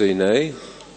Konstytucyjnej.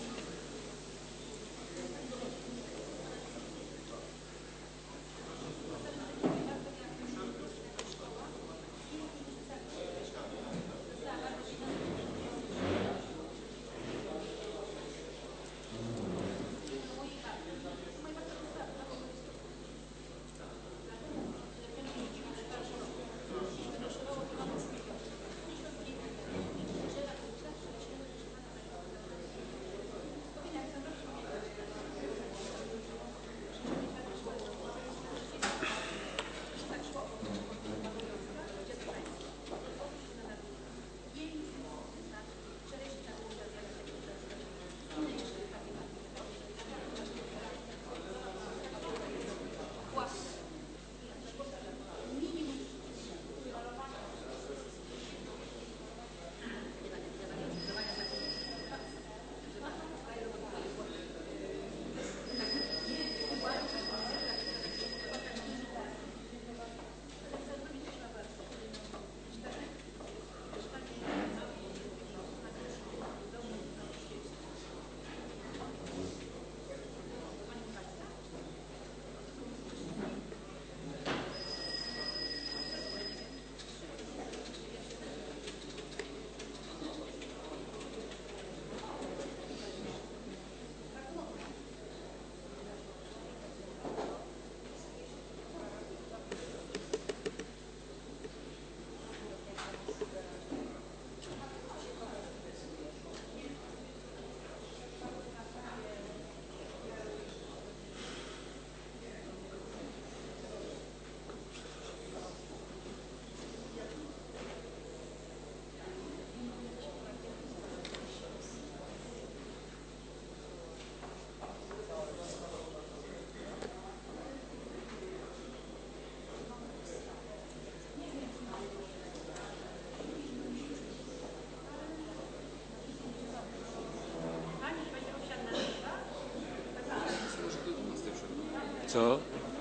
Co?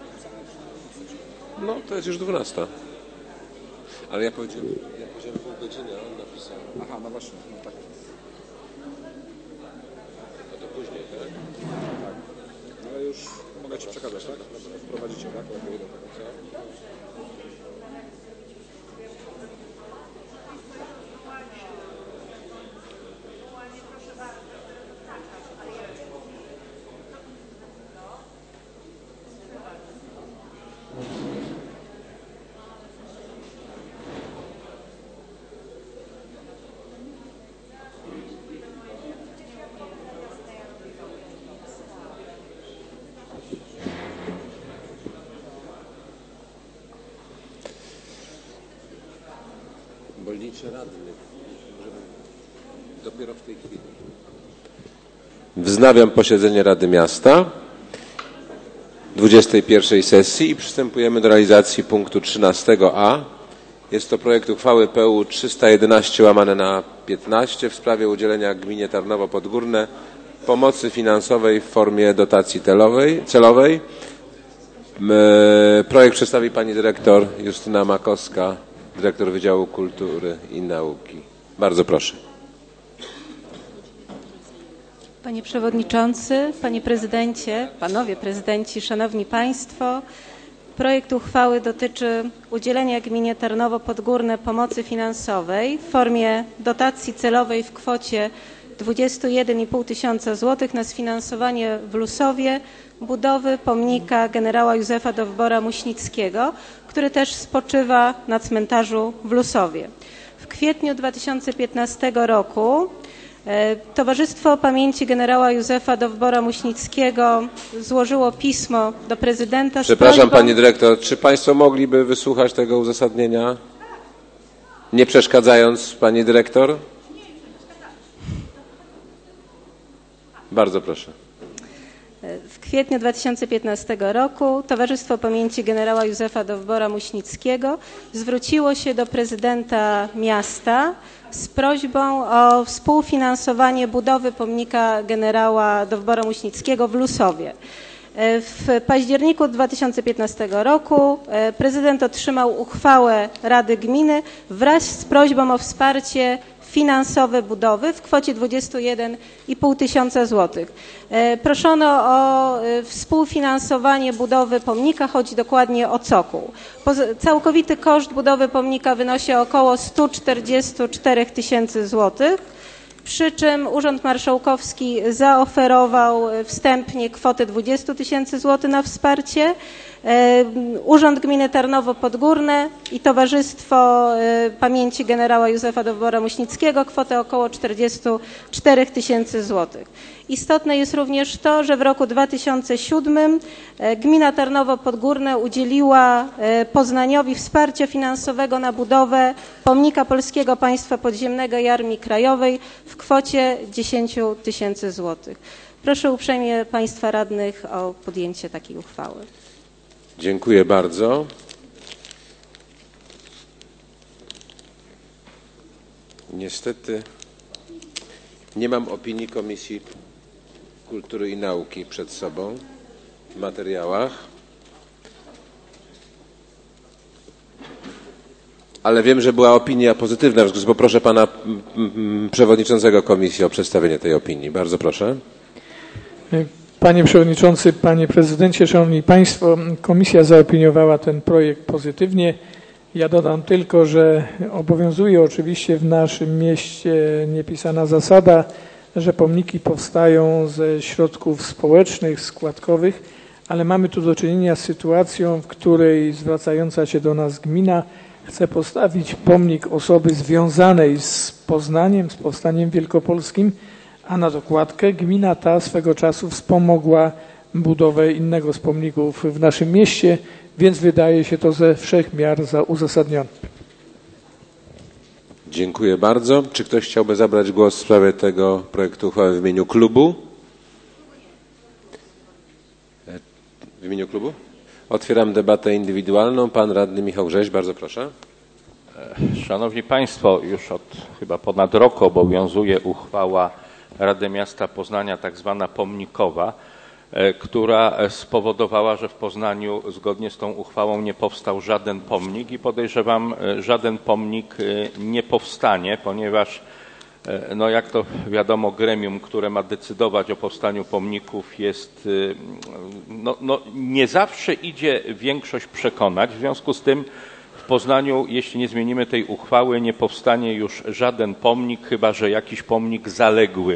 No, to jest już 12. Ale ja powiedziałem pół godziny, a on napisał. Aha, no właśnie, no tak. No to później, tak? Tak. No ale już mogę Ci przekazać, tak? Wprowadzicie, tak? Lepiej do tego, co? Bo liczę radnych, dopiero w tej chwili. Wznawiam posiedzenie Rady Miasta 21. sesji i przystępujemy do realizacji punktu 13a. Jest to projekt uchwały PU 311/15 w sprawie udzielenia gminie Tarnowo Podgórne pomocy finansowej w formie dotacji celowej. Projekt przedstawi pani dyrektor Justyna Makowska, dyrektor Wydziału Kultury i Nauki. Bardzo proszę. Panie Przewodniczący, Panie Prezydencie, Panowie Prezydenci, Szanowni Państwo, projekt uchwały dotyczy udzielenia gminie Tarnowo Podgórne pomocy finansowej w formie dotacji celowej w kwocie 21,5 tysiąca złotych na sfinansowanie w Lusowie budowy pomnika generała Józefa Dowbora-Muśnickiego, który też spoczywa na cmentarzu w Lusowie. W kwietniu 2015 roku Towarzystwo Pamięci generała Józefa Dowbora-Muśnickiego złożyło pismo do prezydenta. Przepraszam pani dyrektor, czy państwo mogliby wysłuchać tego uzasadnienia? Nie przeszkadzając pani dyrektor? Bardzo proszę. W kwietniu 2015 roku Towarzystwo Pamięci generała Józefa Dowbora-Muśnickiego zwróciło się do prezydenta miasta z prośbą o współfinansowanie budowy pomnika generała Dowbora-Muśnickiego w Lusowie. W październiku 2015 roku prezydent otrzymał uchwałę Rady Gminy wraz z prośbą o wsparcie finansowe budowy w kwocie 21,5 tysiąca złotych. Proszono o współfinansowanie budowy pomnika, chodzi dokładnie o cokół. Całkowity koszt budowy pomnika wynosi około 144 tysięcy złotych, przy czym Urząd Marszałkowski zaoferował wstępnie kwotę 20 tysięcy złotych na wsparcie. Urząd Gminy Tarnowo Podgórne i Towarzystwo Pamięci Generała Józefa Dowbora-Muśnickiego kwotę około 44 tysięcy złotych. Istotne jest również to, że w roku 2007 Gmina Tarnowo Podgórne udzieliła Poznaniowi wsparcia finansowego na budowę pomnika Polskiego Państwa Podziemnego i Armii Krajowej w kwocie 10 tysięcy złotych. Proszę uprzejmie Państwa radnych o podjęcie takiej uchwały. Dziękuję bardzo. Niestety nie mam opinii Komisji Kultury i Nauki przed sobą w materiałach, ale wiem, że była opinia pozytywna, w związku z tym poproszę pana przewodniczącego komisji o przedstawienie tej opinii. Bardzo proszę. Panie Przewodniczący, Panie Prezydencie, Szanowni Państwo, Komisja zaopiniowała ten projekt pozytywnie. Ja dodam tylko, że obowiązuje oczywiście w naszym mieście niepisana zasada, że pomniki powstają ze środków społecznych, składkowych, ale mamy tu do czynienia z sytuacją, w której zwracająca się do nas gmina chce postawić pomnik osoby związanej z Poznaniem, z Powstaniem Wielkopolskim, a na dokładkę gmina ta swego czasu wspomogła budowę innego z pomników w naszym mieście, więc wydaje się to ze wszech miar za uzasadnione. Dziękuję bardzo. Czy ktoś chciałby zabrać głos w sprawie tego projektu uchwały w imieniu klubu? W imieniu klubu? Otwieram debatę indywidualną. Pan radny Michał Grześ, bardzo proszę. Szanowni Państwo, już od chyba ponad roku obowiązuje uchwała Rady Miasta Poznania, tak zwana pomnikowa, która spowodowała, że w Poznaniu zgodnie z tą uchwałą nie powstał żaden pomnik i podejrzewam, żaden pomnik nie powstanie, ponieważ no jak to wiadomo, gremium, które ma decydować o powstaniu pomników jest, nie zawsze idzie większość przekonać, w związku z tym w Poznaniu, jeśli nie zmienimy tej uchwały, nie powstanie już żaden pomnik, chyba że jakiś pomnik zaległy.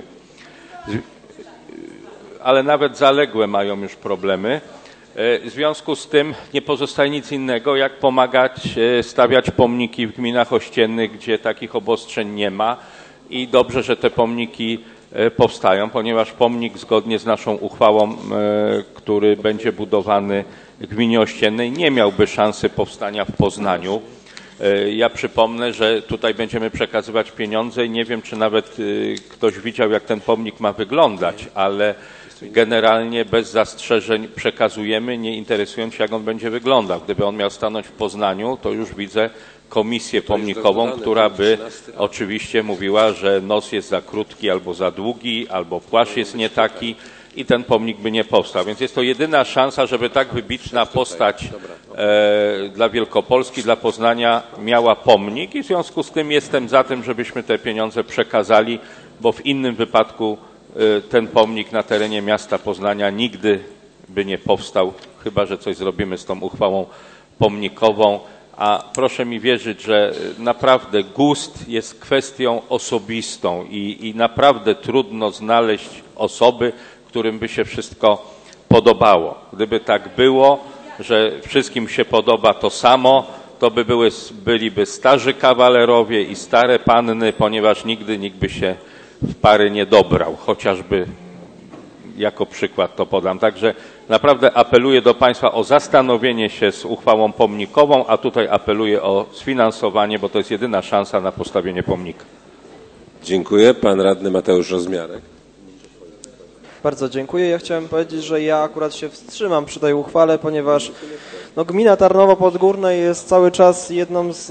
Ale nawet zaległe mają już problemy. W związku z tym nie pozostaje nic innego, jak pomagać stawiać pomniki w gminach ościennych, gdzie takich obostrzeń nie ma i dobrze, że te pomniki powstają, ponieważ pomnik zgodnie z naszą uchwałą, który będzie budowany w gminie ościennej, nie miałby szansy powstania w Poznaniu. Ja przypomnę, że tutaj będziemy przekazywać pieniądze i nie wiem, czy nawet ktoś widział, jak ten pomnik ma wyglądać, ale generalnie bez zastrzeżeń przekazujemy, nie interesując się, jak on będzie wyglądał. Gdyby on miał stanąć w Poznaniu, to już widzę komisję pomnikową, która by oczywiście mówiła, że nos jest za krótki albo za długi, albo płaszcz jest nie taki i ten pomnik by nie powstał. Więc jest to jedyna szansa, żeby tak wybitna postać dla Wielkopolski, dla Poznania miała pomnik i w związku z tym jestem za tym, żebyśmy te pieniądze przekazali, bo w innym wypadku ten pomnik na terenie miasta Poznania nigdy by nie powstał, chyba że coś zrobimy z tą uchwałą pomnikową. A proszę mi wierzyć, że naprawdę gust jest kwestią osobistą i naprawdę trudno znaleźć osoby, którym by się wszystko podobało. Gdyby tak było, że wszystkim się podoba to samo, to byliby starzy kawalerowie i stare panny, ponieważ nigdy nikt by się w pary nie dobrał, chociażby jako przykład to podam. Także naprawdę apeluję do Państwa o zastanowienie się z uchwałą pomnikową, a tutaj apeluję o sfinansowanie, bo to jest jedyna szansa na postawienie pomnika. Dziękuję. Pan radny Mateusz Rozmiarek. Bardzo dziękuję. Ja chciałem powiedzieć, że ja akurat się wstrzymam przy tej uchwale, ponieważ gmina Tarnowo Podgórne jest cały czas jedną z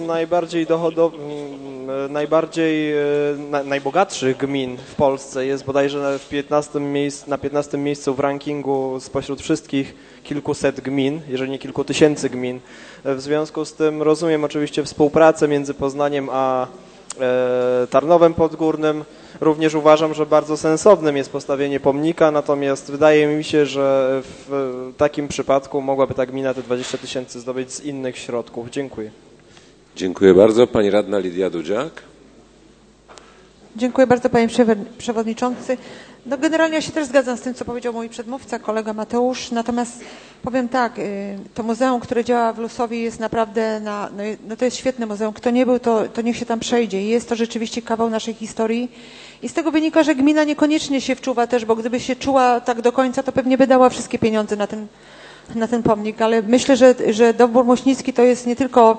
najbogatszych gmin w Polsce. Jest bodajże na 15 miejscu w rankingu spośród wszystkich kilkuset gmin, jeżeli nie kilku tysięcy gmin. W związku z tym rozumiem oczywiście współpracę między Poznaniem a Tarnowem Podgórnym. Również uważam, że bardzo sensownym jest postawienie pomnika, natomiast wydaje mi się, że w takim przypadku mogłaby ta gmina te 20 000 zdobyć z innych środków. Dziękuję. Dziękuję bardzo. Pani radna Lidia Dudziak. Dziękuję bardzo, panie przewodniczący. No generalnie ja się też zgadzam z tym, co powiedział mój przedmówca, kolega Mateusz. Natomiast powiem tak, to muzeum, które działa w Lusowi jest naprawdę, no to jest świetne muzeum. Kto nie był, to niech się tam przejdzie. I jest to rzeczywiście kawał naszej historii. I z tego wynika, że gmina niekoniecznie się wczuwa też, bo gdyby się czuła tak do końca, to pewnie by dała wszystkie pieniądze na ten pomnik. Ale myślę, że Dąb Muśnicki to jest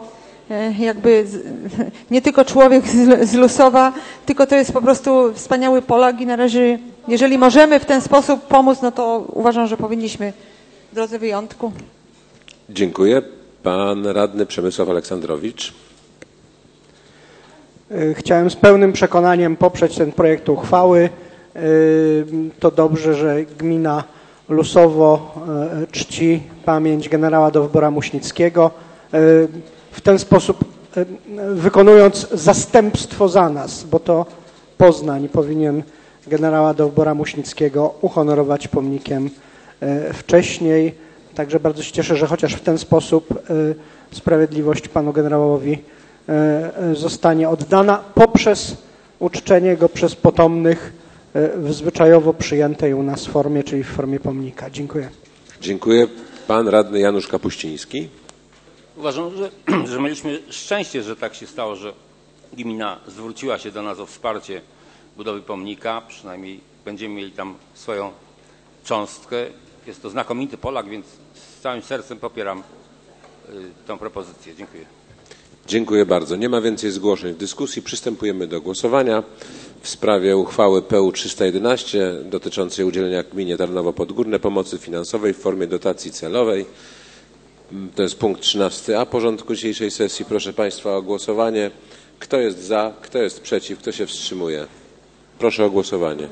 nie tylko człowiek z Lusowa, tylko to jest po prostu wspaniały Polak i na razie, jeżeli możemy w ten sposób pomóc, no to uważam, że powinniśmy w drodze wyjątku. Dziękuję. Pan radny Przemysław Aleksandrowicz. Chciałem z pełnym przekonaniem poprzeć ten projekt uchwały. To dobrze, że gmina Lusowo czci pamięć generała Dowbora Muśnickiego. W ten sposób wykonując zastępstwo za nas, bo to Poznań powinien generała Dowbora Muśnickiego uhonorować pomnikiem wcześniej. Także bardzo się cieszę, że chociaż w ten sposób sprawiedliwość panu generałowi zostanie oddana poprzez uczczenie go przez potomnych w zwyczajowo przyjętej u nas formie, czyli w formie pomnika. Dziękuję. Dziękuję. Pan radny Janusz Kapuściński. Uważam, że mieliśmy szczęście, że tak się stało, że gmina zwróciła się do nas o wsparcie budowy pomnika. Przynajmniej będziemy mieli tam swoją cząstkę. Jest to znakomity Polak, więc z całym sercem popieram tę propozycję. Dziękuję. Dziękuję bardzo. Nie ma więcej zgłoszeń w dyskusji. Przystępujemy do głosowania w sprawie uchwały PU 311 dotyczącej udzielenia gminie Tarnowo Podgórne pomocy finansowej w formie dotacji celowej. To jest punkt 13a porządku dzisiejszej sesji. Proszę Państwa o głosowanie. Kto jest za, kto jest przeciw, kto się wstrzymuje? Proszę o głosowanie.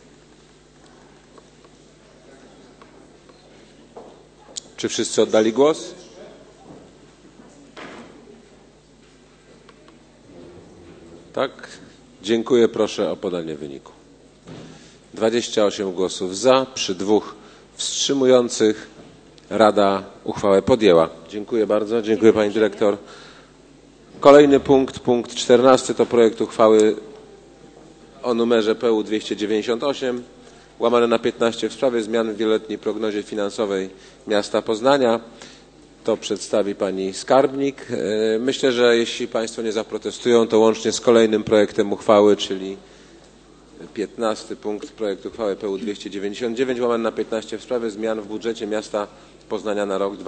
Czy wszyscy oddali głos? Tak? Dziękuję. Proszę o podanie wyniku. 28 głosów za, przy 2 wstrzymujących. Rada uchwałę podjęła. Dziękuję bardzo. Dziękuję pani dyrektor. Kolejny punkt, punkt 14 to projekt uchwały o numerze PU 298 /15 w sprawie zmian w wieloletniej prognozie finansowej miasta Poznania. To przedstawi pani skarbnik. Myślę, że jeśli państwo nie zaprotestują, to łącznie z kolejnym projektem uchwały, czyli 15 punkt projektu uchwały PU 299 /15 w sprawie zmian w budżecie miasta Poznania na rok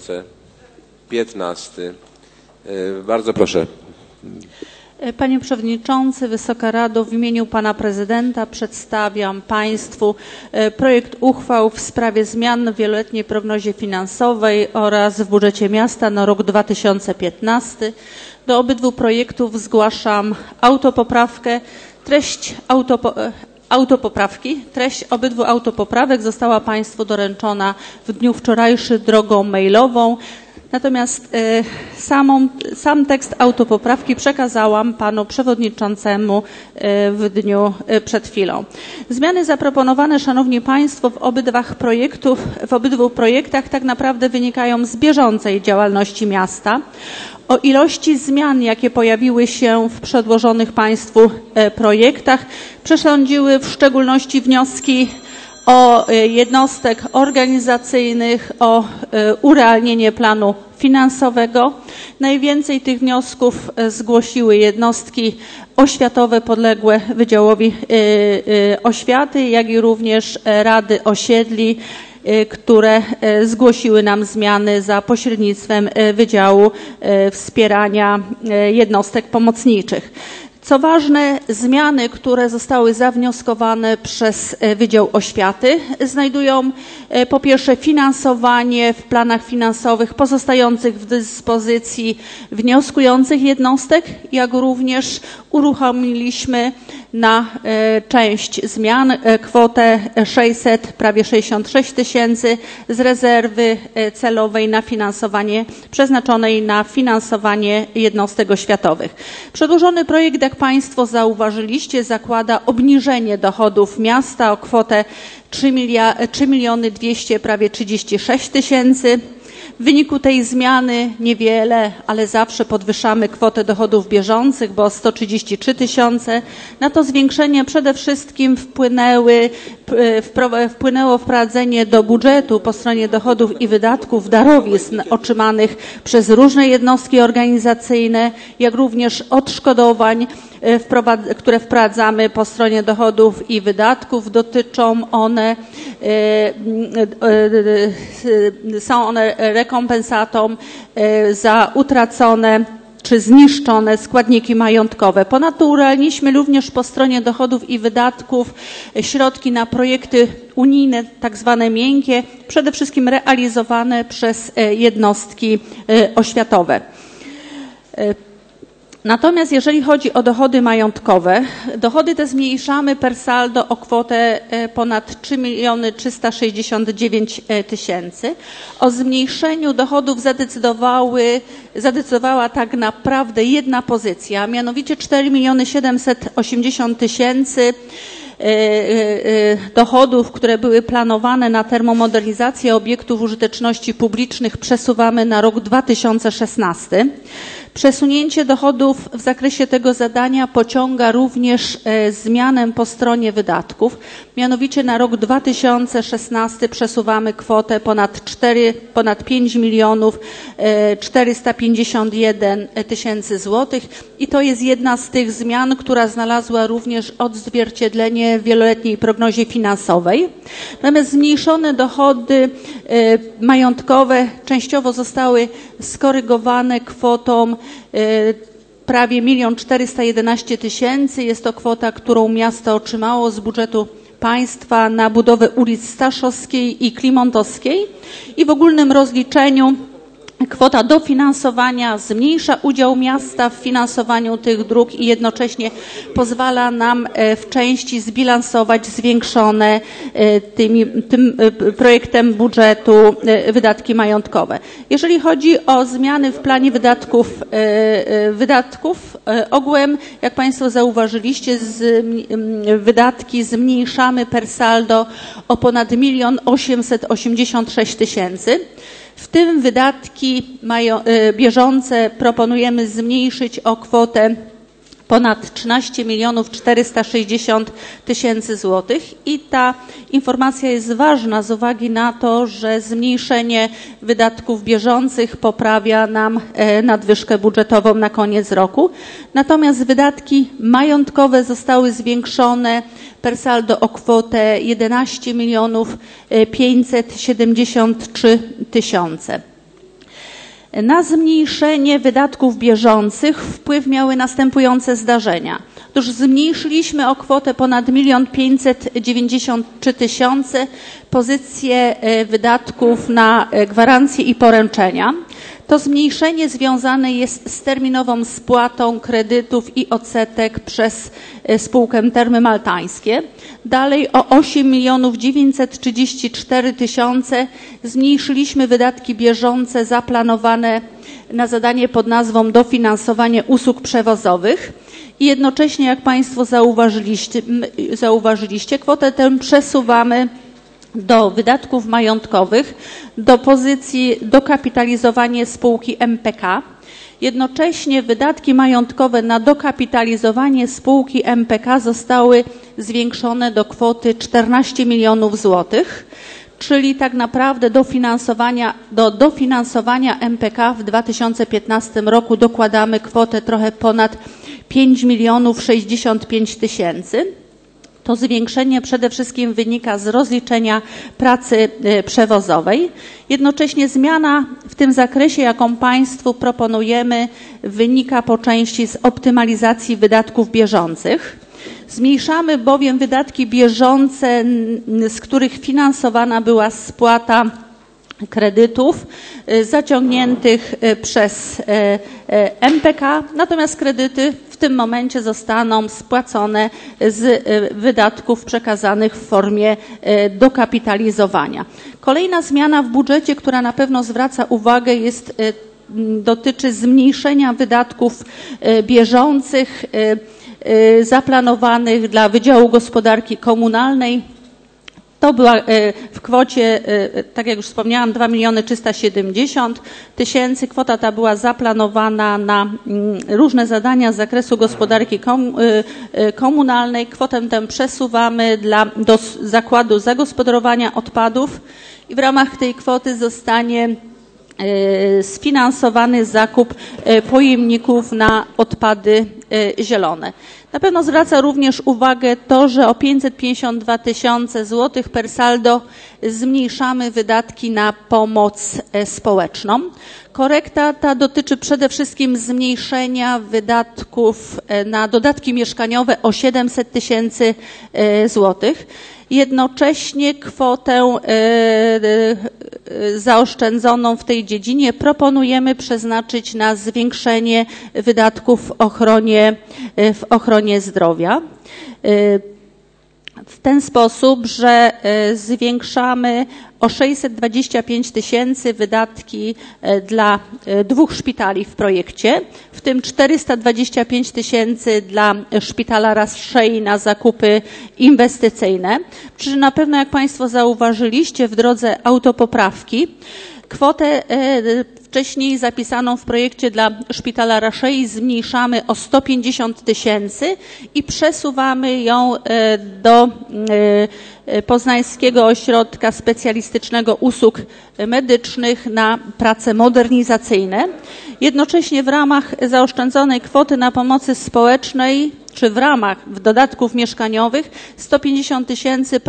2015. Bardzo proszę. Panie Przewodniczący, Wysoka Rado, w imieniu Pana Prezydenta przedstawiam Państwu projekt uchwał w sprawie zmian w wieloletniej prognozie finansowej oraz w budżecie miasta na rok 2015. Do obydwu projektów zgłaszam autopoprawkę. Treść obydwu autopoprawek została Państwu doręczona w dniu wczorajszym drogą mailową. Natomiast sam tekst autopoprawki przekazałam Panu Przewodniczącemu w dniu przed chwilą. Zmiany zaproponowane, Szanowni Państwo, w obydwu projektach tak naprawdę wynikają z bieżącej działalności miasta. O ilości zmian, jakie pojawiły się w przedłożonych Państwu projektach, przesądziły w szczególności wnioski o jednostek organizacyjnych, o urealnienie planu finansowego. Najwięcej tych wniosków zgłosiły jednostki oświatowe podległe Wydziałowi Oświaty, jak i również rady osiedli, które zgłosiły nam zmiany za pośrednictwem Wydziału Wspierania Jednostek Pomocniczych. Co ważne, zmiany, które zostały zawnioskowane przez Wydział Oświaty, znajdują po pierwsze finansowanie w planach finansowych pozostających w dyspozycji wnioskujących jednostek, jak również uruchomiliśmy na część zmian kwotę prawie 66 tysięcy z rezerwy celowej na finansowanie, przeznaczonej na finansowanie jednostek oświatowych. Przedłożony projekt, jak Państwo zauważyliście, zakłada obniżenie dochodów miasta o kwotę 3 200 prawie 36 tysięcy. W wyniku tej zmiany niewiele, ale zawsze podwyższamy kwotę dochodów bieżących, bo 133 tysiące. Na to zwiększenie przede wszystkim wpłynęło wprowadzenie do budżetu po stronie dochodów i wydatków darowizn otrzymanych przez różne jednostki organizacyjne, jak również odszkodowań, które wprowadzamy po stronie dochodów i wydatków. Są one rekompensatą za utracone czy zniszczone składniki majątkowe. Ponadto urealniliśmy również po stronie dochodów i wydatków środki na projekty unijne, tak zwane miękkie, przede wszystkim realizowane przez jednostki oświatowe. Natomiast jeżeli chodzi o dochody majątkowe, dochody te zmniejszamy per saldo o kwotę ponad 3 369 tysięcy. O zmniejszeniu dochodów zadecydowała tak naprawdę jedna pozycja, mianowicie 4 780 tysięcy dochodów, które były planowane na termomodernizację obiektów użyteczności publicznych, przesuwamy na rok 2016. Przesunięcie dochodów w zakresie tego zadania pociąga również zmianę po stronie wydatków. Mianowicie na rok 2016 przesuwamy kwotę ponad 5 451 tysięcy złotych i to jest jedna z tych zmian, która znalazła również odzwierciedlenie w wieloletniej prognozie finansowej. Natomiast zmniejszone dochody majątkowe częściowo zostały skorygowane kwotą prawie 1 411 tysięcy. Jest to kwota, którą miasto otrzymało z budżetu państwa na budowę ulic Staszowskiej i Klimontowskiej i w ogólnym rozliczeniu kwota dofinansowania zmniejsza udział miasta w finansowaniu tych dróg i jednocześnie pozwala nam w części zbilansować zwiększone tym projektem budżetu wydatki majątkowe. Jeżeli chodzi o zmiany w planie wydatków ogółem, jak Państwo zauważyliście, wydatki zmniejszamy per saldo o ponad 1 886 tysięcy. W tym wydatki bieżące proponujemy zmniejszyć o kwotę ponad 13 460 tysięcy złotych i ta informacja jest ważna z uwagi na to, że zmniejszenie wydatków bieżących poprawia nam nadwyżkę budżetową na koniec roku. Natomiast wydatki majątkowe zostały zwiększone per saldo o kwotę 11 573 tysiące. Na zmniejszenie wydatków bieżących wpływ miały następujące zdarzenia. Otóż zmniejszyliśmy o kwotę ponad 1 593 tysiące pozycję wydatków na gwarancje i poręczenia. To zmniejszenie związane jest z terminową spłatą kredytów i odsetek przez spółkę Termy Maltańskie. Dalej o 8 934 tysiące zmniejszyliśmy wydatki bieżące zaplanowane na zadanie pod nazwą dofinansowanie usług przewozowych. I jednocześnie, jak Państwo zauważyliście, kwotę tę przesuwamy do wydatków majątkowych, do pozycji dokapitalizowanie spółki MPK. Jednocześnie wydatki majątkowe na dokapitalizowanie spółki MPK zostały zwiększone do kwoty 14 milionów złotych, czyli tak naprawdę do dofinansowania MPK w 2015 roku dokładamy kwotę trochę ponad 5 65 tysięcy. To zwiększenie przede wszystkim wynika z rozliczenia pracy przewozowej. Jednocześnie zmiana w tym zakresie, jaką Państwu proponujemy, wynika po części z optymalizacji wydatków bieżących. Zmniejszamy bowiem wydatki bieżące, z których finansowana była spłata kredytów zaciągniętych przez MPK, natomiast kredyty w tym momencie zostaną spłacone z wydatków przekazanych w formie dokapitalizowania. Kolejna zmiana w budżecie, która na pewno zwraca uwagę, dotyczy zmniejszenia wydatków bieżących zaplanowanych dla Wydziału Gospodarki Komunalnej. To była w kwocie, tak jak już wspomniałam, 2 370 000. Kwota ta była zaplanowana na różne zadania z zakresu gospodarki komunalnej. Kwotę tę przesuwamy do Zakładu Zagospodarowania Odpadów i w ramach tej kwoty zostanie sfinansowany zakup pojemników na odpady zielone. Na pewno zwraca również uwagę to, że o 552 000 złotych per saldo zmniejszamy wydatki na pomoc społeczną. Korekta ta dotyczy przede wszystkim zmniejszenia wydatków na dodatki mieszkaniowe o 700 000 złotych. Jednocześnie kwotę zaoszczędzoną w tej dziedzinie proponujemy przeznaczyć na zwiększenie wydatków w ochronie zdrowia. W ten sposób, że zwiększamy o 625 000 wydatki dla 2 szpitali w projekcie, w tym 425 000 dla szpitala Ras-Szei na zakupy inwestycyjne. Przy czym na pewno, jak Państwo zauważyliście, w drodze autopoprawki kwotę wcześniej zapisaną w projekcie dla szpitala Ras-Szei zmniejszamy o 150 000 i przesuwamy ją do Poznańskiego Ośrodka Specjalistycznego Usług Medycznych na prace modernizacyjne. Jednocześnie w ramach zaoszczędzonej kwoty na pomocy społecznej czy w ramach dodatków mieszkaniowych 150 000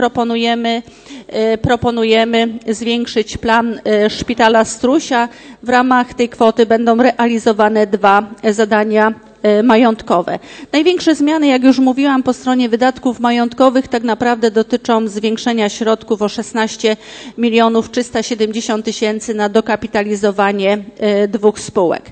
proponujemy zwiększyć plan szpitala Strusia. W ramach tej kwoty będą realizowane 2 zadania majątkowe. Największe zmiany, jak już mówiłam, po stronie wydatków majątkowych tak naprawdę dotyczą zwiększenia środków o 16 370 000 na dokapitalizowanie 2 spółek.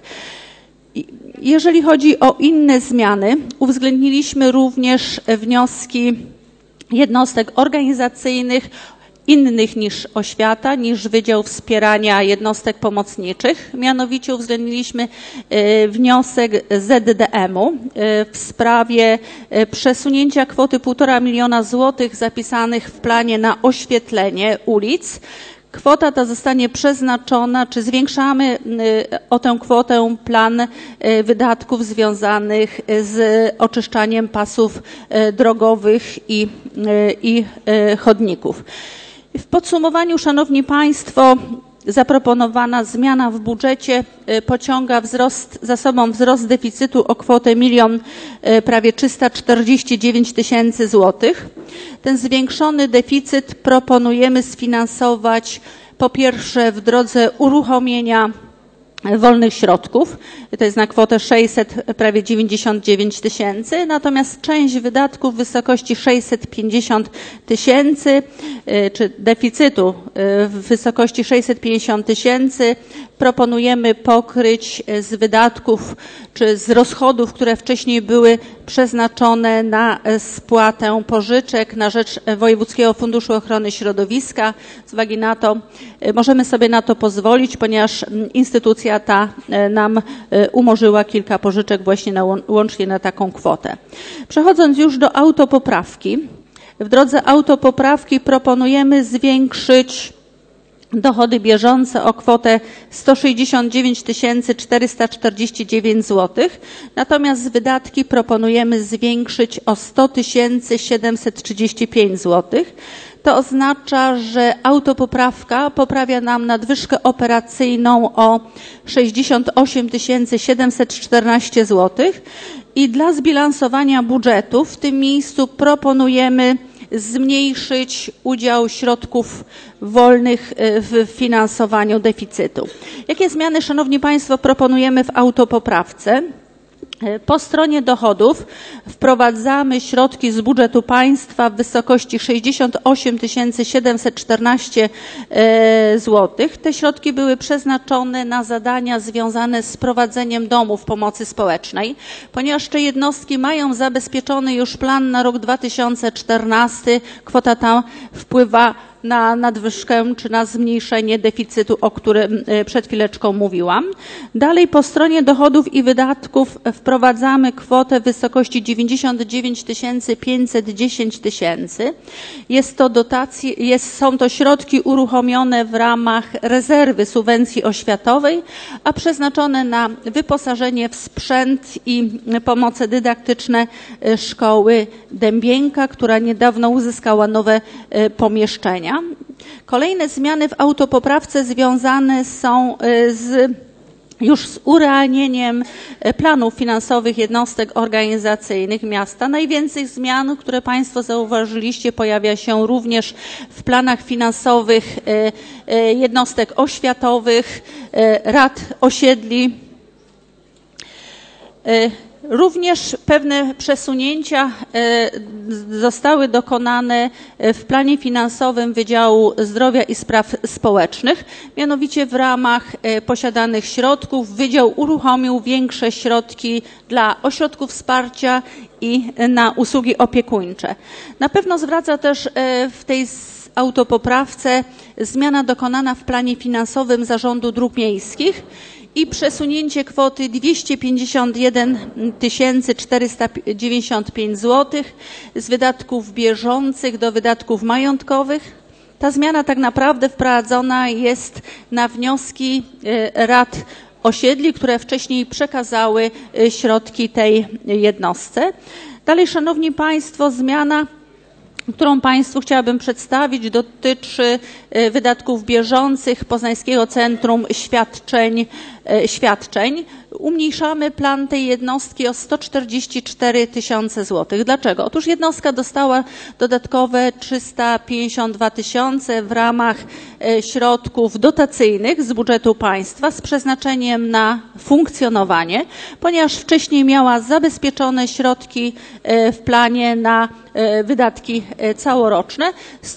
Jeżeli chodzi o inne zmiany, uwzględniliśmy również wnioski jednostek organizacyjnych innych niż oświata, niż Wydział Wspierania Jednostek Pomocniczych. Mianowicie uwzględniliśmy wniosek ZDM-u w sprawie przesunięcia kwoty 1,5 miliona złotych zapisanych w planie na oświetlenie ulic. Kwota ta zostanie przeznaczona, czy zwiększamy o tę kwotę plan wydatków związanych z oczyszczaniem pasów drogowych i chodników. W podsumowaniu, Szanowni Państwo, zaproponowana zmiana w budżecie pociąga za sobą wzrost deficytu o kwotę prawie 349 000 złotych. Ten zwiększony deficyt proponujemy sfinansować po pierwsze w drodze uruchomienia wolnych środków, to jest na kwotę prawie 699 000, natomiast część wydatków w wysokości 650 000, czy deficytu w wysokości 650 000 proponujemy pokryć z wydatków, czy z rozchodów, które wcześniej były przeznaczone na spłatę pożyczek na rzecz Wojewódzkiego Funduszu Ochrony Środowiska. Z uwagi na to możemy sobie na to pozwolić, ponieważ instytucja ta nam umorzyła kilka pożyczek właśnie łącznie na taką kwotę. Przechodząc już do autopoprawki. W drodze autopoprawki proponujemy zwiększyć dochody bieżące o kwotę 169 449 zł, natomiast wydatki proponujemy zwiększyć o 100 735 zł. To oznacza, że autopoprawka poprawia nam nadwyżkę operacyjną o 68 714 zł i dla zbilansowania budżetu w tym miejscu proponujemy zmniejszyć udział środków wolnych w finansowaniu deficytu. Jakie zmiany, Szanowni Państwo, proponujemy w autopoprawce? Po stronie dochodów wprowadzamy środki z budżetu państwa w wysokości 68 714 zł. Te środki były przeznaczone na zadania związane z prowadzeniem domów pomocy społecznej. Ponieważ te jednostki mają zabezpieczony już plan na rok 2014, kwota ta wpływa na nadwyżkę czy na zmniejszenie deficytu, o którym przed chwileczką mówiłam. Dalej po stronie dochodów i wydatków wprowadzamy kwotę w wysokości 99 510 tysięcy. Są to środki uruchomione w ramach rezerwy subwencji oświatowej, a przeznaczone na wyposażenie w sprzęt i pomoce dydaktyczne szkoły Dębienka, która niedawno uzyskała nowe pomieszczenia. Kolejne zmiany w autopoprawce związane są już z urealnieniem planów finansowych jednostek organizacyjnych miasta. Najwięcej zmian, które Państwo zauważyliście, pojawia się również w planach finansowych jednostek oświatowych, rad osiedli. Również pewne przesunięcia zostały dokonane w planie finansowym Wydziału Zdrowia i Spraw Społecznych. Mianowicie w ramach posiadanych środków Wydział uruchomił większe środki dla ośrodków wsparcia i na usługi opiekuńcze. Na pewno zwraca też w tej autopoprawce zmiana dokonana w planie finansowym Zarządu Dróg Miejskich i przesunięcie kwoty 251 495 zł z wydatków bieżących do wydatków majątkowych. Ta zmiana tak naprawdę wprowadzona jest na wnioski rad osiedli, które wcześniej przekazały środki tej jednostce. Dalej, Szanowni Państwo, zmiana, którą Państwu chciałabym przedstawić, dotyczy wydatków bieżących Poznańskiego Centrum Świadczeń. Umniejszamy plan tej jednostki o 144 tysiące złotych. Dlaczego? Otóż jednostka dostała dodatkowe 352 tysiące w ramach środków dotacyjnych z budżetu państwa z przeznaczeniem na funkcjonowanie, ponieważ wcześniej miała zabezpieczone środki w planie na wydatki całoroczne.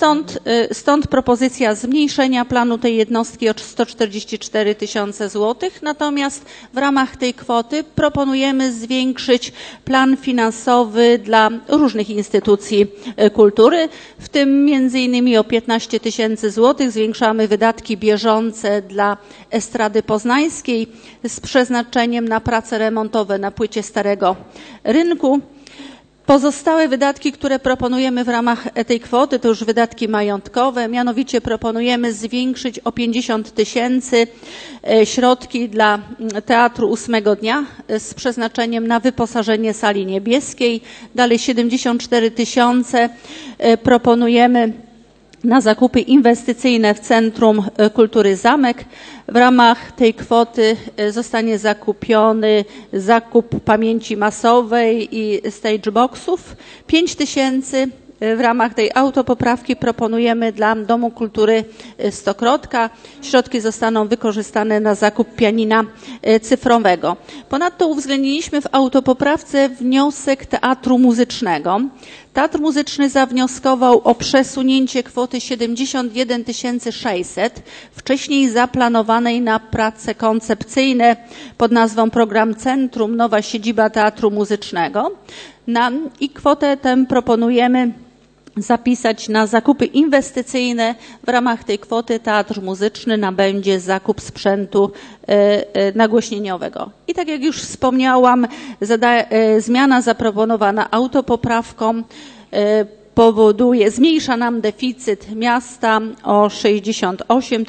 Stąd propozycja zmniejszenia planu tej jednostki o 144 tysiące złotych. Natomiast w ramach tej kwoty proponujemy zwiększyć plan finansowy dla różnych instytucji kultury, w tym między innymi o 15 tysięcy złotych zwiększamy wydatki bieżące dla Estrady Poznańskiej z przeznaczeniem na prace remontowe na płycie Starego Rynku. Pozostałe wydatki, które proponujemy w ramach tej kwoty, to już wydatki majątkowe. Mianowicie proponujemy zwiększyć o 50 tysięcy środki dla Teatru Ósmego Dnia z przeznaczeniem na wyposażenie sali niebieskiej. Dalej 74 tysiące proponujemy na zakupy inwestycyjne w Centrum Kultury Zamek. W ramach tej kwoty zostanie zakupiony zakup pamięci masowej i stage boxów. 5 tysięcy w ramach tej autopoprawki proponujemy dla Domu Kultury Stokrotka. Środki zostaną wykorzystane na zakup pianina cyfrowego. Ponadto uwzględniliśmy w autopoprawce wniosek Teatru Muzycznego. Teatr Muzyczny zawnioskował o przesunięcie kwoty 71 600, wcześniej zaplanowanej na prace koncepcyjne pod nazwą Program Centrum, nowa siedziba Teatru Muzycznego. I kwotę tę proponujemy zapisać na zakupy inwestycyjne. W ramach tej kwoty Teatr Muzyczny nabędzie zakup sprzętu nagłośnieniowego. I tak jak już wspomniałam, zmiana zaproponowana autopoprawką zmniejsza nam deficyt miasta o 68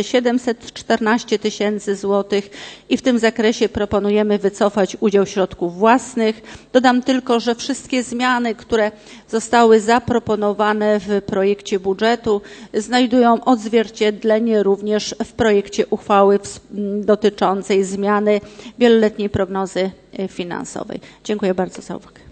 714 tysięcy złotych i w tym zakresie proponujemy wycofać udział środków własnych. Dodam tylko, że wszystkie zmiany, które zostały zaproponowane w projekcie budżetu, znajdują odzwierciedlenie również w projekcie uchwały dotyczącej zmiany wieloletniej prognozy finansowej. Dziękuję bardzo za uwagę.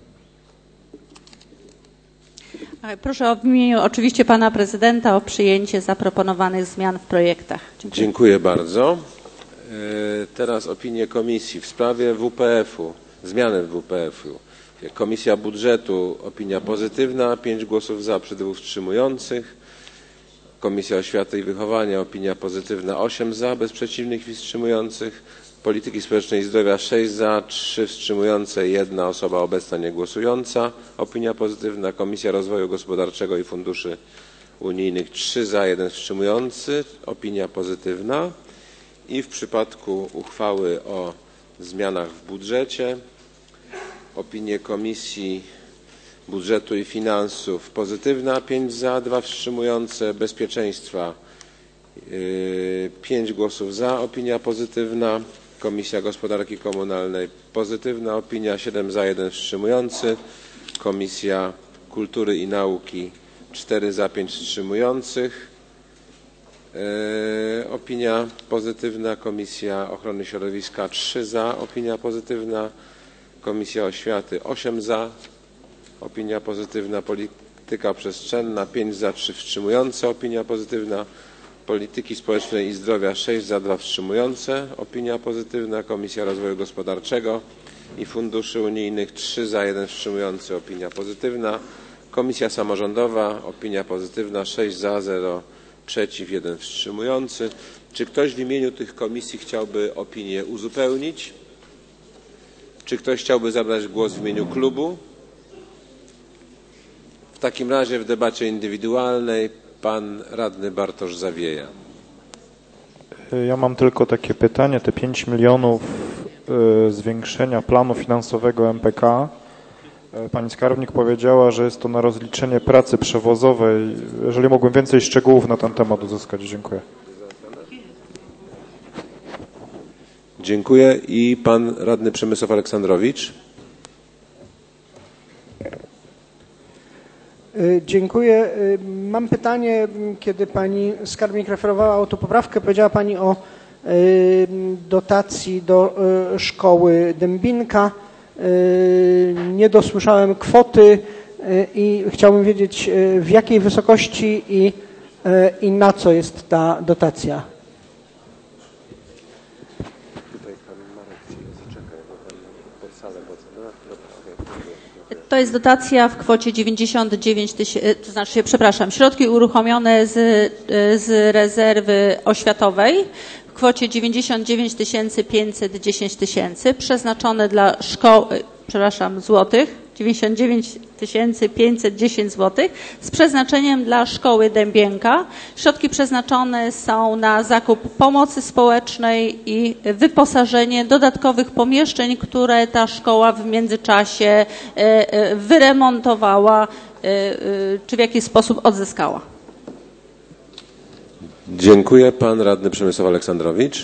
Proszę w imieniu oczywiście Pana Prezydenta o przyjęcie zaproponowanych zmian w projektach. Dziękuję. Dziękuję bardzo. Teraz opinie komisji w sprawie WPF-u, zmiany w WPF-u. Komisja Budżetu, opinia pozytywna, 5 głosów za przy 2 wstrzymujących. Komisja Oświaty i Wychowania, opinia pozytywna, 8 za, bez przeciwnych i wstrzymujących. Polityki Społecznej i Zdrowia 6 za, 3 wstrzymujące, 1 osoba obecna nie głosująca. Opinia pozytywna. Komisja Rozwoju Gospodarczego i Funduszy unijnych 3 za, 1 wstrzymujący. Opinia pozytywna. I w przypadku uchwały o zmianach w budżecie opinie Komisji Budżetu i Finansów pozytywna, 5 za, 2 wstrzymujące. Bezpieczeństwa 5 głosów za, opinia pozytywna. Komisja Gospodarki Komunalnej pozytywna opinia, 7 za, 1 wstrzymujący. Komisja Kultury i Nauki 4 za, 5 wstrzymujących. Opinia pozytywna. Komisja Ochrony Środowiska 3 za, opinia pozytywna. Komisja Oświaty 8 za, opinia pozytywna. Polityka Przestrzenna 5 za, 3 wstrzymujące, opinia pozytywna. Polityki Społecznej i Zdrowia 6 za, 2 wstrzymujące, opinia pozytywna. Komisja Rozwoju Gospodarczego i Funduszy Unijnych 3 za, 1 wstrzymujący, opinia pozytywna. Komisja Samorządowa, opinia pozytywna, 6 za, 0 przeciw, 1 wstrzymujący. Czy ktoś w imieniu tych komisji chciałby opinię uzupełnić? Czy ktoś chciałby zabrać głos w imieniu klubu? W takim razie w debacie indywidualnej pan radny Bartosz Zawieja. Ja mam tylko takie pytanie. Te 5 milionów zwiększenia planu finansowego MPK. Pani skarbnik powiedziała, że jest to na rozliczenie pracy przewozowej. Jeżeli mógłbym więcej szczegółów na ten temat uzyskać. Dziękuję. Dziękuję. I pan radny Przemysław Aleksandrowicz. Dziękuję. Mam pytanie, kiedy pani skarbnik referowała autopoprawkę, powiedziała pani o dotacji do szkoły Dębinka. Nie dosłyszałem kwoty i chciałbym wiedzieć, w jakiej wysokości i na co jest ta dotacja. To jest dotacja w kwocie 99 tysięcy, to znaczy, przepraszam, środki uruchomione z rezerwy oświatowej w kwocie 99 510 tysięcy, przeznaczone dla szkoły, przepraszam, złotych, 99 510 zł z przeznaczeniem dla szkoły Dębienka. Środki przeznaczone są na zakup pomocy społecznej i wyposażenie dodatkowych pomieszczeń, które ta szkoła w międzyczasie wyremontowała czy w jakiś sposób odzyskała. Dziękuję. Pan radny Przemysław Aleksandrowicz.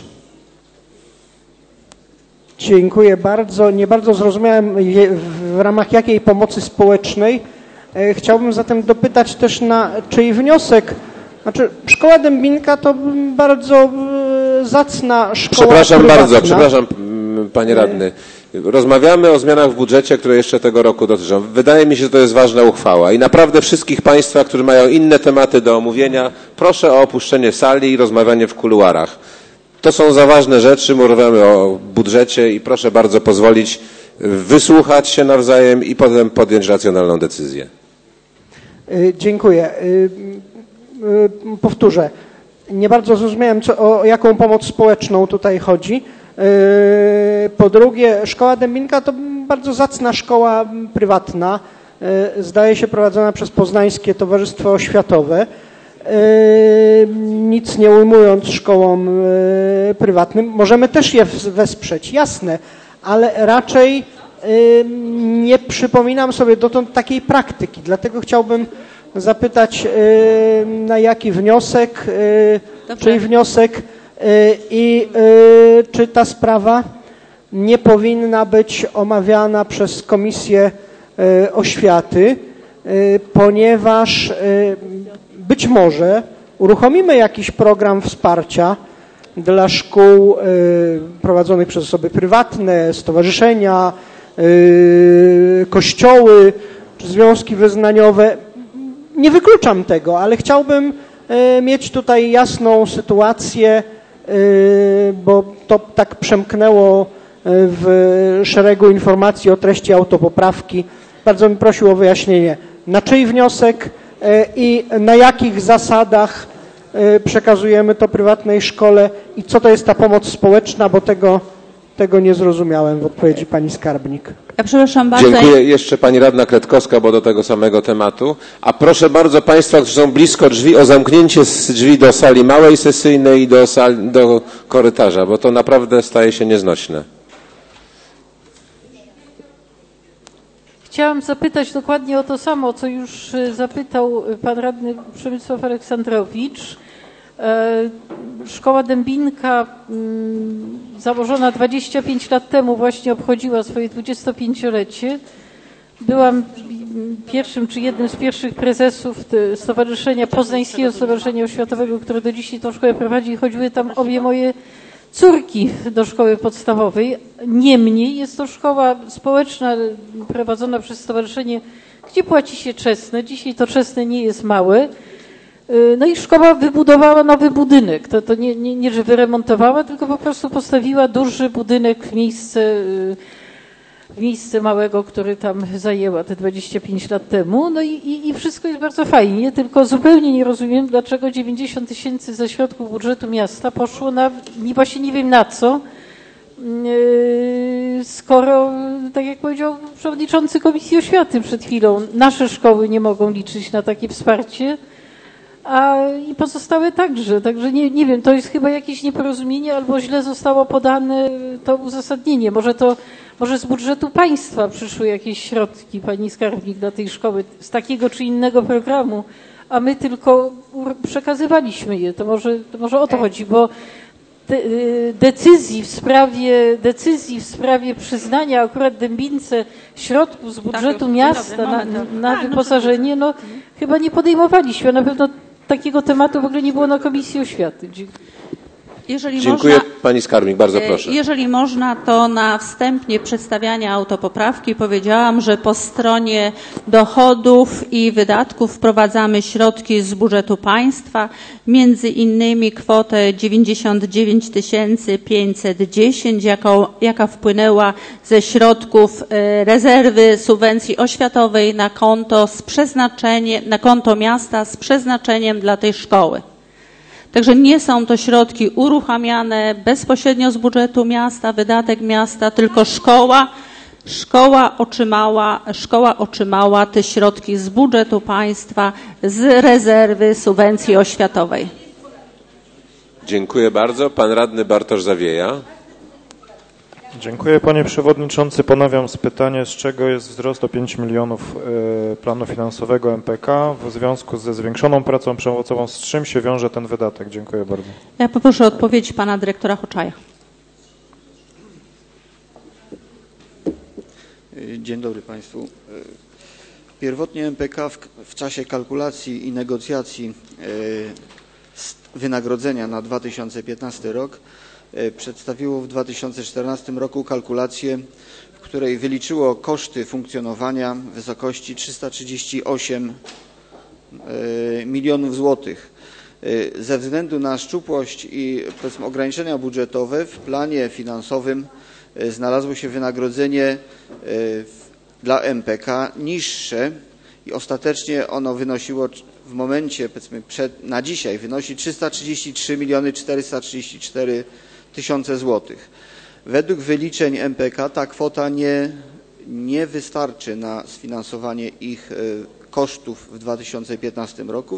Dziękuję bardzo. Nie bardzo zrozumiałem, w ramach jakiej pomocy społecznej. Chciałbym zatem dopytać też, na czyj wniosek. Znaczy, szkoła Dębinka to bardzo zacna szkoła Przepraszam prywatna. bardzo, przepraszam panie radny. Rozmawiamy o zmianach w budżecie, które jeszcze tego roku dotyczą. Wydaje mi się, że to jest ważna uchwała i naprawdę wszystkich państwa, którzy mają inne tematy do omówienia, proszę o opuszczenie sali i rozmawianie w kuluarach. To są za ważne rzeczy, rozmawiamy o budżecie i proszę bardzo pozwolić wysłuchać się nawzajem i potem podjąć racjonalną decyzję. Dziękuję. Powtórzę. Nie bardzo zrozumiałem, o jaką pomoc społeczną tutaj chodzi. Po drugie, szkoła Dębinka to bardzo zacna szkoła prywatna, zdaje się prowadzona przez Poznańskie Towarzystwo Oświatowe. Nic nie ujmując szkołom prywatnym, możemy też je wesprzeć, jasne, ale raczej nie przypominam sobie dotąd takiej praktyki, dlatego chciałbym zapytać, na jaki wniosek, czyj wniosek i czy ta sprawa nie powinna być omawiana przez Komisję Oświaty, ponieważ być może uruchomimy jakiś program wsparcia dla szkół prowadzonych przez osoby prywatne, stowarzyszenia, kościoły czy związki wyznaniowe. Nie wykluczam tego, ale chciałbym mieć tutaj jasną sytuację, bo to tak przemknęło w szeregu informacji o treści autopoprawki. Bardzo bym prosił o wyjaśnienie, na czyj wniosek i na jakich zasadach przekazujemy to prywatnej szkole i co to jest ta pomoc społeczna, bo tego Tego nie zrozumiałem w odpowiedzi pani skarbnik. Ja przepraszam bardzo. Dziękuję. Jeszcze pani radna Kretkowska, bo do tego samego tematu. A proszę bardzo państwa, którzy są blisko drzwi, o zamknięcie drzwi do sali małej sesyjnej i do korytarza, bo to naprawdę staje się nieznośne. Chciałam zapytać dokładnie o to samo, co już zapytał pan radny Przemysław Aleksandrowicz. Szkoła Dębinka, założona 25 lat temu, właśnie obchodziła swoje 25-lecie. Byłam pierwszym czy jednym z pierwszych prezesów Stowarzyszenia Poznańskiego Stowarzyszenia Oświatowego, które do dzisiaj tą szkołę prowadzi i chodziły tam obie moje córki do szkoły podstawowej. Niemniej jest to szkoła społeczna prowadzona przez stowarzyszenie, gdzie płaci się czesne. Dzisiaj to czesne nie jest małe. No i szkoła wybudowała nowy budynek. To nie, że wyremontowała, tylko po prostu postawiła duży budynek w miejsce małego, który tam zajęła te 25 lat temu. No i wszystko jest bardzo fajnie, tylko zupełnie nie rozumiem, dlaczego 90 000 ze środków budżetu miasta poszło na, właśnie nie wiem na co, skoro, tak jak powiedział przewodniczący Komisji Oświaty przed chwilą, nasze szkoły nie mogą liczyć na takie wsparcie, i pozostałe także. Także nie wiem, to jest chyba jakieś nieporozumienie albo źle zostało podane to uzasadnienie. Może z budżetu państwa przyszły jakieś środki, pani skarbnik, dla tej szkoły z takiego czy innego programu, a my tylko przekazywaliśmy je. To może o to chodzi, bo decyzji w sprawie przyznania akurat Dębince środków z budżetu miasta na wyposażenie, chyba nie podejmowaliśmy. Na pewno takiego tematu w ogóle nie było na Komisji Oświaty. Dziękuję. Pani skarbnik, bardzo proszę. Jeżeli można, to na wstępie przedstawiania autopoprawki powiedziałam, że po stronie dochodów i wydatków wprowadzamy środki z budżetu państwa, między innymi kwotę 99 510, jaka wpłynęła ze środków rezerwy subwencji oświatowej na konto miasta z przeznaczeniem dla tej szkoły. Także nie są to środki uruchamiane bezpośrednio z budżetu miasta, wydatek miasta, tylko szkoła otrzymała te środki z budżetu państwa, z rezerwy subwencji oświatowej. Dziękuję bardzo. Pan radny Bartosz Zawieja. Dziękuję panie przewodniczący. Ponawiam pytanie, z czego jest wzrost o 5 milionów planu finansowego MPK w związku ze zwiększoną pracą przemocową. Z czym się wiąże ten wydatek? Dziękuję bardzo. Ja poproszę o odpowiedź pana dyrektora Hoczaja. Dzień dobry państwu. Pierwotnie MPK w czasie kalkulacji i negocjacji wynagrodzenia na 2015 rok przedstawiło w 2014 roku kalkulację, w której wyliczyło koszty funkcjonowania w wysokości 338 milionów złotych. Ze względu na szczupłość i powiedzmy ograniczenia budżetowe w planie finansowym znalazło się wynagrodzenie dla MPK niższe i ostatecznie ono wynosiło w momencie, powiedzmy na dzisiaj, wynosi 333 434 000 złotych. Według wyliczeń MPK ta kwota nie wystarczy na sfinansowanie ich kosztów w 2015 roku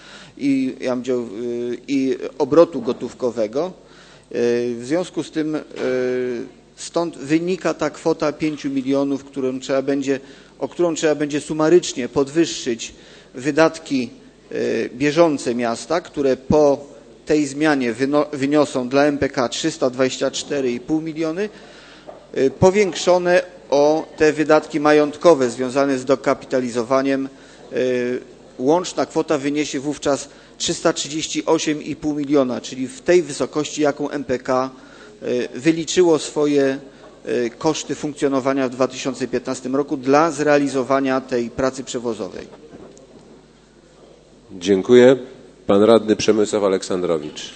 i obrotu gotówkowego. W związku z tym stąd wynika ta kwota 5 milionów, o którą trzeba będzie sumarycznie podwyższyć wydatki bieżące miasta, które po tej zmianie wyniosą dla MPK 324,5 miliony, powiększone o te wydatki majątkowe związane z dokapitalizowaniem. Łączna kwota wyniesie wówczas 338,5 miliona, czyli w tej wysokości, jaką MPK wyliczyło swoje koszty funkcjonowania w 2015 roku dla zrealizowania tej pracy przewozowej. Dziękuję. Pan radny Przemysław Aleksandrowicz.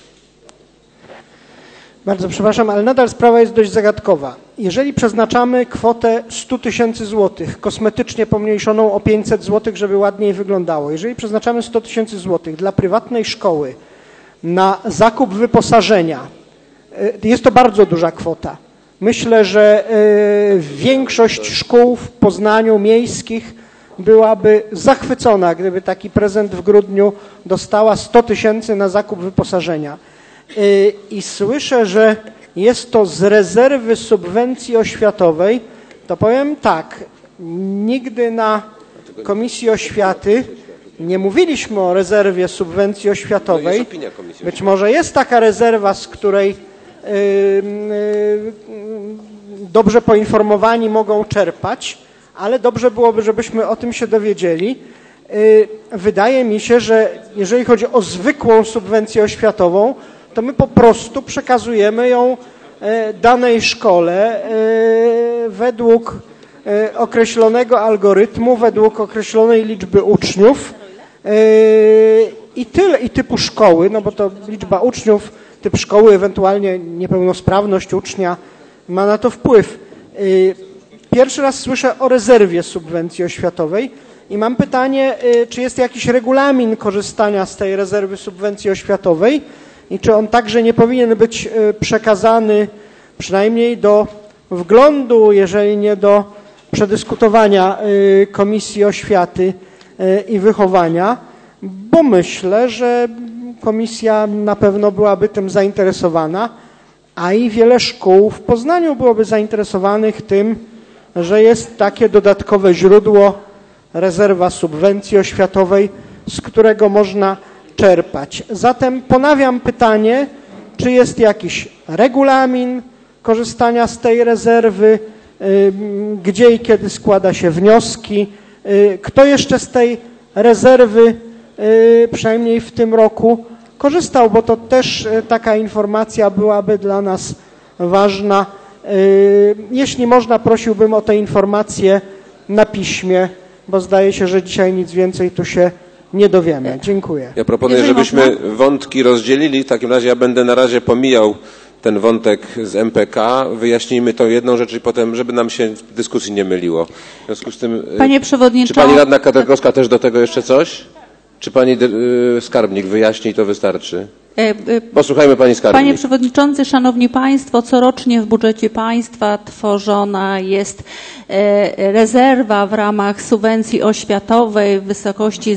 Bardzo przepraszam, ale nadal sprawa jest dość zagadkowa. Jeżeli przeznaczamy kwotę 100 000 złotych, kosmetycznie pomniejszoną o 500 złotych, żeby ładniej wyglądało, jeżeli przeznaczamy 100 000 złotych dla prywatnej szkoły na zakup wyposażenia, jest to bardzo duża kwota. Myślę, że większość szkół w Poznaniu miejskich byłaby zachwycona, gdyby taki prezent w grudniu dostała 100 000 na zakup wyposażenia. I słyszę, że jest to z rezerwy subwencji oświatowej. To powiem tak, nigdy na Komisji Oświaty nie mówiliśmy o rezerwie subwencji oświatowej. Być może jest taka rezerwa, z której dobrze poinformowani mogą czerpać, ale dobrze byłoby, żebyśmy o tym się dowiedzieli. Wydaje mi się, że jeżeli chodzi o zwykłą subwencję oświatową, to my po prostu przekazujemy ją danej szkole według określonego algorytmu, według określonej liczby uczniów i tyle, i typu szkoły, no bo to liczba uczniów, typ szkoły, ewentualnie niepełnosprawność ucznia ma na to wpływ. Pierwszy raz słyszę o rezerwie subwencji oświatowej i mam pytanie, czy jest jakiś regulamin korzystania z tej rezerwy subwencji oświatowej i czy on także nie powinien być przekazany przynajmniej do wglądu, jeżeli nie do przedyskutowania Komisji Oświaty i Wychowania, bo myślę, że komisja na pewno byłaby tym zainteresowana, a i wiele szkół w Poznaniu byłoby zainteresowanych tym, że jest takie dodatkowe źródło, rezerwa subwencji oświatowej, z którego można czerpać. Zatem ponawiam pytanie, czy jest jakiś regulamin korzystania z tej rezerwy, gdzie i kiedy składa się wnioski, kto jeszcze z tej rezerwy, przynajmniej w tym roku, korzystał, bo to też taka informacja byłaby dla nas ważna. Jeśli można, prosiłbym o te informacje na piśmie, bo zdaje się, że dzisiaj nic więcej tu się nie dowiemy. Dziękuję. Ja proponuję, żebyśmy wątki rozdzielili. W takim razie ja będę na razie pomijał ten wątek z MPK. Wyjaśnijmy tą jedną rzecz i potem, żeby nam się w dyskusji nie myliło. W związku z tym, Panie Przewodniczący, czy pani radna Katarkowska też do tego jeszcze coś? Czy pani skarbnik wyjaśni i to wystarczy? Posłuchajmy pani skarbnik. Panie Przewodniczący, Szanowni Państwo, corocznie w budżecie państwa tworzona jest rezerwa w ramach subwencji oświatowej w wysokości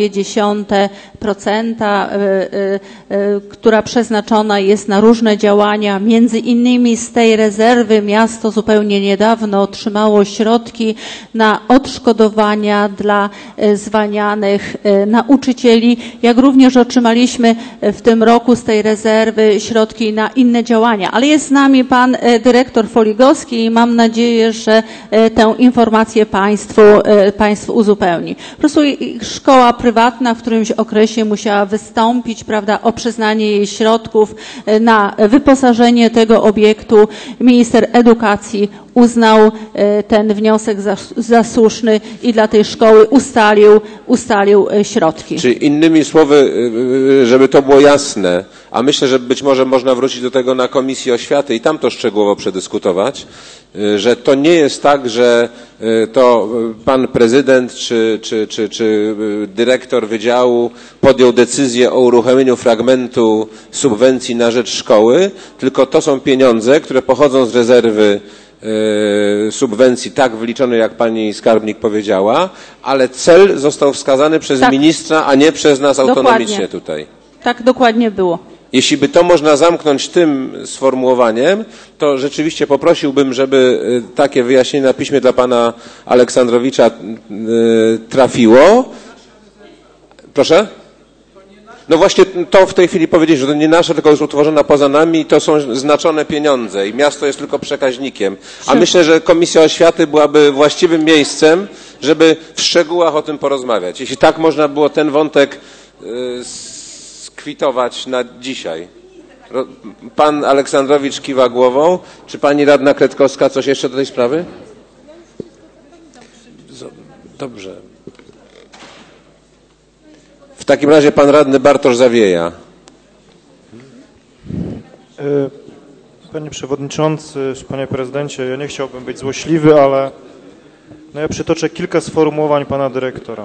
0,2%, która przeznaczona jest na różne działania. Między innymi z tej rezerwy miasto zupełnie niedawno otrzymało środki na odszkodowania dla zwalnianych nauczycieli, jak również otrzymaliśmy w tym roku z tej rezerwy środki na inne działania. Ale jest z nami pan dyrektor Foligowski i mam nadzieję, że tę informację Państwu uzupełni. Po prostu szkoła prywatna w którymś okresie musiała wystąpić, prawda, o przyznanie jej środków na wyposażenie tego obiektu. Minister edukacji uznał ten wniosek za słuszny i dla tej szkoły ustalił środki. Czyli innymi słowy, żeby to było jasne, a myślę, że być może można wrócić do tego na Komisji Oświaty i tam to szczegółowo przedyskutować, że to nie jest tak, że to pan prezydent czy dyrektor wydziału podjął decyzję o uruchomieniu fragmentu subwencji na rzecz szkoły, tylko to są pieniądze, które pochodzą z rezerwy subwencji tak wyliczonej, jak pani skarbnik powiedziała, ale cel został wskazany przez ministra, a nie przez nas autonomicznie tutaj. Tak dokładnie było. Jeśli by to można zamknąć tym sformułowaniem, to rzeczywiście poprosiłbym, żeby takie wyjaśnienie na piśmie dla pana Aleksandrowicza trafiło. Proszę? No właśnie to w tej chwili powiedzieć, że to nie nasza, tylko jest utworzona poza nami i to są znaczone pieniądze i miasto jest tylko przekaźnikiem. A myślę, że Komisja Oświaty byłaby właściwym miejscem, żeby w szczegółach o tym porozmawiać. Jeśli tak można było ten wątek skwitować na dzisiaj. Pan Aleksandrowicz kiwa głową. Czy pani radna Kretkowska coś jeszcze do tej sprawy? Dobrze. W takim razie pan radny Bartosz Zawieja. Panie Przewodniczący, Panie Prezydencie, ja nie chciałbym być złośliwy, ale ja przytoczę kilka sformułowań pana dyrektora.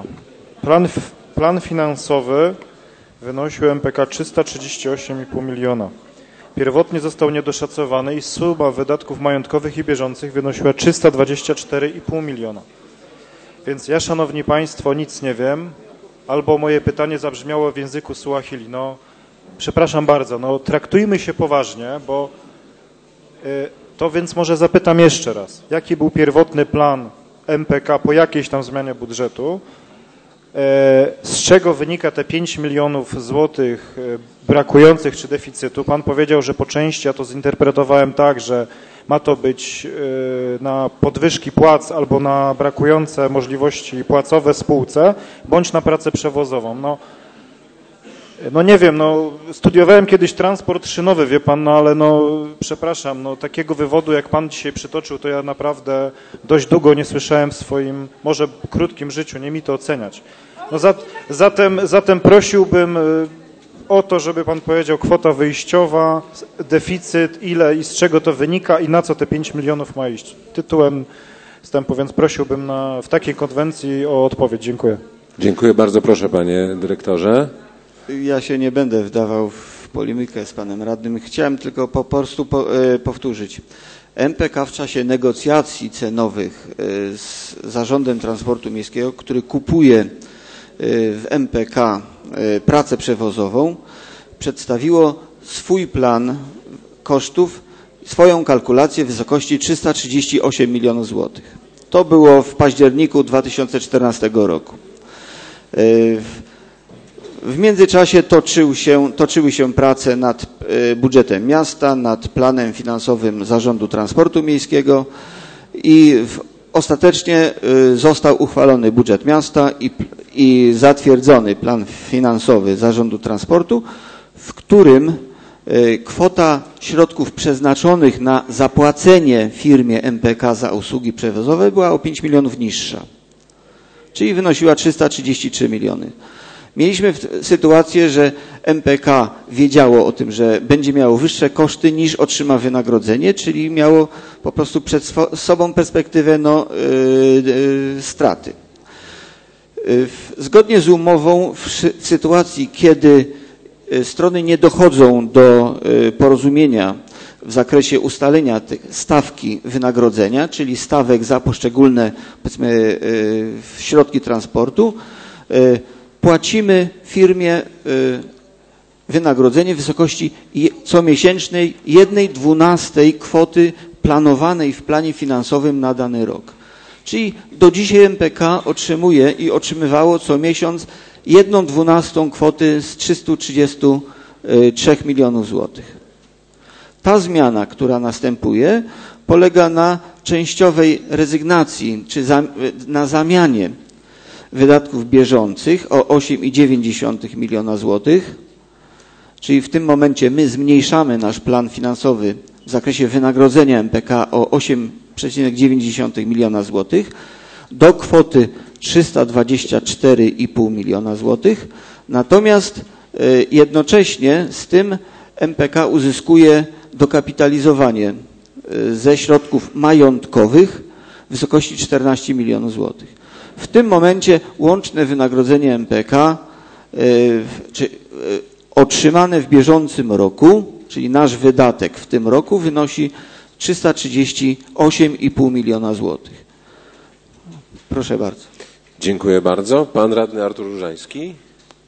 Plan finansowy wynosił MPK 338,5 miliona. pierwotnie został niedoszacowany i suma wydatków majątkowych i bieżących wynosiła 324,5 miliona. Więc ja, szanowni państwo, nic nie wiem, albo moje pytanie zabrzmiało w języku Suahili. No, przepraszam bardzo, no traktujmy się poważnie, bo to więc może zapytam jeszcze raz. Jaki był pierwotny plan MPK po jakiejś tam zmianie budżetu? Z czego wynika te 5 milionów złotych brakujących czy deficytu? Pan powiedział, że po części, ja to zinterpretowałem tak, że ma to być na podwyżki płac albo na brakujące możliwości płacowe spółce, bądź na pracę przewozową. No nie wiem, no studiowałem kiedyś transport szynowy, wie pan, no ale no przepraszam, no takiego wywodu jak pan dzisiaj przytoczył, to ja naprawdę dość długo nie słyszałem w swoim, może krótkim życiu, nie mi to oceniać. No zatem prosiłbym o to, żeby pan powiedział kwota wyjściowa, deficyt, ile i z czego to wynika i na co te 5 milionów ma iść. Tytułem wstępu, więc prosiłbym w takiej konwencji o odpowiedź. Dziękuję. Dziękuję bardzo, proszę panie dyrektorze. Ja się nie będę wdawał w polemikę z panem radnym. Chciałem tylko po prostu powtórzyć. MPK w czasie negocjacji cenowych z Zarządem Transportu Miejskiego, który kupuje w MPK pracę przewozową, przedstawiło swój plan kosztów, swoją kalkulację w wysokości 338 milionów złotych. To było w październiku 2014 roku. W międzyczasie toczyły się prace nad budżetem miasta, nad planem finansowym Zarządu Transportu Miejskiego i ostatecznie został uchwalony budżet miasta i zatwierdzony plan finansowy Zarządu Transportu, w którym kwota środków przeznaczonych na zapłacenie firmie MPK za usługi przewozowe była o 5 milionów niższa, czyli wynosiła 333 miliony. Mieliśmy sytuację, że MPK wiedziało o tym, że będzie miało wyższe koszty niż otrzyma wynagrodzenie, czyli miało po prostu przed sobą perspektywę straty. Zgodnie z umową w sytuacji, kiedy strony nie dochodzą do porozumienia w zakresie ustalenia stawki wynagrodzenia, czyli stawek za poszczególne, powiedzmy, środki transportu, płacimy firmie wynagrodzenie w wysokości comiesięcznej 1/12 kwoty planowanej w planie finansowym na dany rok. Czyli do dzisiaj MPK otrzymuje i otrzymywało co miesiąc 1/12 kwoty z 333 milionów złotych. Ta zmiana, która następuje, polega na częściowej rezygnacji, czy na zamianie wydatków bieżących o 8,9 miliona złotych, czyli w tym momencie my zmniejszamy nasz plan finansowy w zakresie wynagrodzenia MPK o 8,9 miliona złotych do kwoty 324,5 miliona złotych. Natomiast jednocześnie z tym MPK uzyskuje dokapitalizowanie ze środków majątkowych w wysokości 14 milionów złotych. W tym momencie łączne wynagrodzenie MPK otrzymane w bieżącym roku, czyli nasz wydatek w tym roku, wynosi 338,5 miliona złotych. Proszę bardzo. Dziękuję bardzo. Pan radny Artur Różański.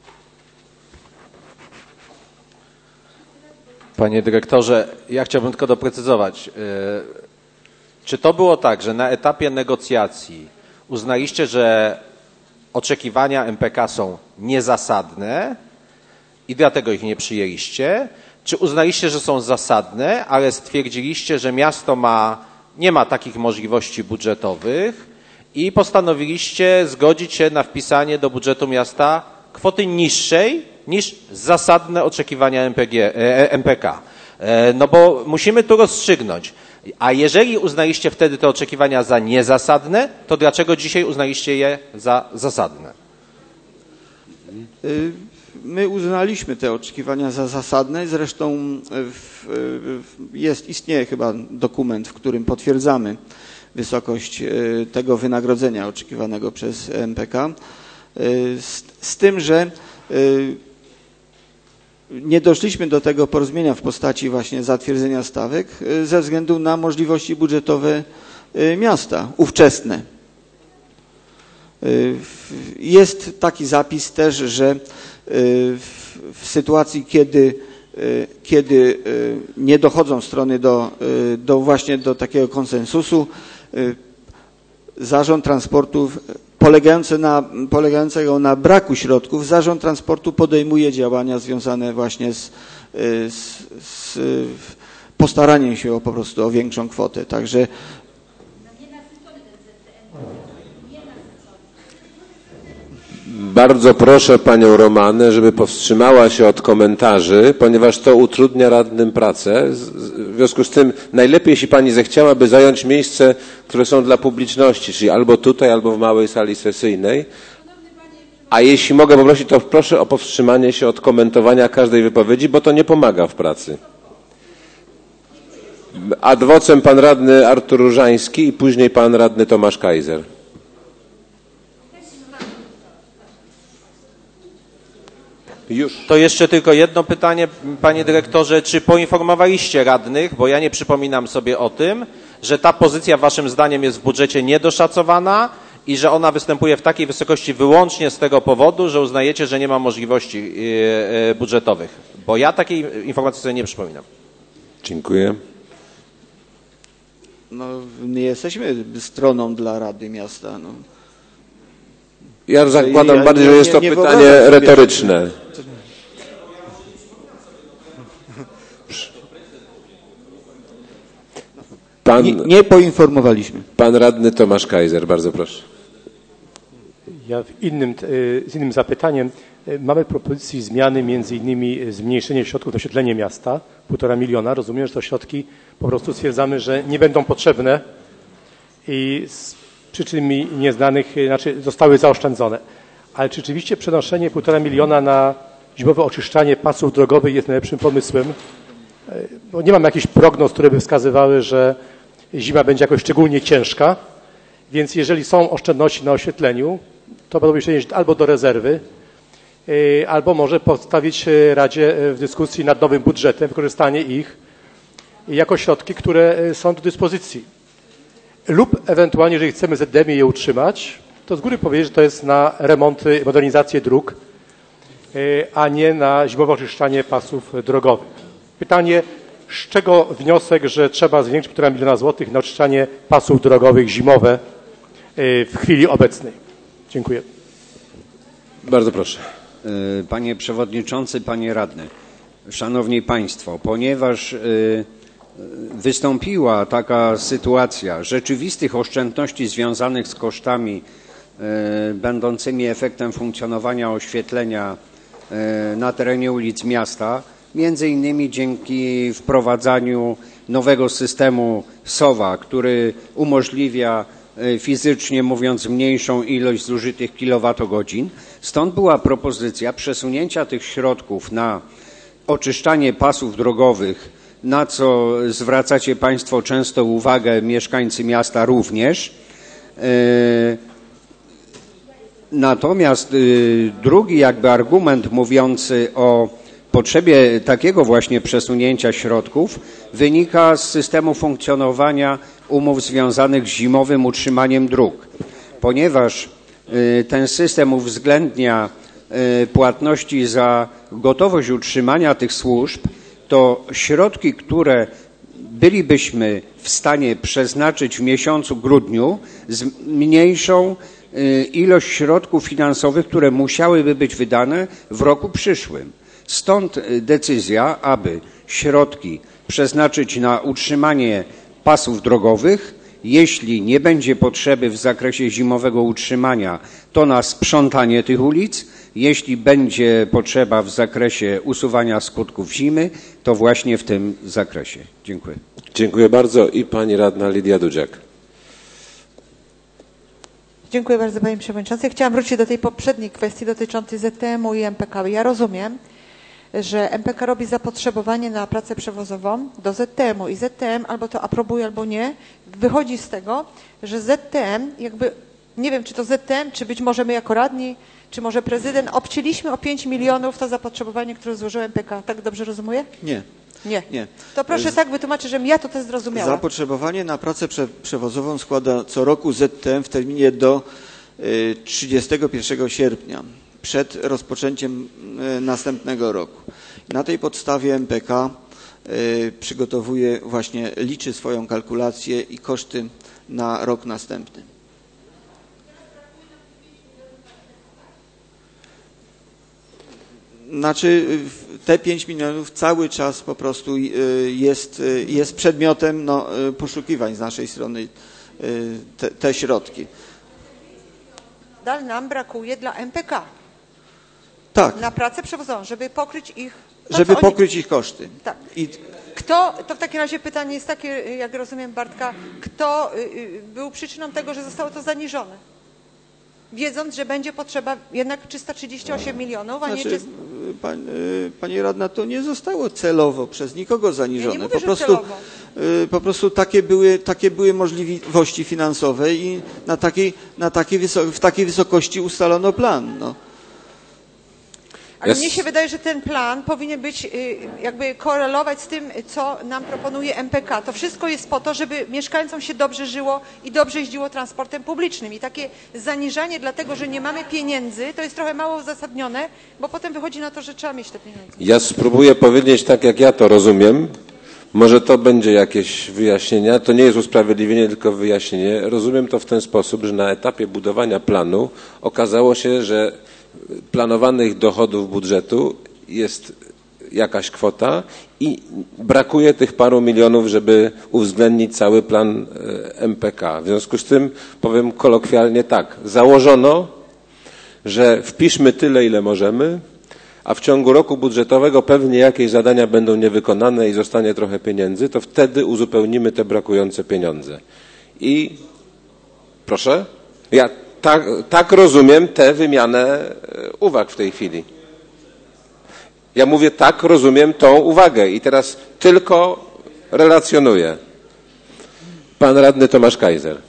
Panie dyrektorze, ja chciałbym tylko doprecyzować. Czy to było tak, że na etapie negocjacji uznaliście, że oczekiwania MPK są niezasadne i dlatego ich nie przyjęliście? Czy uznaliście, że są zasadne, ale stwierdziliście, że miasto nie ma takich możliwości budżetowych i postanowiliście zgodzić się na wpisanie do budżetu miasta kwoty niższej niż zasadne oczekiwania MPK? No bo musimy tu rozstrzygnąć. A jeżeli uznaliście wtedy te oczekiwania za niezasadne, to dlaczego dzisiaj uznaliście je za zasadne? My uznaliśmy te oczekiwania za zasadne. Zresztą istnieje chyba dokument, w którym potwierdzamy wysokość tego wynagrodzenia oczekiwanego przez MPK. Z tym, że nie doszliśmy do tego porozumienia w postaci właśnie zatwierdzenia stawek ze względu na możliwości budżetowe miasta, ówczesne. Jest taki zapis też, że w sytuacji, kiedy nie dochodzą strony właśnie do takiego konsensusu, Zarząd Transportu polegającego na braku środków, Zarząd Transportu podejmuje działania związane właśnie z postaraniem się po prostu o większą kwotę. Także bardzo proszę panią Romanę, żeby powstrzymała się od komentarzy, ponieważ to utrudnia radnym pracę. W związku z tym najlepiej, jeśli pani zechciałaby zająć miejsce, które są dla publiczności, czyli albo tutaj, albo w małej sali sesyjnej. A jeśli mogę poprosić, to proszę o powstrzymanie się od komentowania każdej wypowiedzi, bo to nie pomaga w pracy. Ad vocem pan radny Artur Różański i później pan radny Tomasz Kaiser. Już. To jeszcze tylko jedno pytanie, panie dyrektorze. Czy poinformowaliście radnych, bo ja nie przypominam sobie o tym, że ta pozycja waszym zdaniem jest w budżecie niedoszacowana i że ona występuje w takiej wysokości wyłącznie z tego powodu, że uznajecie, że nie ma możliwości budżetowych? Bo ja takiej informacji sobie nie przypominam. Dziękuję. no, nie jesteśmy stroną dla Rady Miasta. No. Ja zakładam bardziej, że jest to pytanie retoryczne. Nie poinformowaliśmy. Pan radny Tomasz Kaiser, bardzo proszę. Ja z innym zapytaniem. Mamy propozycję zmiany, między innymi zmniejszenie środków na oświetlenie miasta, 1,5 miliona. Rozumiem, że to środki po prostu stwierdzamy, że nie będą potrzebne i z przyczyn mi nieznanych, znaczy zostały zaoszczędzone. Ale czy rzeczywiście przenoszenie 1,5 miliona na zimowe oczyszczanie pasów drogowych jest najlepszym pomysłem? Bo nie mam jakichś prognoz, które by wskazywały, że zima będzie jakoś szczególnie ciężka, więc jeżeli są oszczędności na oświetleniu, to będą przenieść albo do rezerwy, albo może postawić Radzie w dyskusji nad nowym budżetem, wykorzystanie ich jako środki, które są do dyspozycji. Lub ewentualnie, jeżeli chcemy ZDM je utrzymać, to z góry powiedzieć, że to jest na remonty, modernizację dróg, a nie na zimowe oczyszczanie pasów drogowych. Pytanie, z czego wniosek, że trzeba zwiększyć 1,5 miliona złotych na oczyszczanie pasów drogowych zimowe w chwili obecnej? Dziękuję. Bardzo proszę. Panie Przewodniczący, Panie Radny, Szanowni Państwo, ponieważ wystąpiła taka sytuacja rzeczywistych oszczędności związanych z kosztami będącymi efektem funkcjonowania oświetlenia na terenie ulic miasta, między innymi dzięki wprowadzaniu nowego systemu SOWA, który umożliwia fizycznie mówiąc mniejszą ilość zużytych kilowatogodzin. Stąd była propozycja przesunięcia tych środków na oczyszczanie pasów drogowych, na co zwracacie Państwo często uwagę, mieszkańcy miasta również. Natomiast drugi jakby argument mówiący o potrzebie takiego właśnie przesunięcia środków wynika z systemu funkcjonowania umów związanych z zimowym utrzymaniem dróg. Ponieważ ten system uwzględnia płatności za gotowość utrzymania tych służb, to środki, które bylibyśmy w stanie przeznaczyć w miesiącu grudniu, zmniejszą ilość środków finansowych, które musiałyby być wydane w roku przyszłym. Stąd decyzja, aby środki przeznaczyć na utrzymanie pasów drogowych. Jeśli nie będzie potrzeby w zakresie zimowego utrzymania, to na sprzątanie tych ulic. Jeśli będzie potrzeba w zakresie usuwania skutków zimy, to właśnie w tym zakresie. Dziękuję. Dziękuję bardzo. I pani radna Lidia Dudziak. Dziękuję bardzo, panie przewodniczący. Chciałam wrócić do tej poprzedniej kwestii dotyczącej ZTM-u i MPK. Ja rozumiem, że MPK robi zapotrzebowanie na pracę przewozową do ZTM-u i ZTM albo to aprobuje, albo nie. Wychodzi z tego, że ZTM jakby, nie wiem czy to ZTM, czy być może my jako radni, czy może prezydent, obcięliśmy o 5 milionów to zapotrzebowanie, które złożył MPK. Tak dobrze rozumuję? Nie. Nie. To proszę tak wytłumaczyć, żebym ja to też zrozumiała. Zapotrzebowanie na pracę przewozową składa co roku ZTM w terminie do 31 sierpnia, przed rozpoczęciem następnego roku. Na tej podstawie MPK przygotowuje, właśnie liczy swoją kalkulację i koszty na rok następny. Znaczy te 5 milionów cały czas po prostu jest przedmiotem poszukiwań z naszej strony, te środki. Nadal nam brakuje dla MPK. Tak. Na pracę przewozową, żeby pokryć ich... Żeby pokryć ich koszty. Tak. To w takim razie pytanie jest takie, jak rozumiem Bartka, kto był przyczyną tego, że zostało to zaniżone? Wiedząc, że będzie potrzeba jednak 338 milionów, a znaczy, nie... Pani radna, to nie zostało celowo przez nikogo zaniżone. Ja nie mówię, że po prostu takie były możliwości finansowe i w takiej wysokości ustalono plan. No. Ale mnie się wydaje, że ten plan powinien być, jakby korelować z tym, co nam proponuje MPK. To wszystko jest po to, żeby mieszkańcom się dobrze żyło i dobrze jeździło transportem publicznym. I takie zaniżanie dlatego, że nie mamy pieniędzy, to jest trochę mało uzasadnione, bo potem wychodzi na to, że trzeba mieć te pieniądze. Ja spróbuję powiedzieć tak, jak ja to rozumiem. Może to będzie jakieś wyjaśnienia. To nie jest usprawiedliwienie, tylko wyjaśnienie. Rozumiem to w ten sposób, że na etapie budowania planu okazało się, że planowanych dochodów budżetu jest jakaś kwota i brakuje tych paru milionów, żeby uwzględnić cały plan MPK. W związku z tym powiem kolokwialnie tak, założono, że wpiszmy tyle, ile możemy, a w ciągu roku budżetowego pewnie jakieś zadania będą niewykonane i zostanie trochę pieniędzy, to wtedy uzupełnimy te brakujące pieniądze. I proszę? Ja tak rozumiem tę wymianę uwag w tej chwili. Ja mówię, tak rozumiem tą uwagę i teraz tylko relacjonuję. Pan radny Tomasz Kaiser.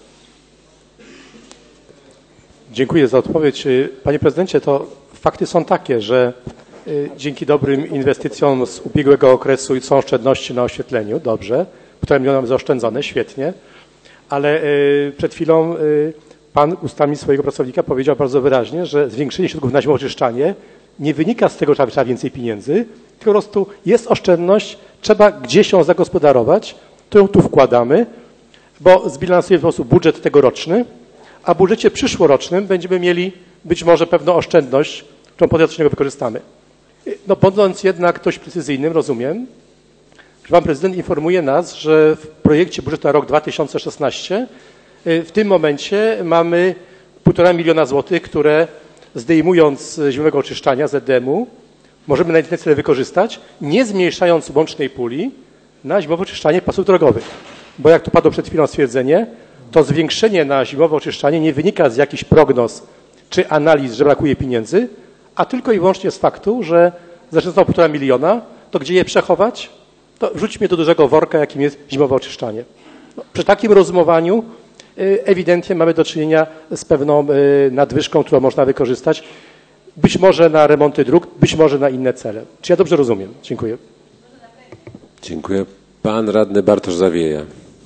Dziękuję za odpowiedź. Panie prezydencie, to fakty są takie, że dzięki dobrym inwestycjom z ubiegłego okresu są oszczędności na oświetleniu, dobrze, 1,5 miliona zaoszczędzone, świetnie, ale przed chwilą Pan ustami swojego pracownika powiedział bardzo wyraźnie, że zwiększenie środków na zimowoczyszczanie nie wynika z tego, że trzeba więcej pieniędzy, tylko po prostu jest oszczędność, trzeba gdzieś ją zagospodarować, to ją tu wkładamy, bo zbilansujemy po prostu budżet tegoroczny, a w budżecie przyszłorocznym będziemy mieli być może pewną oszczędność, którą potem wykorzystamy. No, będąc jednak dość precyzyjnym, rozumiem, że Pan Prezydent informuje nas, że w projekcie budżetu na rok 2016 w tym momencie mamy 1,5 miliona złotych, które zdejmując z zimowego oczyszczania ZDM-u możemy na inne cele wykorzystać, nie zmniejszając łącznej puli na zimowe oczyszczanie pasów drogowych. Bo jak tu padło przed chwilą stwierdzenie, to zwiększenie na zimowe oczyszczanie nie wynika z jakichś prognoz czy analiz, że brakuje pieniędzy, a tylko i wyłącznie z faktu, że zaczęto 1,5 miliona, to gdzie je przechować? To wrzućmy do dużego worka, jakim jest zimowe oczyszczanie. No, przy takim rozumowaniu ewidentnie mamy do czynienia z pewną nadwyżką, którą można wykorzystać, być może na remonty dróg, być może na inne cele. Czy ja dobrze rozumiem? Dziękuję. Dziękuję. Pan radny Bartosz Zawieja.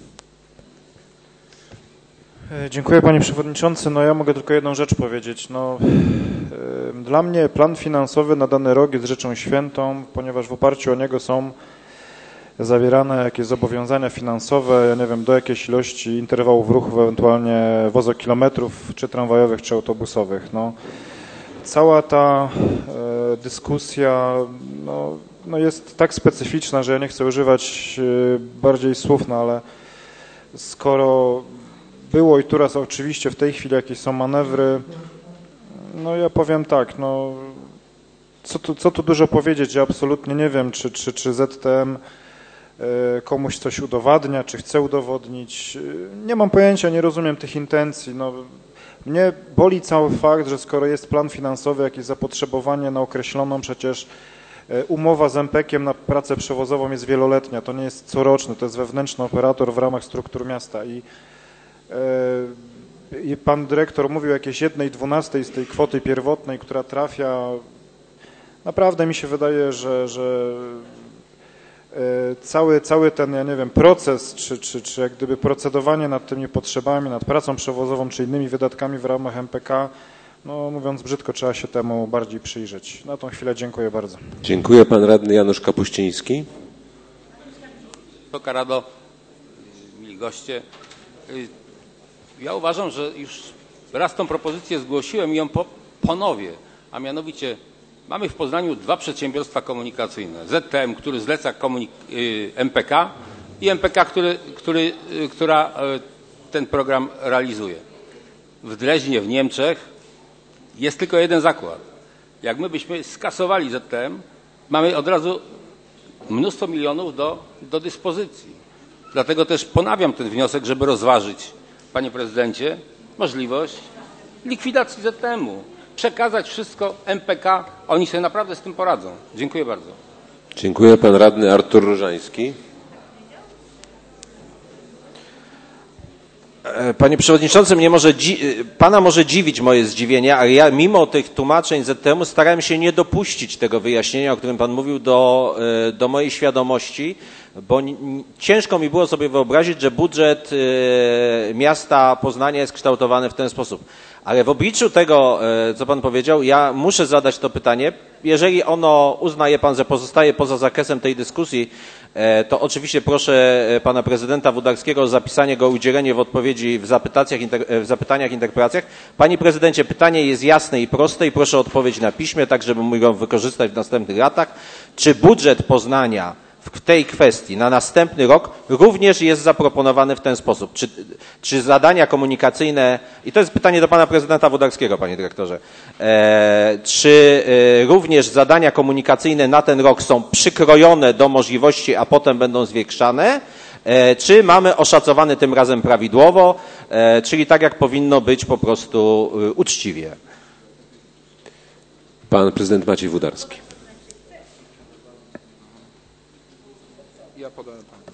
Dziękuję panie przewodniczący. No ja mogę tylko jedną rzecz powiedzieć. No, dla mnie plan finansowy na dany rok jest rzeczą świętą, ponieważ w oparciu o niego są zawierane jakieś zobowiązania finansowe, ja nie wiem, do jakiejś ilości interwałów ruchów, ewentualnie wozokilometrów, czy tramwajowych, czy autobusowych. No, cała ta dyskusja no jest tak specyficzna, że ja nie chcę używać bardziej słów, no ale skoro było i teraz oczywiście w tej chwili jakieś są manewry, no ja powiem tak, no co tu dużo powiedzieć, ja absolutnie nie wiem, czy ZTM komuś coś udowadnia, czy chce udowodnić. Nie mam pojęcia, nie rozumiem tych intencji. No, mnie boli cały fakt, że skoro jest plan finansowy, jakieś zapotrzebowanie na określoną przecież umowa z MPK-iem na pracę przewozową jest wieloletnia, to nie jest coroczny, to jest wewnętrzny operator w ramach struktur miasta i Pan dyrektor mówił o jakiejś 1/12 z tej kwoty pierwotnej, która trafia. Naprawdę mi się wydaje, że cały ten, ja nie wiem, proces, czy jak gdyby procedowanie nad tymi potrzebami, nad pracą przewozową, czy innymi wydatkami w ramach MPK, no mówiąc brzydko, trzeba się temu bardziej przyjrzeć. Na tą chwilę dziękuję bardzo. Dziękuję. Pan radny Janusz Kapuściński. Wysoka Rado, mili goście, ja uważam, że już raz tą propozycję zgłosiłem i ją ponowię, a mianowicie mamy w Poznaniu 2 przedsiębiorstwa komunikacyjne. ZTM, który zleca MPK i MPK, która ten program realizuje. W Dreźnie, w Niemczech jest tylko jeden zakład. Jak my byśmy skasowali ZTM, mamy od razu mnóstwo milionów do dyspozycji. Dlatego też ponawiam ten wniosek, żeby rozważyć, panie prezydencie, możliwość likwidacji ZTM-u. Przekazać wszystko MPK, oni sobie naprawdę z tym poradzą. Dziękuję bardzo. Dziękuję. Pan radny Artur Różański. Panie Przewodniczący, Pana może dziwić moje zdziwienie, ale ja mimo tych tłumaczeń ZTM-u starałem się nie dopuścić tego wyjaśnienia, o którym Pan mówił, do mojej świadomości, bo ciężko mi było sobie wyobrazić, że budżet miasta Poznania jest kształtowany w ten sposób. Ale w obliczu tego, co Pan powiedział, ja muszę zadać to pytanie. Jeżeli uznaje Pan, że pozostaje poza zakresem tej dyskusji, to oczywiście proszę Pana Prezydenta Wódarskiego o zapisanie go, udzielenie w odpowiedzi w zapytaniach, interpelacjach. Panie Prezydencie, pytanie jest jasne i proste i proszę o odpowiedź na piśmie, tak żeby mógł go wykorzystać w następnych latach. Czy budżet Poznania w tej kwestii na następny rok również jest zaproponowany w ten sposób? Czy zadania komunikacyjne, i to jest pytanie do Pana Prezydenta Wódarskiego, Panie Dyrektorze, czy również zadania komunikacyjne na ten rok są przykrojone do możliwości, a potem będą zwiększane, czy mamy oszacowany tym razem prawidłowo, czyli tak jak powinno być po prostu uczciwie? Pan prezydent Maciej Wódarski. Ja podałem panu.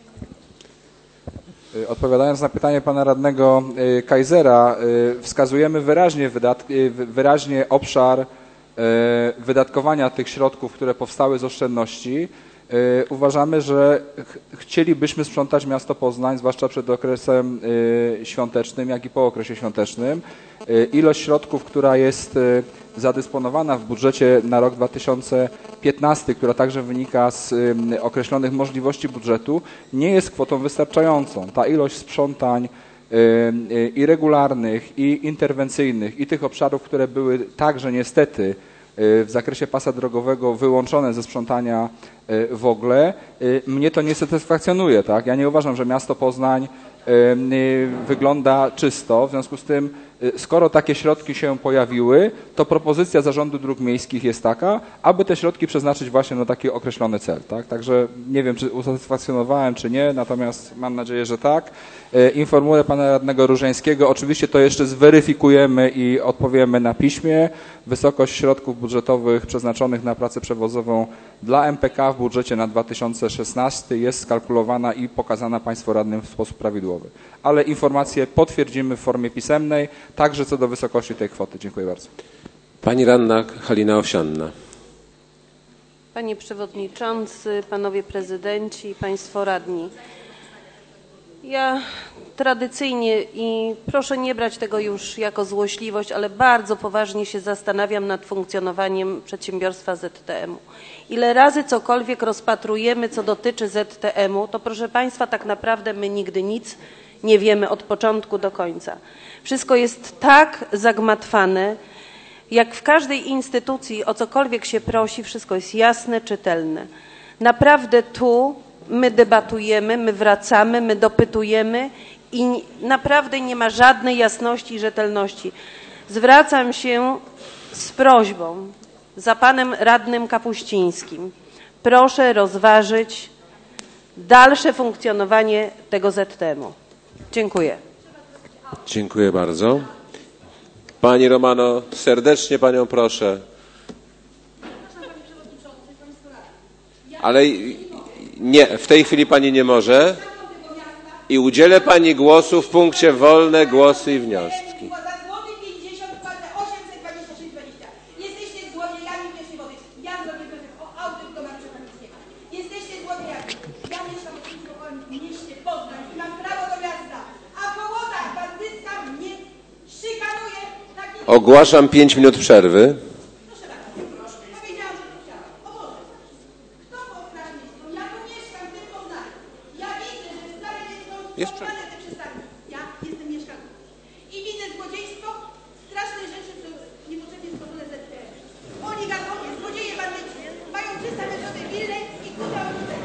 Odpowiadając na pytanie pana radnego Kaisera, wskazujemy wyraźnie obszar wydatkowania tych środków, które powstały z oszczędności. Uważamy, że chcielibyśmy sprzątać miasto Poznań, zwłaszcza przed okresem świątecznym, jak i po okresie świątecznym. Ilość środków, która jest zadysponowana w budżecie na rok 2015, która także wynika z określonych możliwości budżetu, nie jest kwotą wystarczającą. Ta ilość sprzątań i regularnych, i interwencyjnych, i tych obszarów, które były także niestety w zakresie pasa drogowego wyłączone ze sprzątania w ogóle, mnie to nie satysfakcjonuje. Tak? Ja nie uważam, że miasto Poznań wygląda czysto, w związku z tym skoro takie środki się pojawiły, to propozycja Zarządu Dróg Miejskich jest taka, aby te środki przeznaczyć właśnie na taki określony cel. Tak? Także nie wiem, czy usatysfakcjonowałem, czy nie, natomiast mam nadzieję, że tak. Informuję pana radnego Różańskiego. Oczywiście to jeszcze zweryfikujemy i odpowiemy na piśmie. Wysokość środków budżetowych przeznaczonych na pracę przewozową dla MPK w budżecie na 2016 jest skalkulowana i pokazana państwu radnym w sposób prawidłowy. Ale informacje potwierdzimy w formie pisemnej, także co do wysokości tej kwoty. Dziękuję bardzo. Pani radna Halina Owsianna. Panie Przewodniczący, Panowie Prezydenci, Państwo Radni. Ja tradycyjnie i proszę nie brać tego już jako złośliwość, ale bardzo poważnie się zastanawiam nad funkcjonowaniem przedsiębiorstwa ZTM-u. Ile razy cokolwiek rozpatrujemy, co dotyczy ZTM-u, to proszę Państwa, tak naprawdę my nigdy nic nie wiemy od początku do końca. Wszystko jest tak zagmatwane, jak w każdej instytucji o cokolwiek się prosi, wszystko jest jasne, czytelne. Naprawdę tu my debatujemy, my wracamy, my dopytujemy i naprawdę nie ma żadnej jasności i rzetelności. Zwracam się z prośbą za panem radnym Kapuścińskim. Proszę rozważyć dalsze funkcjonowanie tego ZTM-u. Dziękuję. Dziękuję bardzo. Pani Romano, serdecznie panią proszę. Ale nie, w tej chwili pani nie może. I udzielę pani głosu w punkcie wolne głosy i wnioski. Jesteście złodziejami pierwszej wody. Ja zrobię wniosek o audyt do Mariusza Kamińskiego. Jesteście złodziejami. Ja mieszkam w mieście Poznań i mam prawo do miasta. A połowa bandycka mnie szykanuje. Ogłaszam 5 minut przerwy. Jest przerwa. Ja jestem mieszkanką. I widzę złodziejstwo, straszne rzeczy, które niepotrzebnie stworzone z oligarchowie, złodzieje, bandyci. Mają 300-metrowe wille i kupią tutaj.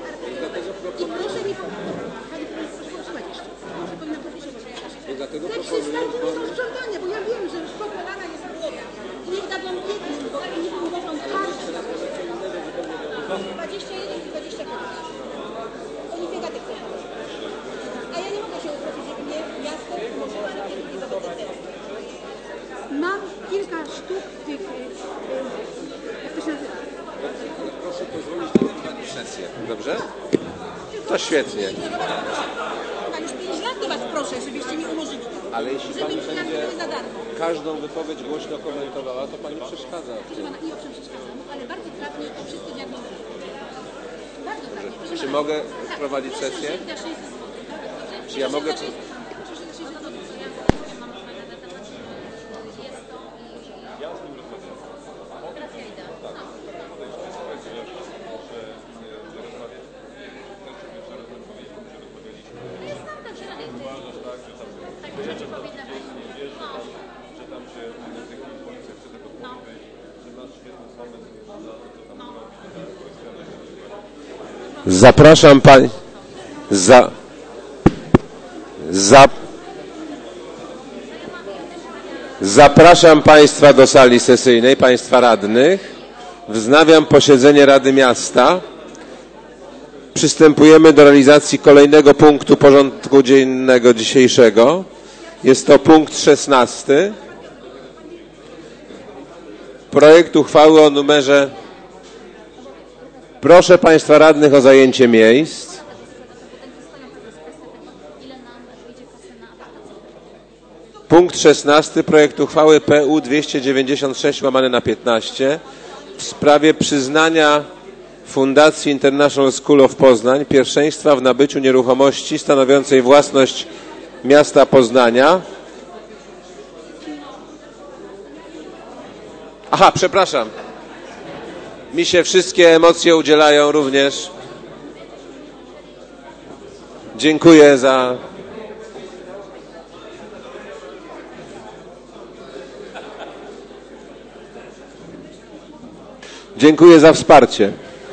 I proszę mi pani prezes, posłuchać jeszcze. Może powinna powiedzieć, te przystanki nie są sprzątane, bo ja wiem, że już popalana jest głowa. I niech dadzą jednym, bo niech uważą każdy. 21 i 25. Oni biegatek chcą. A ja nie mogę się uprosić, żeby mnie miasto umorzyło na kierunki zawodowe. Mam kilka sztuk tych, jak to się nazywa? Proszę pozwolić na sesję, dobrze? To świetnie. Już 5 lat do was proszę, żebyście mi umorzyli. Ale jeśli żeby pani mi będzie za darmo. każdą wypowiedź głośno komentowała, to pani przeszkadza. Proszę pana, i owszem przeszkadzam, ale bardzo trafnie to wszystko diagnozuję. Bardzo trafnie. Proszę Czy pana. mogę Tak, prowadzić proszę, sesję? że da 600 zł. Czy ja mogę... Proszę, że da 600 zł. Zapraszam pań... Zapraszam Państwa do sali sesyjnej, Państwa radnych. Wznawiam posiedzenie Rady Miasta. Przystępujemy do realizacji kolejnego punktu porządku dziennego dzisiejszego. Jest to punkt 16. Projekt uchwały o numerze... Proszę Państwa radnych o zajęcie miejsc. Punkt 16. Projekt uchwały PU 296/15 w sprawie przyznania Fundacji International School of Poznań pierwszeństwa w nabyciu nieruchomości stanowiącej własność miasta Poznania. Aha, przepraszam. Mi się wszystkie emocje udzielają również. Dziękuję za... Dziękuję za wsparcie.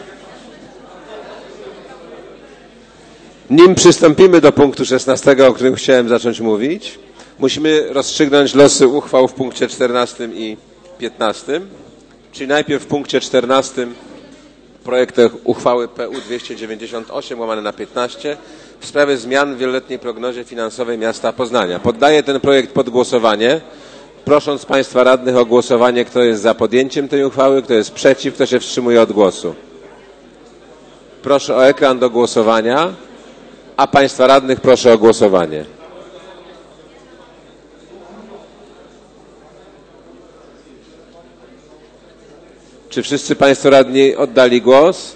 Nim przystąpimy do punktu 16, o którym chciałem zacząć mówić, musimy rozstrzygnąć losy uchwał w punkcie 14 i 15. Czyli najpierw w punkcie 14 projekt uchwały PU 298/15 w sprawie zmian w wieloletniej prognozie finansowej miasta Poznania. Poddaję ten projekt pod głosowanie, prosząc Państwa radnych o głosowanie, kto jest za podjęciem tej uchwały, kto jest przeciw, kto się wstrzymuje od głosu. Proszę o ekran do głosowania, a Państwa radnych proszę o głosowanie. Czy wszyscy Państwo radni oddali głos?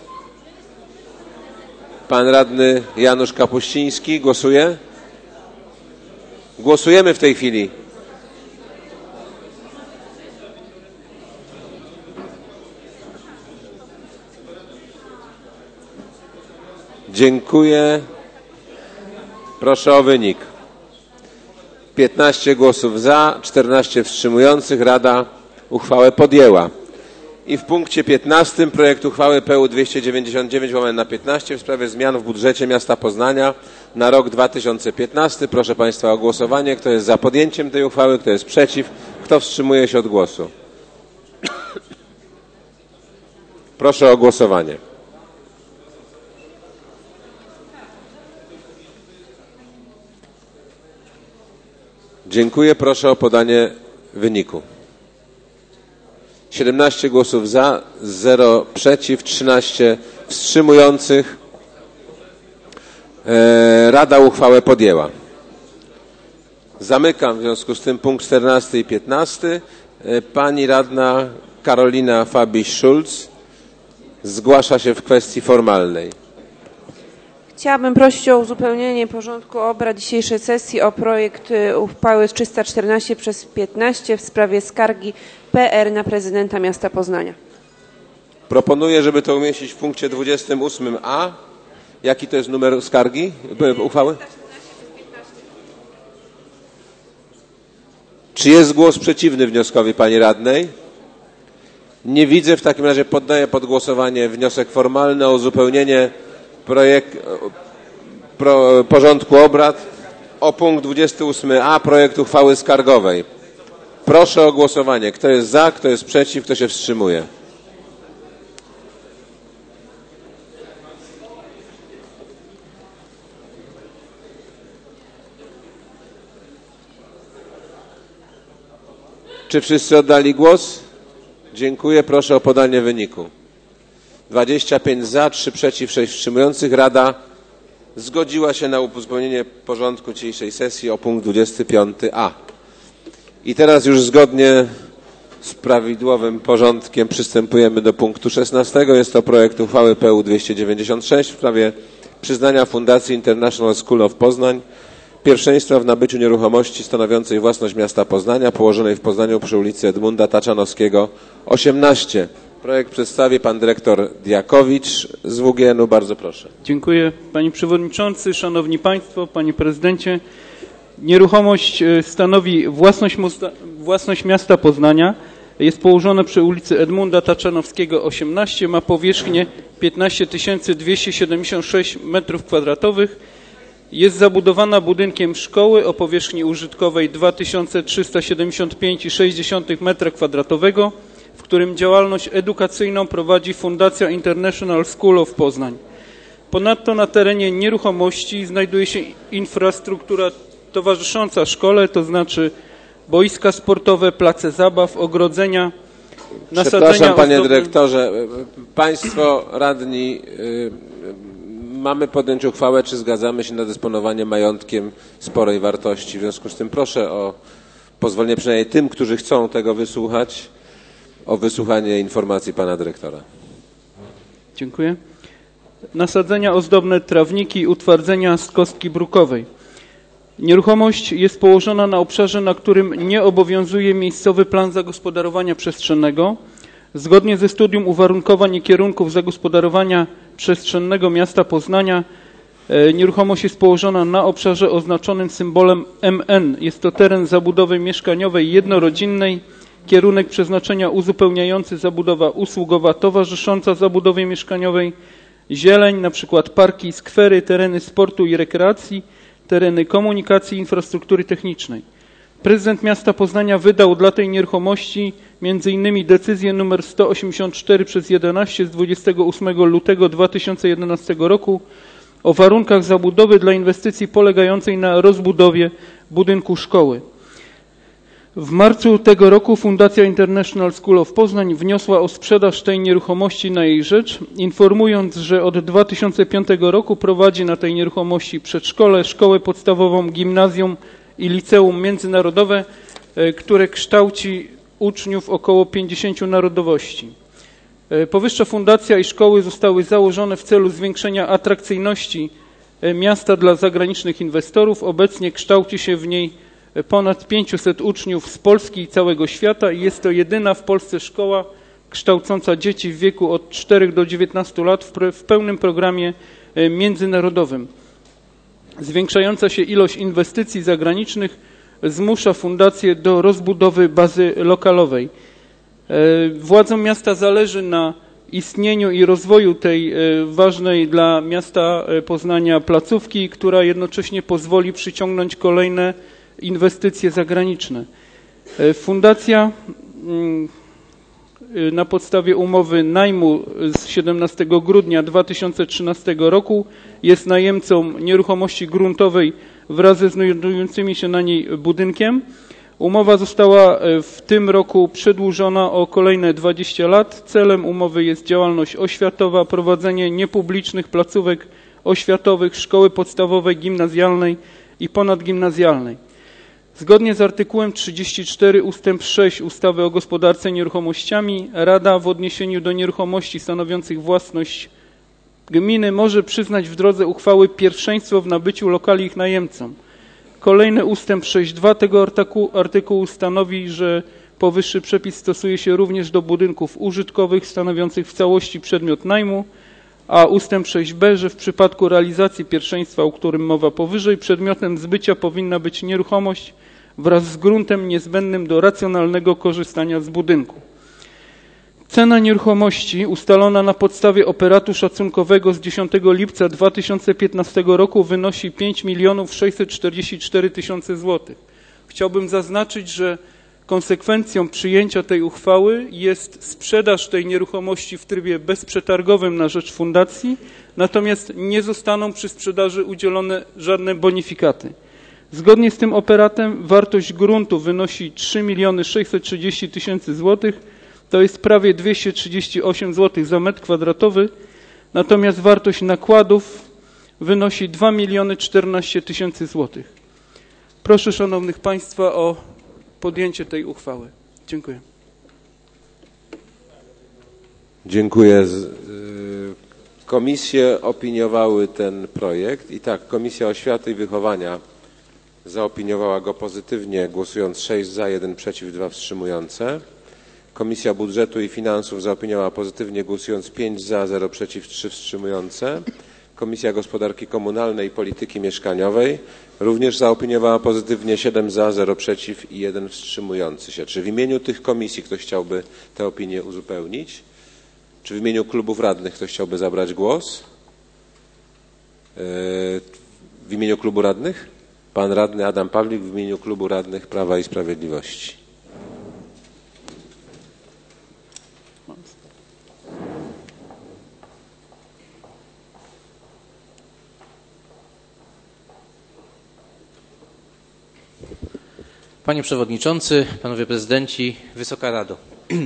Pan radny Janusz Kapuściński głosuje? Głosujemy w tej chwili. Dziękuję. Proszę o wynik. 15 głosów za, 14 wstrzymujących. Rada uchwałę podjęła. I w punkcie 15 projekt uchwały PU 299/15 w sprawie zmian w budżecie miasta Poznania na rok 2015. Proszę Państwa o głosowanie. Kto jest za podjęciem tej uchwały, kto jest przeciw, kto wstrzymuje się od głosu. Proszę o głosowanie. Dziękuję. Proszę o podanie wyniku. 17 głosów za, 0 przeciw, 13 wstrzymujących. Rada uchwałę podjęła. Zamykam w związku z tym punkt 14 i 15. Pani radna Karolina Fabiś-Szulc zgłasza się w kwestii formalnej. Chciałabym prosić o uzupełnienie porządku obrad dzisiejszej sesji o projekt uchwały 314/15 w sprawie skargi PR na prezydenta miasta Poznania. Proponuję, żeby to umieścić w punkcie 28a. Jaki to jest numer skargi, uchwały? Czy jest głos przeciwny wnioskowi pani radnej? Nie widzę. W takim razie poddaję pod głosowanie wniosek formalny o uzupełnienie porządku obrad o punkt 28a, projekt uchwały skargowej. Proszę o głosowanie. Kto jest za, kto jest przeciw, kto się wstrzymuje? Czy wszyscy oddali głos? Dziękuję. Proszę o podanie wyniku. 25 za, 3 przeciw, 6 wstrzymujących. Rada zgodziła się na uzupełnienie porządku dzisiejszej sesji o punkt 25a. I teraz już zgodnie z prawidłowym porządkiem przystępujemy do punktu 16. Jest to projekt uchwały PU 296 w sprawie przyznania Fundacji International School of Poznań pierwszeństwa w nabyciu nieruchomości stanowiącej własność miasta Poznania, położonej w Poznaniu przy ulicy Edmunda Taczanowskiego 18. Projekt przedstawi pan dyrektor Diakowicz z WGN-u. Bardzo proszę. Dziękuję. Panie Przewodniczący, Szanowni Państwo, Panie Prezydencie. Nieruchomość stanowi własność miasta Poznania. Jest położona przy ulicy Edmunda Taczanowskiego 18. Ma powierzchnię 15 276 m2. Jest zabudowana budynkiem szkoły o powierzchni użytkowej 2375,6 m2, w którym działalność edukacyjną prowadzi Fundacja International School of Poznań. Ponadto na terenie nieruchomości znajduje się infrastruktura towarzysząca szkole, to znaczy boiska sportowe, place zabaw, ogrodzenia, nasadzenia. Przepraszam, panie dyrektorze, państwo radni, mamy podjąć uchwałę, czy zgadzamy się na dysponowanie majątkiem sporej wartości. W związku z tym proszę o pozwolenie przynajmniej tym, którzy chcą tego wysłuchać, o wysłuchanie informacji pana dyrektora. Dziękuję. Nasadzenia ozdobne, trawniki, utwardzenia z kostki brukowej. Nieruchomość jest położona na obszarze, na którym nie obowiązuje miejscowy plan zagospodarowania przestrzennego. Zgodnie ze studium uwarunkowań i kierunków zagospodarowania przestrzennego miasta Poznania nieruchomość jest położona na obszarze oznaczonym symbolem MN. Jest to teren zabudowy mieszkaniowej jednorodzinnej, kierunek przeznaczenia uzupełniający zabudowa usługowa towarzysząca zabudowie mieszkaniowej, zieleń, np. parki, skwery, tereny sportu i rekreacji, tereny komunikacji i infrastruktury technicznej. Prezydent miasta Poznania wydał dla tej nieruchomości m.in. decyzję nr 184/11 z 28 lutego 2011 roku o warunkach zabudowy dla inwestycji polegającej na rozbudowie budynku szkoły. W marcu tego roku Fundacja International School of Poznań wniosła o sprzedaż tej nieruchomości na jej rzecz, informując, że od 2005 roku prowadzi na tej nieruchomości przedszkole, szkołę podstawową, gimnazjum i liceum międzynarodowe, które kształci uczniów około 50 narodowości. Powyższa fundacja i szkoły zostały założone w celu zwiększenia atrakcyjności miasta dla zagranicznych inwestorów. Obecnie kształci się w niej ponad 500 uczniów z Polski i całego świata i jest to jedyna w Polsce szkoła kształcąca dzieci w wieku od 4 do 19 lat w pełnym programie międzynarodowym. Zwiększająca się ilość inwestycji zagranicznych zmusza fundację do rozbudowy bazy lokalowej. Władzom miasta zależy na istnieniu i rozwoju tej ważnej dla miasta Poznania placówki, która jednocześnie pozwoli przyciągnąć kolejne inwestycje zagraniczne. Fundacja na podstawie umowy najmu z 17 grudnia 2013 roku jest najemcą nieruchomości gruntowej wraz ze znajdującymi się na niej budynkiem. Umowa została w tym roku przedłużona o kolejne 20 lat. Celem umowy jest działalność oświatowa, prowadzenie niepublicznych placówek oświatowych, szkoły podstawowej, gimnazjalnej i ponadgimnazjalnej. Zgodnie z artykułem 34 ustęp 6 ustawy o gospodarce nieruchomościami Rada w odniesieniu do nieruchomości stanowiących własność gminy może przyznać w drodze uchwały pierwszeństwo w nabyciu lokali ich najemcom. Kolejny ustęp 6.2 tego artykułu stanowi, że powyższy przepis stosuje się również do budynków użytkowych stanowiących w całości przedmiot najmu, a ustęp 6b, że w przypadku realizacji pierwszeństwa, o którym mowa powyżej, przedmiotem zbycia powinna być nieruchomość wraz z gruntem niezbędnym do racjonalnego korzystania z budynku. Cena nieruchomości ustalona na podstawie operatu szacunkowego z 10 lipca 2015 roku wynosi 5 644 000 złotych. Chciałbym zaznaczyć, że konsekwencją przyjęcia tej uchwały jest sprzedaż tej nieruchomości w trybie bezprzetargowym na rzecz fundacji, natomiast nie zostaną przy sprzedaży udzielone żadne bonifikaty. Zgodnie z tym operatem wartość gruntu wynosi 3 630 000 złotych, to jest prawie 238 zł za metr kwadratowy, natomiast wartość nakładów wynosi 2 014 000 złotych. Proszę szanownych Państwa o podjęcie tej uchwały. Dziękuję. Dziękuję. Komisje opiniowały ten projekt i tak, Komisja Oświaty i Wychowania zaopiniowała go pozytywnie, głosując 6 za, 1 przeciw, 2 wstrzymujące. Komisja Budżetu i Finansów zaopiniowała pozytywnie, głosując 5 za, 0 przeciw, 3 wstrzymujące. Komisja Gospodarki Komunalnej i Polityki Mieszkaniowej również zaopiniowała pozytywnie 7 za, 0 przeciw i 1 wstrzymujący się. Czy w imieniu tych komisji ktoś chciałby tę opinię uzupełnić? Czy w imieniu klubów radnych ktoś chciałby zabrać głos? W imieniu klubu radnych? Pan radny Adam Pawlik w imieniu klubu radnych Prawa i Sprawiedliwości. Panie Przewodniczący, Panowie Prezydenci, Wysoka Rado.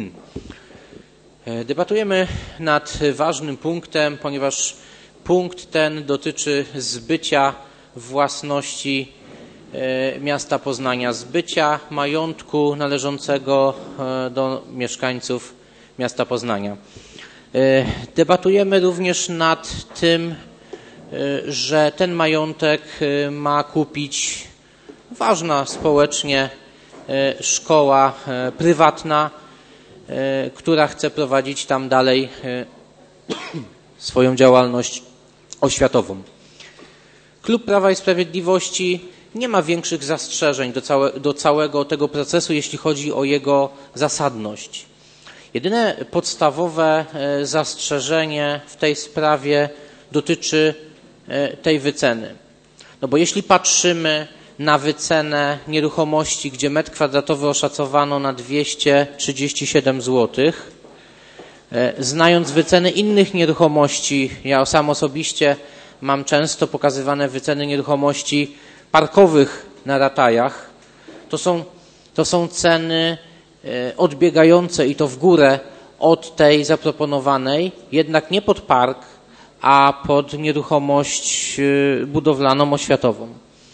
Debatujemy nad ważnym punktem, ponieważ punkt ten dotyczy zbycia własności miasta Poznania, zbycia majątku należącego do mieszkańców miasta Poznania. Debatujemy również nad tym, że ten majątek ma kupić ważna społecznie szkoła prywatna, która chce prowadzić tam dalej swoją działalność oświatową. Klub Prawa i Sprawiedliwości nie ma większych zastrzeżeń do całego tego procesu, jeśli chodzi o jego zasadność. Jedyne podstawowe zastrzeżenie w tej sprawie dotyczy tej wyceny. No bo jeśli patrzymy na wycenę nieruchomości, gdzie metr kwadratowy oszacowano na 237 zł. Znając wyceny innych nieruchomości, ja sam osobiście mam często pokazywane wyceny nieruchomości parkowych na ratajach. To są ceny odbiegające i to w górę od tej zaproponowanej, jednak nie pod park, a pod nieruchomość budowlaną, oświatową.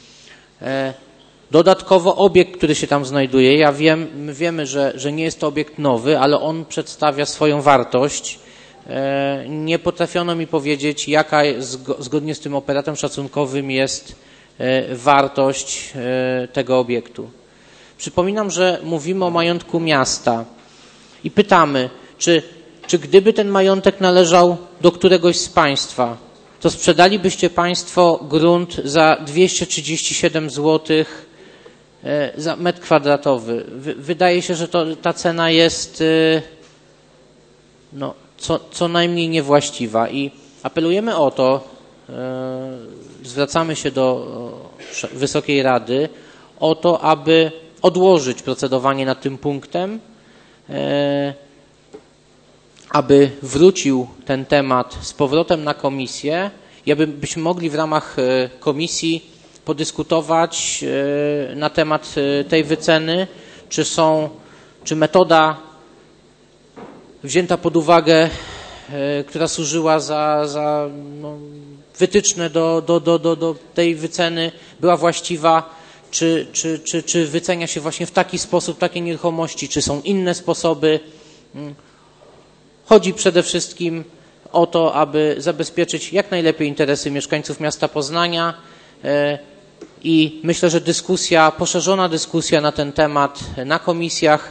Dodatkowo obiekt, który się tam znajduje, my wiemy, że nie jest to obiekt nowy, ale on przedstawia swoją wartość. Nie potrafiono mi powiedzieć, jaka zgodnie z tym operatem szacunkowym jest wartość tego obiektu. Przypominam, że mówimy o majątku miasta i pytamy, czy gdyby ten majątek należał do któregoś z Państwa, to sprzedalibyście Państwo grunt za 237 zł za metr kwadratowy. Wydaje się, że ta cena jest co najmniej niewłaściwa i apelujemy o to, zwracamy się do Wysokiej Rady o to, aby odłożyć procedowanie nad tym punktem, aby wrócił ten temat z powrotem na komisję i abyśmy mogli w ramach komisji podyskutować na temat tej wyceny, czy metoda wzięta pod uwagę, która służyła za wytyczne do tej wyceny, była właściwa, czy wycenia się właśnie w taki sposób takie nieruchomości, czy są inne sposoby. Chodzi przede wszystkim o to, aby zabezpieczyć jak najlepiej interesy mieszkańców miasta Poznania i myślę, że poszerzona dyskusja na ten temat na komisjach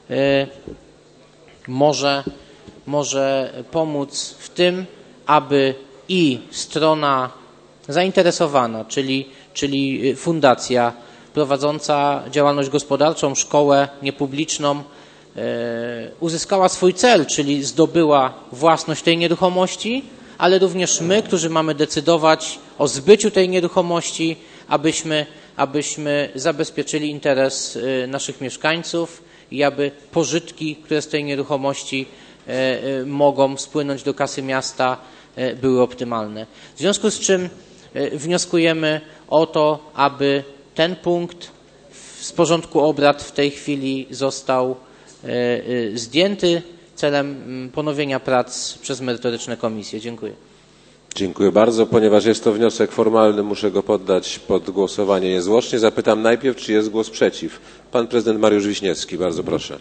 może pomóc w tym, aby i strona zainteresowana, czyli fundacja prowadząca działalność gospodarczą, szkołę niepubliczną, uzyskała swój cel, czyli zdobyła własność tej nieruchomości, ale również my, którzy mamy decydować o zbyciu tej nieruchomości, abyśmy zabezpieczyli interes naszych mieszkańców i aby pożytki, które z tej nieruchomości mogą spłynąć do kasy miasta, były optymalne. W związku z czym wnioskujemy o to, aby ten punkt z porządku obrad w tej chwili został zdjęty celem ponowienia prac przez merytoryczne komisje. Dziękuję. Dziękuję bardzo. Ponieważ jest to wniosek formalny, muszę go poddać pod głosowanie niezwłocznie. Zapytam najpierw, czy jest głos przeciw. Pan prezydent Mariusz Wiśniewski, bardzo proszę.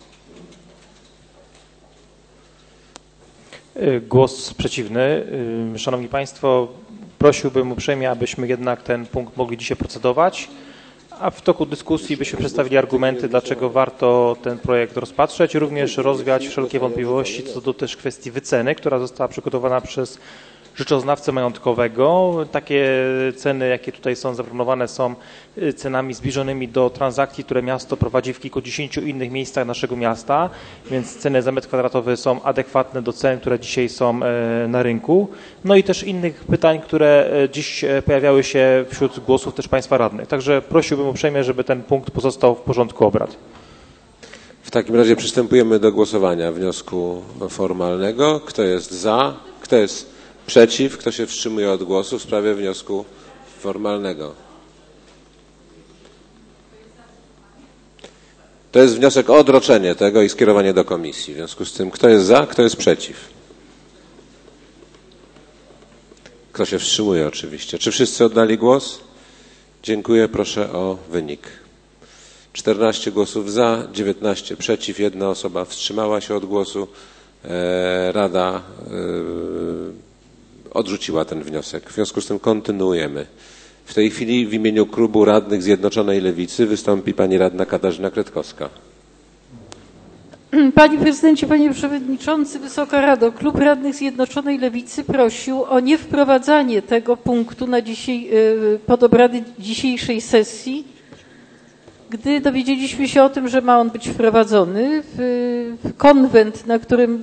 Głos przeciwny. Szanowni Państwo, prosiłbym uprzejmie, abyśmy jednak ten punkt mogli dzisiaj procedować, a w toku dyskusji byśmy przedstawili argumenty, dlaczego warto ten projekt rozpatrzeć, również rozwiać wszelkie wątpliwości co do też kwestii wyceny, która została przygotowana przez rzeczoznawcę majątkowego. Takie ceny, jakie tutaj są zaproponowane, są cenami zbliżonymi do transakcji, które miasto prowadzi w kilkudziesięciu innych miejscach naszego miasta, więc ceny za metr kwadratowy są adekwatne do cen, które dzisiaj są na rynku. No i też innych pytań, które dziś pojawiały się wśród głosów też Państwa radnych. Także prosiłbym uprzejmie, żeby ten punkt pozostał w porządku obrad. W takim razie przystępujemy do głosowania wniosku formalnego. Kto jest za? Kto jest przeciw? Kto się wstrzymuje od głosu w sprawie wniosku formalnego? To jest wniosek o odroczenie tego i skierowanie do komisji. W związku z tym, kto jest za, kto jest przeciw? Kto się wstrzymuje oczywiście? Czy wszyscy oddali głos? Dziękuję. Proszę o wynik. 14 głosów za, 19 przeciw, 1 osoba wstrzymała się od głosu. Rada odrzuciła ten wniosek. W związku z tym kontynuujemy. W tej chwili w imieniu klubu radnych Zjednoczonej Lewicy wystąpi pani radna Katarzyna Kretkowska. Panie prezydencie, panie przewodniczący, Wysoka Rado, klub radnych Zjednoczonej Lewicy prosił o niewprowadzanie tego punktu na dzisiaj, pod obrady dzisiejszej sesji, gdy dowiedzieliśmy się o tym, że ma on być wprowadzony. Konwent, na którym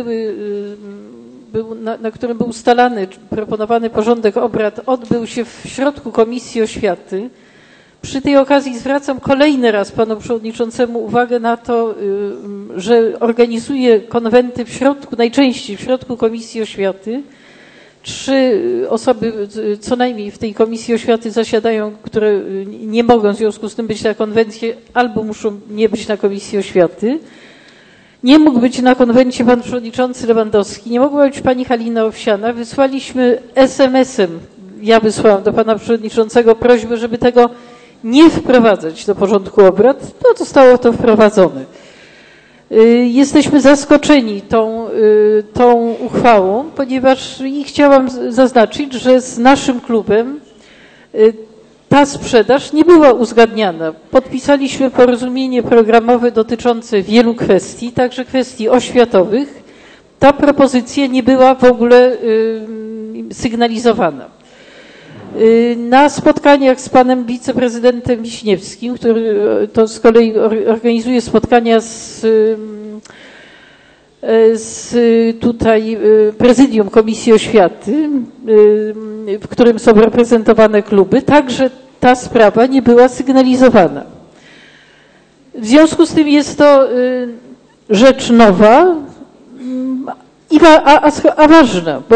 był ustalany, proponowany porządek obrad, odbył się w środku Komisji Oświaty. Przy tej okazji zwracam kolejny raz panu przewodniczącemu uwagę na to, że organizuje konwenty najczęściej w środku Komisji Oświaty. 3 osoby co najmniej w tej Komisji Oświaty zasiadają, które nie mogą w związku z tym być na konwencie albo muszą nie być na Komisji Oświaty. Nie mógł być na konwencie pan przewodniczący Lewandowski, nie mogła być pani Halina Owsiana. Wysłaliśmy SMS-em, ja wysłałam do pana przewodniczącego prośbę, żeby tego nie wprowadzać do porządku obrad. No, zostało to wprowadzone. Jesteśmy zaskoczeni tą uchwałą, ponieważ chciałam zaznaczyć, że z naszym klubem ta sprzedaż nie była uzgadniana. Podpisaliśmy porozumienie programowe dotyczące wielu kwestii, także kwestii oświatowych. Ta propozycja nie była w ogóle sygnalizowana. Na spotkaniach z panem wiceprezydentem Wiśniewskim, który to z kolei organizuje spotkania z tutaj prezydium Komisji Oświaty, w którym są reprezentowane kluby, także ta sprawa nie była sygnalizowana. W związku z tym jest to rzecz nowa, a ważna, bo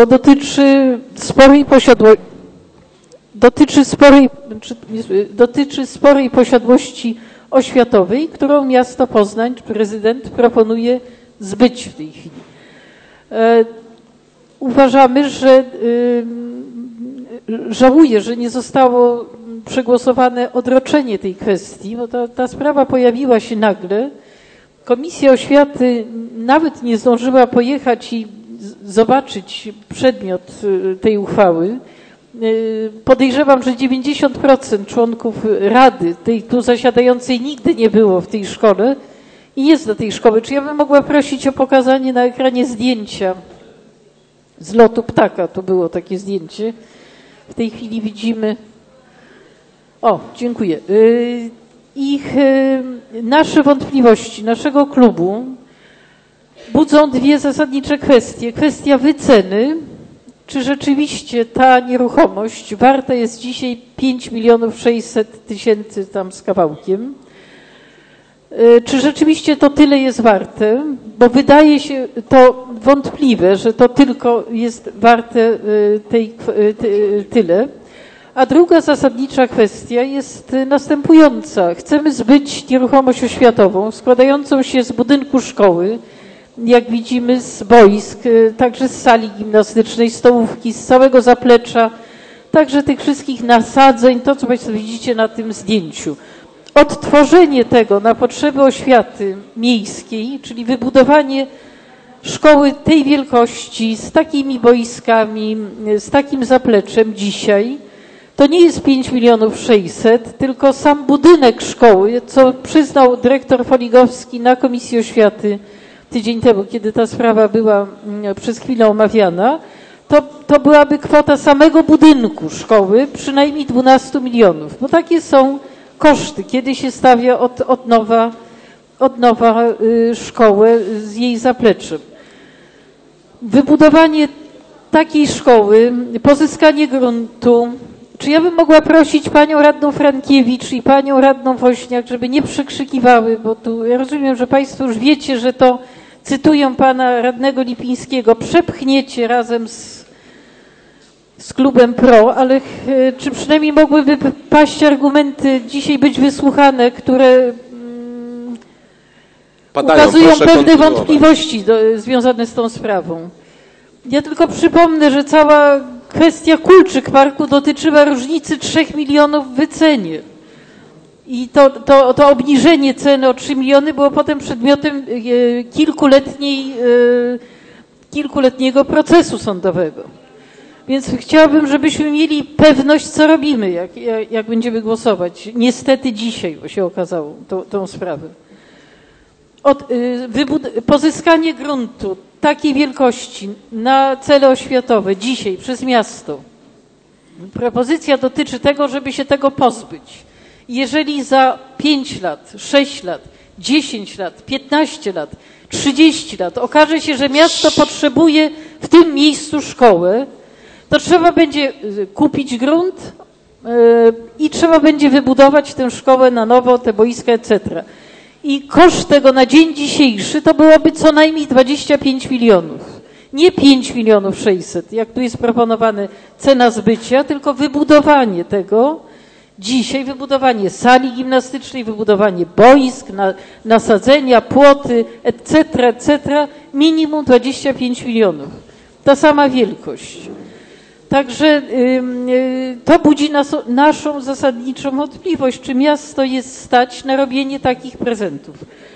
dotyczy sporej posiadłości oświatowej, którą miasto Poznań, prezydent proponuje zbyć w tej chwili. Uważamy, że żałuję, że nie zostało przegłosowane odroczenie tej kwestii, bo ta sprawa pojawiła się nagle. Komisja Oświaty nawet nie zdążyła pojechać i zobaczyć przedmiot tej uchwały. Podejrzewam, że 90% członków Rady, tej tu zasiadającej, nigdy nie było w tej szkole i nie zna tej szkoły. Czy ja bym mogła prosić o pokazanie na ekranie zdjęcia z lotu ptaka? To było takie zdjęcie. W tej chwili widzimy... O, dziękuję. nasze wątpliwości, naszego klubu budzą dwie zasadnicze kwestie. Kwestia wyceny, czy rzeczywiście ta nieruchomość warta jest dzisiaj 5 600 000 tam z kawałkiem. Czy rzeczywiście to tyle jest warte, bo wydaje się to wątpliwe, że to tylko jest warte tyle. A druga zasadnicza kwestia jest następująca. Chcemy zbyć nieruchomość oświatową składającą się z budynku szkoły, jak widzimy z boisk, także z sali gimnastycznej, stołówki, z całego zaplecza, także tych wszystkich nasadzeń, to co Państwo widzicie na tym zdjęciu. Odtworzenie tego na potrzeby oświaty miejskiej, czyli wybudowanie szkoły tej wielkości, z takimi boiskami, z takim zapleczem dzisiaj, to nie jest 5 600 000, tylko sam budynek szkoły, co przyznał dyrektor Foligowski na Komisji Oświaty tydzień temu, kiedy ta sprawa była przez chwilę omawiana, to byłaby kwota samego budynku szkoły przynajmniej 12 milionów, bo takie są koszty, kiedy się stawia od nowa szkołę z jej zapleczem. Wybudowanie takiej szkoły, pozyskanie gruntu. Czy ja bym mogła prosić panią radną Frankiewicz i panią radną Woźniak, żeby nie przekrzykiwały, bo tu ja rozumiem, że państwo już wiecie, że to cytują pana radnego Lipińskiego, przepchniecie razem z klubem PRO, ale czy przynajmniej mogłyby paść argumenty, dzisiaj być wysłuchane, które ukazują pewne wątpliwości związane z tą sprawą. Ja tylko przypomnę, że cała kwestia Kulczyk Parku dotyczyła różnicy 3 milionów w wycenie. I to obniżenie ceny o 3 miliony było potem przedmiotem kilkuletniego procesu sądowego. Więc chciałabym, żebyśmy mieli pewność, co robimy, jak będziemy głosować. Niestety dzisiaj, bo się okazało, tą sprawę. Pozyskanie gruntu takiej wielkości na cele oświatowe dzisiaj przez miasto. Propozycja dotyczy tego, żeby się tego pozbyć. Jeżeli za 5 lat, 6 lat, 10 lat, 15 lat, 30 lat okaże się, że miasto potrzebuje w tym miejscu szkołę, to trzeba będzie kupić grunt i trzeba będzie wybudować tę szkołę na nowo, te boiska, etc. I koszt tego na dzień dzisiejszy to byłoby co najmniej 25 milionów. Nie 5 600 000, jak tu jest proponowane cena zbycia, tylko wybudowanie tego, dzisiaj wybudowanie sali gimnastycznej, wybudowanie boisk, nasadzenia, płoty, etc., minimum 25 milionów. Ta sama wielkość. Także to budzi naszą zasadniczą wątpliwość, czy miasto jest stać na robienie takich prezentów.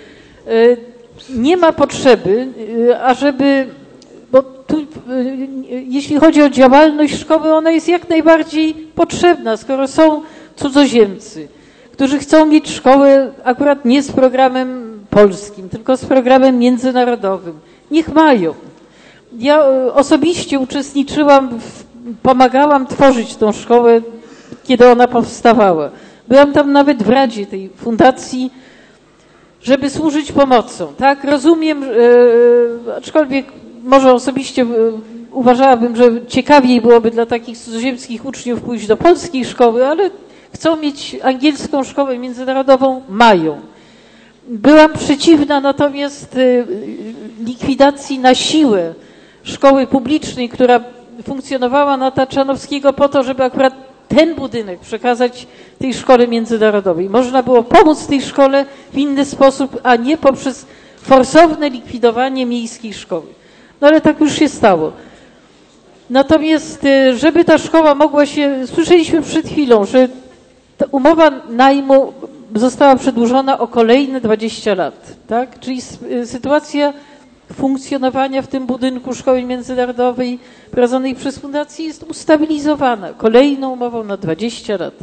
Nie ma potrzeby, ażeby, bo tu, jeśli chodzi o działalność szkoły, ona jest jak najbardziej potrzebna, skoro są cudzoziemcy, którzy chcą mieć szkołę akurat nie z programem polskim, tylko z programem międzynarodowym. Niech mają. Ja osobiście uczestniczyłam, pomagałam tworzyć tą szkołę, kiedy ona powstawała. Byłam tam nawet w radzie tej fundacji, żeby służyć pomocą. Tak, rozumiem, aczkolwiek może osobiście uważałabym, że ciekawiej byłoby dla takich cudzoziemskich uczniów pójść do polskiej szkoły, ale chcą mieć angielską szkołę międzynarodową, mają. Byłam przeciwna natomiast likwidacji na siłę szkoły publicznej, która funkcjonowała na Taczanowskiego po to, żeby akurat ten budynek przekazać tej szkole międzynarodowej. Można było pomóc tej szkole w inny sposób, a nie poprzez forsowne likwidowanie miejskiej szkoły. No ale tak już się stało. Natomiast, żeby ta szkoła mogła się... Słyszeliśmy przed chwilą, że ta umowa najmu została przedłużona o kolejne 20 lat. Tak? Czyli sytuacja funkcjonowania w tym budynku szkoły międzynarodowej prowadzonej przez fundację jest ustabilizowana kolejną umową na 20 lat.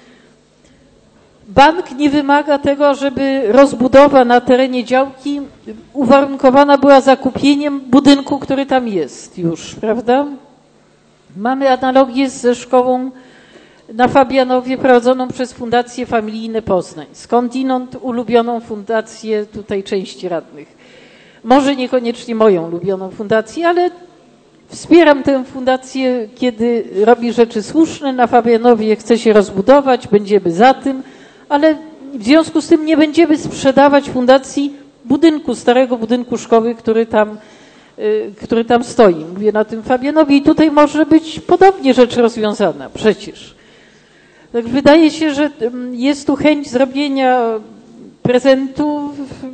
Bank nie wymaga tego, żeby rozbudowa na terenie działki uwarunkowana była zakupieniem budynku, który tam jest już, prawda? Mamy analogię ze szkołą na Fabianowie prowadzoną przez Fundację Familijne Poznań. Skądinąd ulubioną fundację tutaj części radnych. Może niekoniecznie moją ulubioną fundację, ale wspieram tę fundację, kiedy robi rzeczy słuszne. Na Fabianowie chce się rozbudować, będziemy za tym, ale w związku z tym nie będziemy sprzedawać fundacji budynku, starego budynku szkoły, który tam stoi. Mówię na tym Fabianowie i tutaj może być podobnie rzecz rozwiązana przecież. Tak wydaje się, że jest tu chęć zrobienia prezentu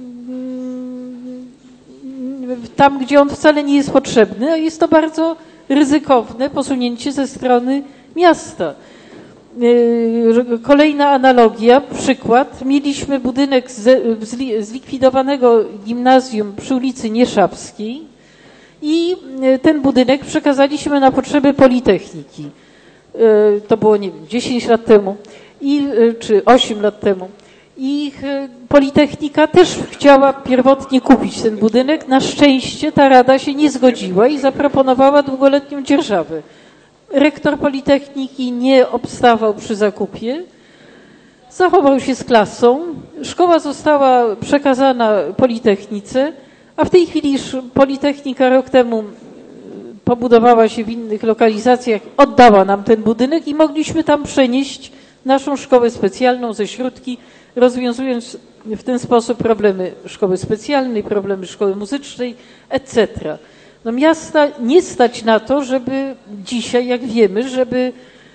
tam, gdzie on wcale nie jest potrzebny, a jest to bardzo ryzykowne posunięcie ze strony miasta. Kolejna analogia, przykład. Mieliśmy budynek zlikwidowanego gimnazjum przy ulicy Nieszawskiej i ten budynek przekazaliśmy na potrzeby Politechniki. To było, nie wiem, 10 lat temu czy 8 lat temu. I Politechnika też chciała pierwotnie kupić ten budynek. Na szczęście ta rada się nie zgodziła i zaproponowała długoletnią dzierżawę. Rektor Politechniki nie obstawał przy zakupie, zachował się z klasą. Szkoła została przekazana Politechnice, a w tej chwili Politechnika rok temu pobudowała się w innych lokalizacjach, oddała nam ten budynek i mogliśmy tam przenieść naszą szkołę specjalną ze Śródki, rozwiązując w ten sposób problemy szkoły specjalnej, problemy szkoły muzycznej, etc. No miasta nie stać na to, żeby dzisiaj, jak wiemy, żeby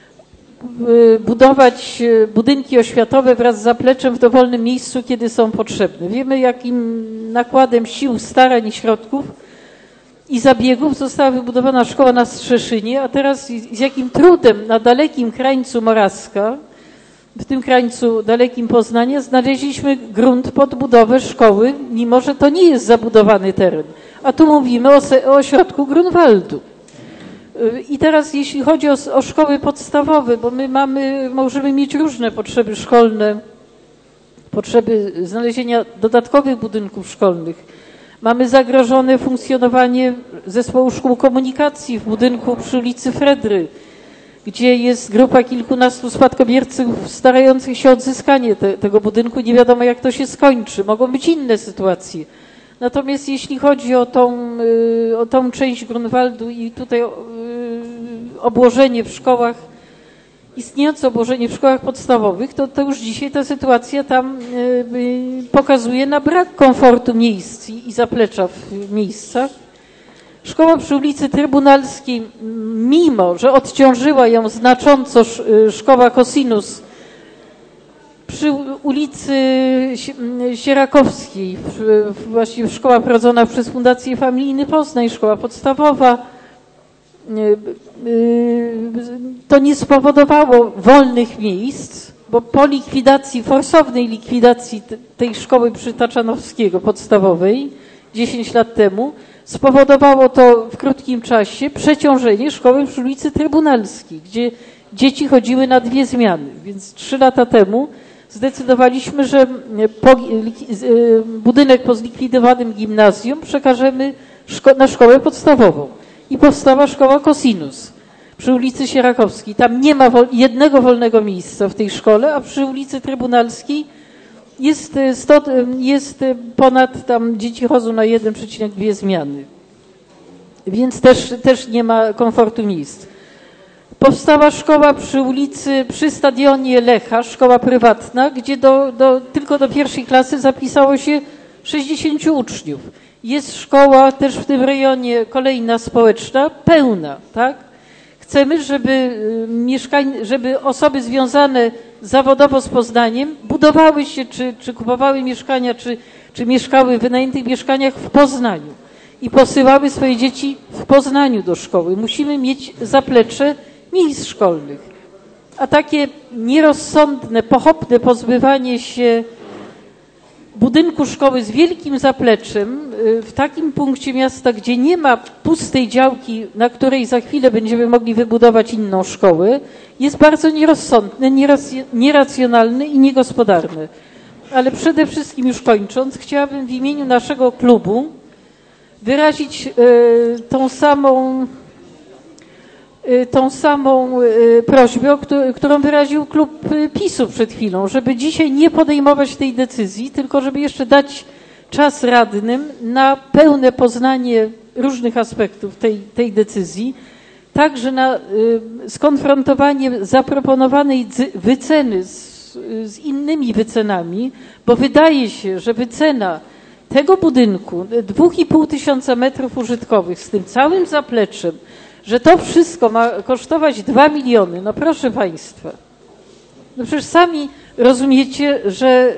budować budynki oświatowe wraz z zapleczem w dowolnym miejscu, kiedy są potrzebne. Wiemy, jakim nakładem sił, starań i środków i zabiegów została wybudowana szkoła na Strzeszynie, a teraz z jakim trudem na dalekim krańcu Morawska, w tym krańcu dalekim Poznania, znaleźliśmy grunt pod budowę szkoły, mimo że to nie jest zabudowany teren. A tu mówimy o ośrodku Grunwaldu. I teraz jeśli chodzi o szkoły podstawowe, bo my możemy mieć różne potrzeby szkolne, potrzeby znalezienia dodatkowych budynków szkolnych. Mamy zagrożone funkcjonowanie Zespołu Szkół Komunikacji w budynku przy ulicy Fredry, gdzie jest grupa kilkunastu spadkobierców starających się o odzyskanie tego budynku. Nie wiadomo, jak to się skończy. Mogą być inne sytuacje. Natomiast jeśli chodzi o tą część Grunwaldu i tutaj obłożenie w szkołach, istniejące obłożenie w szkołach podstawowych, to już dzisiaj ta sytuacja tam pokazuje na brak komfortu miejsc i zaplecza w miejscach. Szkoła przy ulicy Trybunalskiej, mimo że odciążyła ją znacząco szkoła Cosinus, przy ulicy Sierakowskiej, właściwie szkoła prowadzona przez Fundację Familijny Poznań, szkoła podstawowa, to nie spowodowało wolnych miejsc, bo po likwidacji, forsownej likwidacji tej szkoły przy Taczanowskiego podstawowej 10 lat temu, spowodowało to w krótkim czasie przeciążenie szkoły przy ulicy Trybunalskiej, gdzie dzieci chodziły na 2 zmiany. Więc 3 lata temu zdecydowaliśmy, że budynek po zlikwidowanym gimnazjum przekażemy na szkołę podstawową. I powstała szkoła Cosinus przy ulicy Sierakowskiej. Tam nie ma jednego wolnego miejsca w tej szkole, a przy ulicy Trybunalskiej jest ponad, tam dzieci chodzą na 1,2 zmiany. Więc też nie ma komfortu miejsc. Powstała szkoła przy stadionie Lecha, szkoła prywatna, gdzie tylko do 1. klasy zapisało się 60 uczniów. Jest szkoła też w tym rejonie kolejna społeczna, pełna, tak? Chcemy, żeby osoby związane zawodowo z Poznaniem budowały się, czy kupowały mieszkania, czy mieszkały w wynajętych mieszkaniach w Poznaniu i posyłały swoje dzieci w Poznaniu do szkoły. Musimy mieć zaplecze miejsc szkolnych. A takie nierozsądne, pochopne pozbywanie się budynku szkoły z wielkim zapleczem w takim punkcie miasta, gdzie nie ma pustej działki, na której za chwilę będziemy mogli wybudować inną szkołę, jest bardzo nierozsądne, nieracjonalne i niegospodarne. Ale przede wszystkim, już kończąc, chciałabym w imieniu naszego klubu wyrazić tą samą tą samą prośbę, którą wyraził klub PiS-u przed chwilą, żeby dzisiaj nie podejmować tej decyzji, tylko żeby jeszcze dać czas radnym na pełne poznanie różnych aspektów tej decyzji, także na skonfrontowanie zaproponowanej wyceny z innymi wycenami, bo wydaje się, że wycena tego budynku 2,5 tysiąca metrów użytkowych z tym całym zapleczem, że to wszystko ma kosztować 2 miliony. No proszę Państwa, no przecież sami rozumiecie, że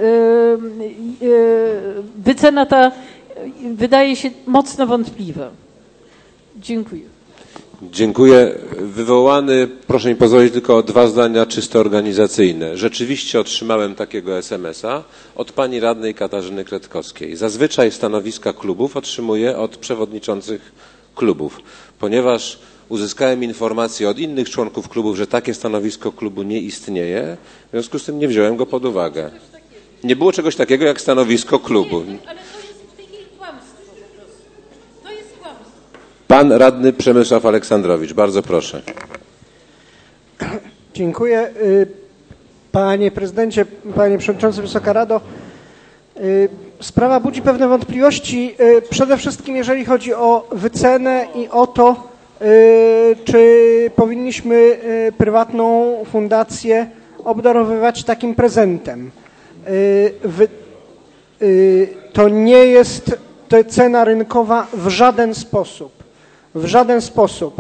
wycena ta wydaje się mocno wątpliwa. Dziękuję. Dziękuję. Wywołany, proszę mi pozwolić tylko o 2 zdania czysto organizacyjne. Rzeczywiście otrzymałem takiego SMS-a od pani radnej Katarzyny Kretkowskiej. Zazwyczaj stanowiska klubów otrzymuję od przewodniczących klubów. Ponieważ uzyskałem informację od innych członków klubów, że takie stanowisko klubu nie istnieje, w związku z tym nie wziąłem go pod uwagę. Nie było czegoś takiego jak stanowisko klubu. Pan radny Przemysław Aleksandrowicz, bardzo proszę. Dziękuję. Panie prezydencie, panie przewodniczący, Wysoka Rado. Sprawa budzi pewne wątpliwości, przede wszystkim jeżeli chodzi o wycenę i o to, czy powinniśmy prywatną fundację obdarowywać takim prezentem. To nie jest to cena rynkowa w żaden sposób. W żaden sposób.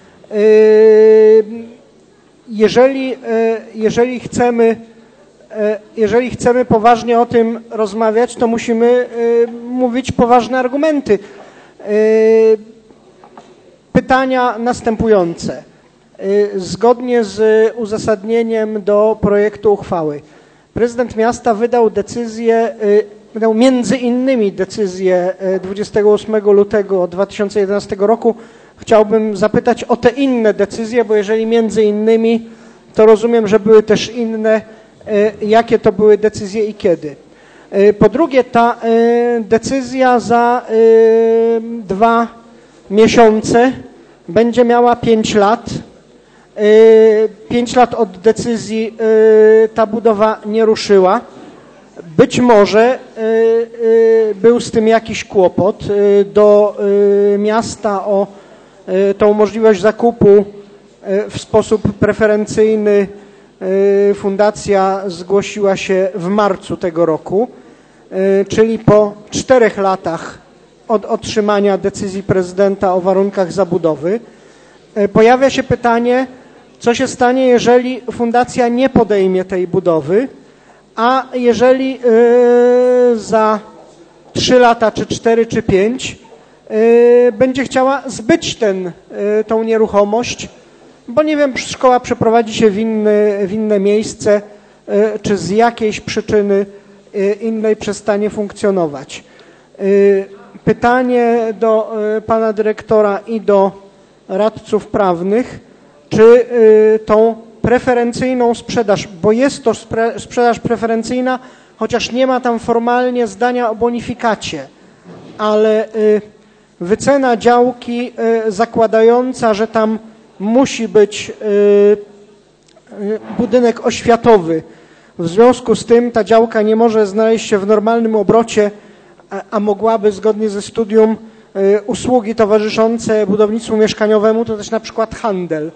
Jeżeli chcemy poważnie o tym rozmawiać, to musimy mówić poważne argumenty. Pytania następujące. Zgodnie z uzasadnieniem do projektu uchwały prezydent miasta wydał między innymi decyzję 28 lutego 2011 roku. Chciałbym zapytać o te inne decyzje, bo jeżeli między innymi, to rozumiem, że były też inne. Jakie to były decyzje i kiedy? Po drugie, ta decyzja za 2 miesiące będzie miała 5 lat. 5 lat od decyzji ta budowa nie ruszyła. Być może był z tym jakiś kłopot. Do miasta o tą możliwość zakupu w sposób preferencyjny fundacja zgłosiła się w marcu tego roku, czyli po 4 latach od otrzymania decyzji prezydenta o warunkach zabudowy. Pojawia się pytanie, co się stanie, jeżeli fundacja nie podejmie tej budowy, a jeżeli za 3 lata, czy 4, czy 5 będzie chciała zbyć tą nieruchomość, bo nie wiem, szkoła przeprowadzi się w inne miejsce, czy z jakiejś przyczyny innej przestanie funkcjonować. Pytanie do pana dyrektora i do radców prawnych, czy tą preferencyjną sprzedaż, bo jest to sprzedaż preferencyjna, chociaż nie ma tam formalnie zdania o bonifikacie, ale wycena działki zakładająca, że tam musi być budynek oświatowy. W związku z tym ta działka nie może znaleźć się w normalnym obrocie, a mogłaby zgodnie ze studium usługi towarzyszące budownictwu mieszkaniowemu, to też na przykład handel.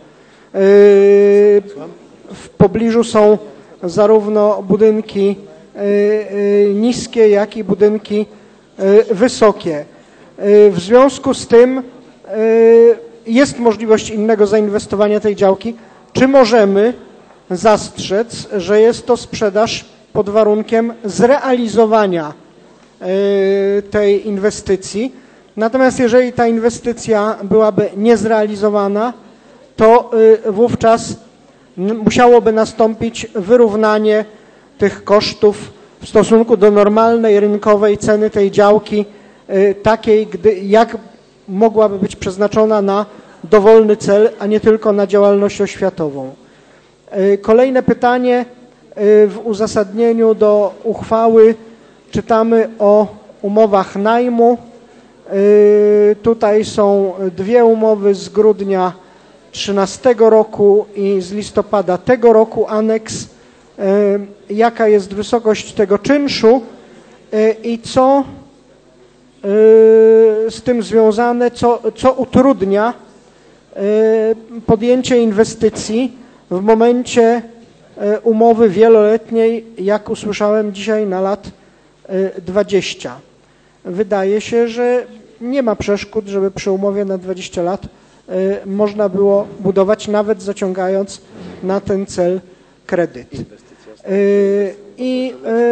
W pobliżu są zarówno budynki niskie, jak i budynki wysokie. W związku z tym jest możliwość innego zainwestowania tej działki. Czy możemy zastrzec, że jest to sprzedaż pod warunkiem zrealizowania tej inwestycji? Natomiast jeżeli ta inwestycja byłaby niezrealizowana, to wówczas musiałoby nastąpić wyrównanie tych kosztów w stosunku do normalnej rynkowej ceny tej działki, takiej, jak mogłaby być przeznaczona na dowolny cel, a nie tylko na działalność oświatową. Kolejne pytanie. W uzasadnieniu do uchwały czytamy o umowach najmu. Tutaj są 2 umowy z grudnia 2013 roku i z listopada tego roku aneks, jaka jest wysokość tego czynszu i co z tym związane, co utrudnia podjęcie inwestycji w momencie umowy wieloletniej, jak usłyszałem dzisiaj, na lat 20. Wydaje się, że nie ma przeszkód, żeby przy umowie na 20 lat można było budować, nawet zaciągając na ten cel kredyt. I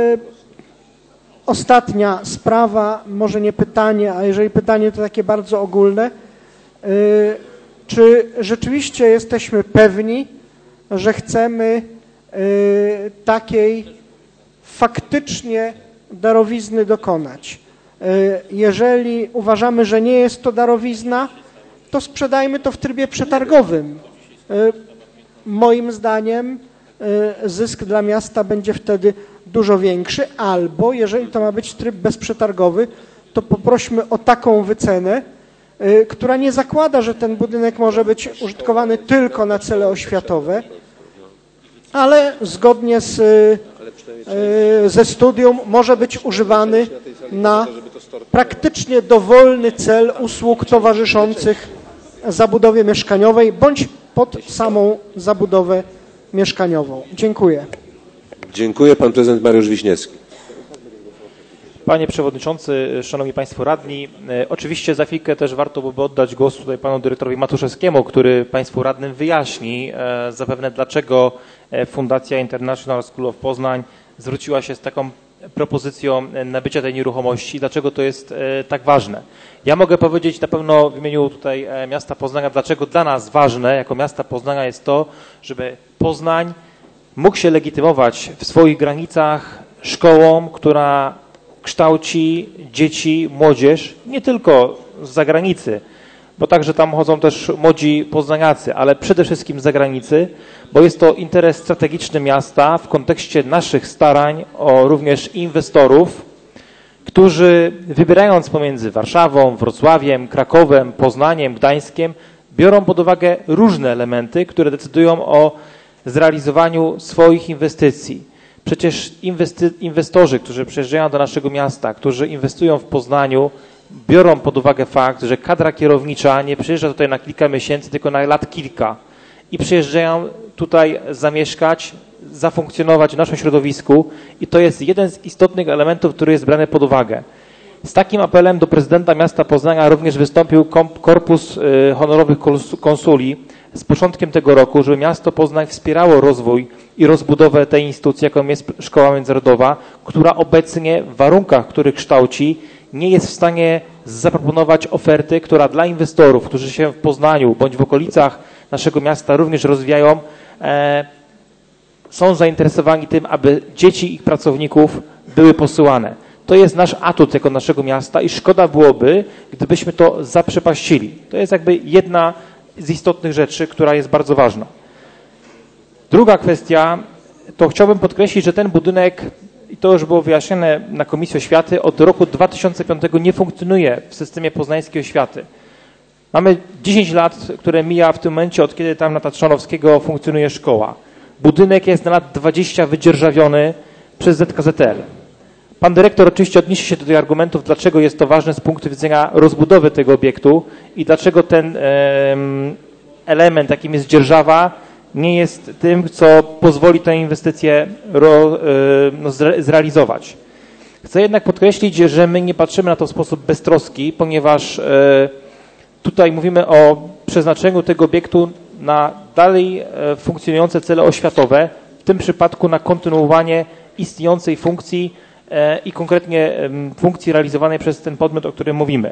ostatnia sprawa, może nie pytanie, a jeżeli pytanie, to takie bardzo ogólne. Czy rzeczywiście jesteśmy pewni, że chcemy takiej faktycznie darowizny dokonać? Jeżeli uważamy, że nie jest to darowizna, to sprzedajmy to w trybie przetargowym. Moim zdaniem zysk dla miasta będzie wtedy dużo większy, albo jeżeli to ma być tryb bezprzetargowy, to poprośmy o taką wycenę, która nie zakłada, że ten budynek może być użytkowany tylko na cele oświatowe, ale zgodnie ze studium może być używany na praktycznie dowolny cel usług towarzyszących zabudowie mieszkaniowej bądź pod samą zabudowę mieszkaniową. Dziękuję. Dziękuję. Pan prezydent Mariusz Wiśniewski. Panie Przewodniczący, Szanowni Państwo Radni, oczywiście za chwilkę też warto byłoby oddać głos tutaj Panu Dyrektorowi Matuszewskiemu, który Państwu Radnym wyjaśni zapewne, dlaczego Fundacja International School of Poznań zwróciła się z taką propozycją nabycia tej nieruchomości, dlaczego to jest tak ważne. Ja mogę powiedzieć na pewno w imieniu tutaj miasta Poznania, dlaczego dla nas ważne jako miasta Poznania jest to, żeby Poznań mógł się legitymować w swoich granicach szkołą, która kształci dzieci, młodzież, nie tylko z zagranicy, bo także tam chodzą też młodzi poznaniacy, ale przede wszystkim z zagranicy, bo jest to interes strategiczny miasta w kontekście naszych starań o również inwestorów, którzy wybierając pomiędzy Warszawą, Wrocławiem, Krakowem, Poznaniem, Gdańskiem, biorą pod uwagę różne elementy, które decydują o zrealizowaniu swoich inwestycji. Przecież inwestorzy, którzy przyjeżdżają do naszego miasta, którzy inwestują w Poznaniu, biorą pod uwagę fakt, że kadra kierownicza nie przyjeżdża tutaj na kilka miesięcy, tylko na lat kilka i przyjeżdżają tutaj zamieszkać, zafunkcjonować w naszym środowisku i to jest jeden z istotnych elementów, który jest brany pod uwagę. Z takim apelem do prezydenta miasta Poznania również wystąpił Korpus Honorowych Konsuli z początkiem tego roku, żeby miasto Poznań wspierało rozwój i rozbudowę tej instytucji, jaką jest Szkoła Międzynarodowa, która obecnie w warunkach, w których kształci, nie jest w stanie zaproponować oferty, która dla inwestorów, którzy się w Poznaniu bądź w okolicach naszego miasta również rozwijają, są zainteresowani tym, aby dzieci ich pracowników były posyłane. To jest nasz atut jako naszego miasta i szkoda byłoby, gdybyśmy to zaprzepaścili. To jest jakby jedna z istotnych rzeczy, która jest bardzo ważna. Druga kwestia, to chciałbym podkreślić, że ten budynek, i to już było wyjaśnione na Komisji Oświaty, od roku 2005 nie funkcjonuje w systemie poznańskiej oświaty. Mamy 10 lat, które mija w tym momencie, od kiedy tam na Tatrzanowskiego funkcjonuje szkoła. Budynek jest na lat 20 wydzierżawiony przez ZKZL. Pan dyrektor oczywiście odniesie się do tych argumentów, dlaczego jest to ważne z punktu widzenia rozbudowy tego obiektu i dlaczego ten element, jakim jest dzierżawa, nie jest tym, co pozwoli tę inwestycję zrealizować. Chcę jednak podkreślić, że my nie patrzymy na to w sposób beztroski, ponieważ tutaj mówimy o przeznaczeniu tego obiektu na dalej funkcjonujące cele oświatowe, w tym przypadku na kontynuowanie istniejącej funkcji i konkretnie funkcji realizowanej przez ten podmiot, o którym mówimy.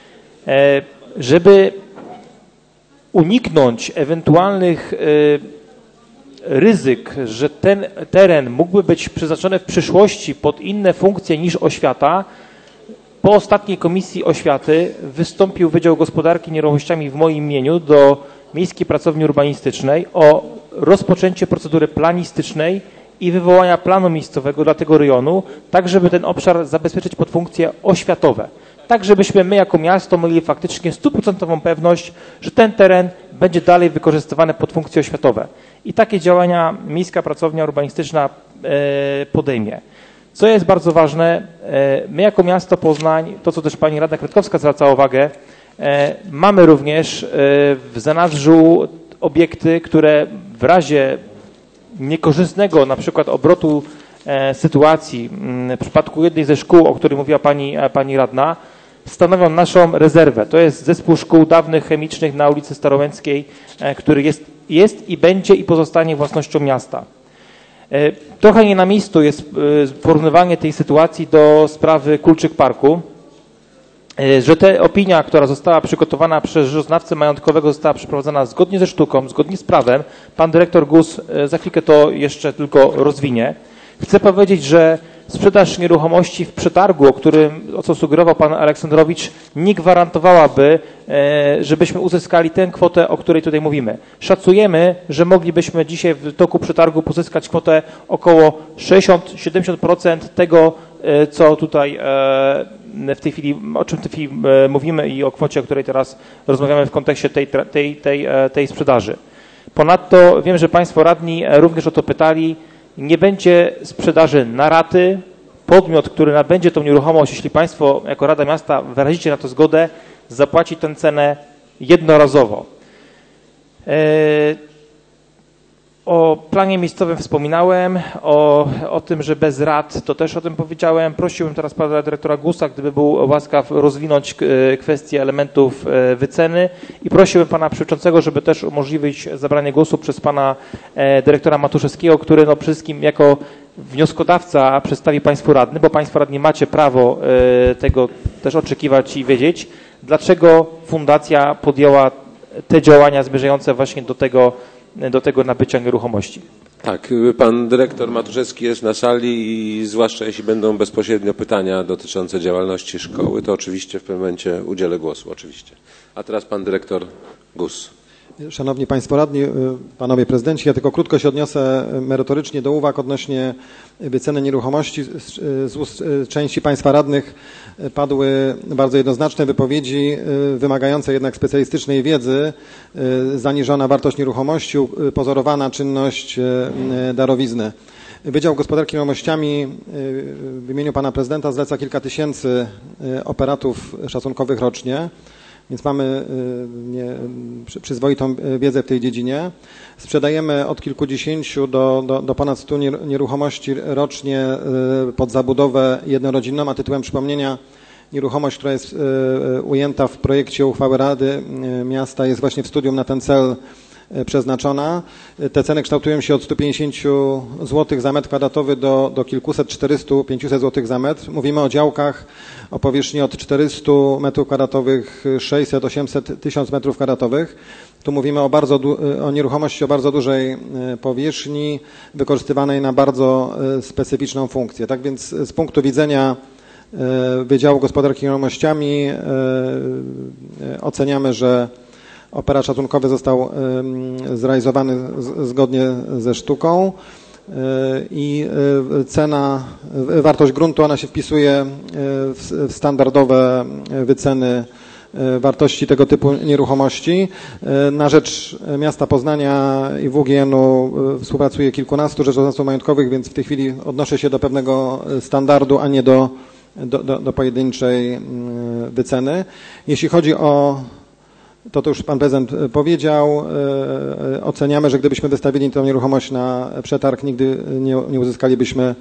Żeby uniknąć ewentualnych ryzyk, że ten teren mógłby być przeznaczony w przyszłości pod inne funkcje niż oświata, po ostatniej Komisji Oświaty wystąpił Wydział Gospodarki Nieruchomościami w moim imieniu do Miejskiej Pracowni Urbanistycznej o rozpoczęcie procedury planistycznej i wywołania planu miejscowego dla tego rejonu, tak żeby ten obszar zabezpieczyć pod funkcje oświatowe. Tak żebyśmy my jako miasto mieli faktycznie 100% pewność, że ten teren będzie dalej wykorzystywany pod funkcje oświatowe. I takie działania Miejska Pracownia Urbanistyczna podejmie. Co jest bardzo ważne, my jako miasto Poznań, to co też pani radna Kretkowska zwracała uwagę, mamy również w zanadrzu obiekty, które w razie niekorzystnego na przykład obrotu sytuacji w przypadku jednej ze szkół, o której mówiła pani radna, stanowią naszą rezerwę. To jest zespół szkół dawnych chemicznych na ulicy Starołęckiej, który jest i będzie i pozostanie własnością miasta. Trochę nie na miejscu jest porównywanie tej sytuacji do sprawy Kulczyk Parku, że ta opinia, która została przygotowana przez rzeczoznawcę majątkowego, została przeprowadzona zgodnie ze sztuką, zgodnie z prawem. Pan dyrektor Gus za chwilkę to jeszcze tylko rozwinie. Chcę powiedzieć, że sprzedaż nieruchomości w przetargu, o co sugerował pan Aleksandrowicz, nie gwarantowałaby, żebyśmy uzyskali tę kwotę, o której tutaj mówimy. Szacujemy, że moglibyśmy dzisiaj w toku przetargu pozyskać kwotę około 60-70% tego, co tutaj w tej chwili, o czym w tej chwili mówimy i o kwocie, o której teraz rozmawiamy w kontekście tej sprzedaży. Ponadto wiem, że państwo radni również o to pytali. Nie będzie sprzedaży na raty. Podmiot, który nabędzie tą nieruchomość, jeśli państwo jako Rada Miasta wyrazicie na to zgodę, zapłaci tę cenę jednorazowo. O planie miejscowym wspominałem, o tym, że bez rad, to też o tym powiedziałem. Prosiłbym teraz pana dyrektora Gusa, gdyby był łaskaw rozwinąć kwestię elementów wyceny i prosiłbym pana przewodniczącego, żeby też umożliwić zabranie głosu przez pana dyrektora Matuszewskiego, który przede wszystkim jako wnioskodawca przedstawi państwu radny, bo państwo radni macie prawo tego też oczekiwać i wiedzieć, dlaczego fundacja podjęła te działania zmierzające właśnie do tego nabycia nieruchomości. Tak, pan dyrektor Matuszewski jest na sali i zwłaszcza jeśli będą bezpośrednio pytania dotyczące działalności szkoły, to oczywiście w pewnym momencie udzielę głosu, oczywiście. A teraz pan dyrektor Gus. Szanowni Państwo Radni, Panowie Prezydenci, ja tylko krótko się odniosę merytorycznie do uwag odnośnie wyceny nieruchomości. Z ust części Państwa Radnych padły bardzo jednoznaczne wypowiedzi wymagające jednak specjalistycznej wiedzy. Zaniżona wartość nieruchomości, pozorowana czynność darowizny. Wydział Gospodarki Nieruchomościami w imieniu Pana Prezydenta zleca kilka tysięcy operatów szacunkowych rocznie. Więc mamy przyzwoitą wiedzę w tej dziedzinie. Sprzedajemy od kilkudziesięciu do ponad 100 nieruchomości rocznie pod zabudowę jednorodzinną, a tytułem przypomnienia nieruchomość, która jest ujęta w projekcie uchwały Rady Miasta, jest właśnie w studium na ten cel przeznaczona. Te ceny kształtują się od 150 zł za metr kwadratowy do kilkuset, 400, 500 zł za metr. Mówimy o działkach o powierzchni od 400 metrów kwadratowych, 600, 800, 1000 metrów kwadratowych. Tu mówimy o nieruchomości o bardzo dużej powierzchni, wykorzystywanej na bardzo specyficzną funkcję. Tak więc z punktu widzenia Wydziału Gospodarki Nieruchomościami oceniamy, że operat szacunkowy został zrealizowany zgodnie ze sztuką i wartość gruntu, ona się wpisuje w standardowe wyceny wartości tego typu nieruchomości. Na rzecz miasta Poznania i WGN-u współpracuje kilkunastu rzeczoznawców majątkowych, więc w tej chwili odnoszę się do pewnego standardu, a nie do pojedynczej wyceny. Jeśli chodzi o to już pan prezydent powiedział, oceniamy, że gdybyśmy wystawili tę nieruchomość na przetarg, nigdy nie uzyskalibyśmy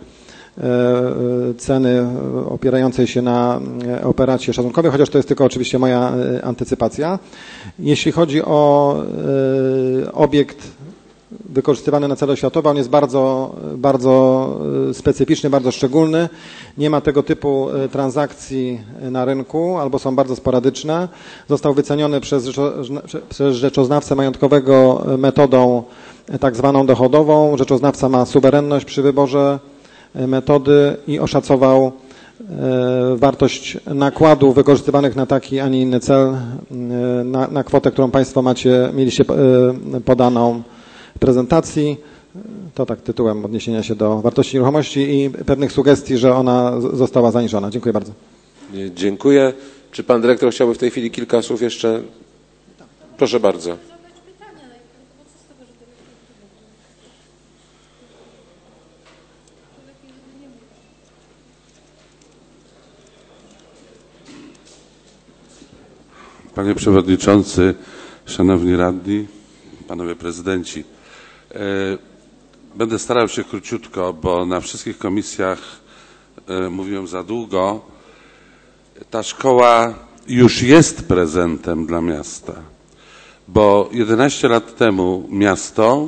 ceny opierającej się na operacie szacunkowej, chociaż to jest tylko oczywiście moja antycypacja. Jeśli chodzi o obiekt wykorzystywany na cele oświatowe, on jest bardzo specyficzny, bardzo szczególny. Nie ma tego typu transakcji na rynku albo są bardzo sporadyczne. Został wyceniony przez rzeczoznawcę majątkowego metodą tak zwaną dochodową. Rzeczoznawca ma suwerenność przy wyborze metody i oszacował wartość nakładów wykorzystywanych na taki, a nie inny cel na kwotę, którą Państwo mieliście podaną w prezentacji. To tak tytułem odniesienia się do wartości nieruchomości i pewnych sugestii, że ona została zaniżona. Dziękuję bardzo. Dziękuję. Czy pan dyrektor chciałby w tej chwili kilka słów jeszcze? Proszę bardzo. Panie Przewodniczący, Szanowni Radni, Panowie Prezydenci. Będę starał się króciutko, bo na wszystkich komisjach mówiłem za długo. Ta szkoła już jest prezentem dla miasta, bo 11 lat temu miasto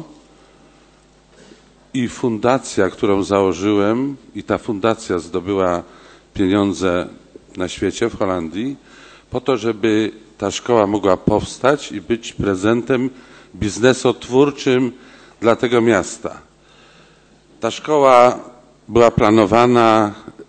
i fundacja, którą założyłem, i ta fundacja zdobyła pieniądze na świecie, w Holandii, po to, żeby ta szkoła mogła powstać i być prezentem biznesotwórczym dla tego miasta. Ta szkoła była planowana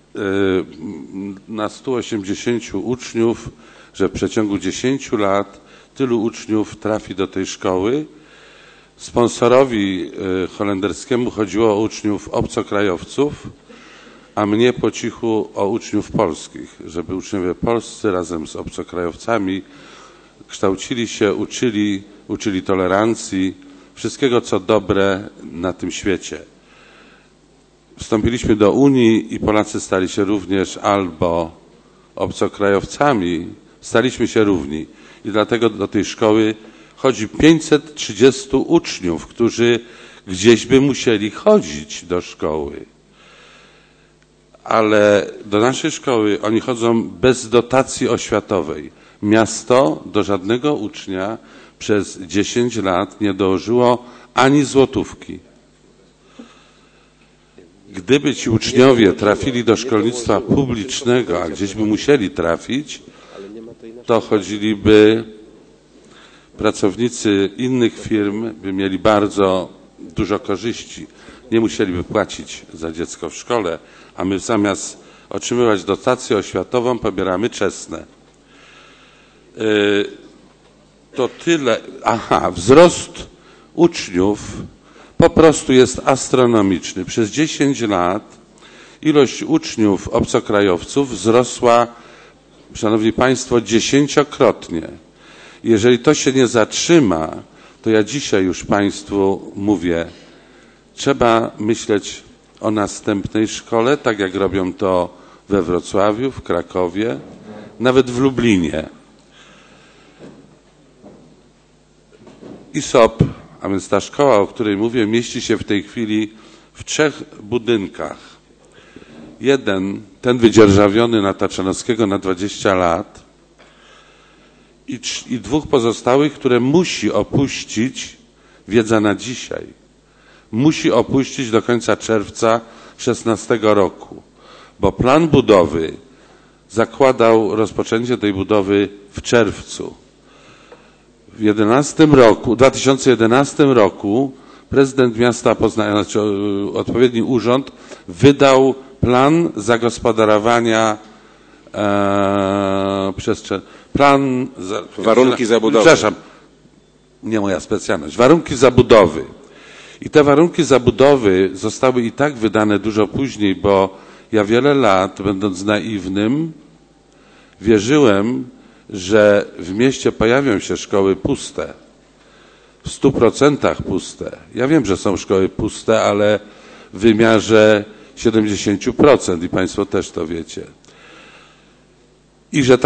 na 180 uczniów, że w przeciągu 10 lat tylu uczniów trafi do tej szkoły. Sponsorowi holenderskiemu chodziło o uczniów obcokrajowców, a mnie po cichu o uczniów polskich, żeby uczniowie polscy razem z obcokrajowcami kształcili się, uczyli tolerancji, wszystkiego co dobre na tym świecie. Wstąpiliśmy do Unii i Polacy stali się również albo obcokrajowcami, staliśmy się równi. I dlatego do tej szkoły chodzi 530 uczniów, którzy gdzieś by musieli chodzić do szkoły. Ale do naszej szkoły oni chodzą bez dotacji oświatowej. Miasto do żadnego ucznia przez 10 lat nie dołożyło ani złotówki. Gdyby ci uczniowie trafili do szkolnictwa publicznego, a gdzieś by musieli trafić, to chodziliby pracownicy innych firm, by mieli bardzo dużo korzyści. Nie musieliby płacić za dziecko w szkole, a my zamiast otrzymywać dotację oświatową pobieramy czesne. To tyle. Aha, wzrost uczniów po prostu jest astronomiczny. Przez 10 lat ilość uczniów obcokrajowców wzrosła, Szanowni Państwo, 10-krotnie. Jeżeli to się nie zatrzyma, to ja dzisiaj już Państwu mówię, trzeba myśleć o następnej szkole, tak jak robią to we Wrocławiu, w Krakowie, nawet w Lublinie. ISOP, a więc ta szkoła, o której mówię, mieści się w tej chwili w 3 budynkach. Jeden, ten wydzierżawiony na Taczanowskiego na 20 lat i 2 pozostałych, które musi opuścić, wiedza na dzisiaj, musi opuścić do końca czerwca 2016 roku, bo plan budowy zakładał rozpoczęcie tej budowy w czerwcu. W 2011 roku prezydent miasta Poznania, znaczy odpowiedni urząd, wydał plan zagospodarowania warunki zabudowy. Przepraszam, nie moja specjalność. Warunki zabudowy. I te warunki zabudowy zostały i tak wydane dużo później, bo ja wiele lat, będąc naiwnym, wierzyłem, że w mieście pojawią się szkoły puste. W 100% puste. Ja wiem, że są szkoły puste, ale w wymiarze 70% i Państwo też to wiecie. I że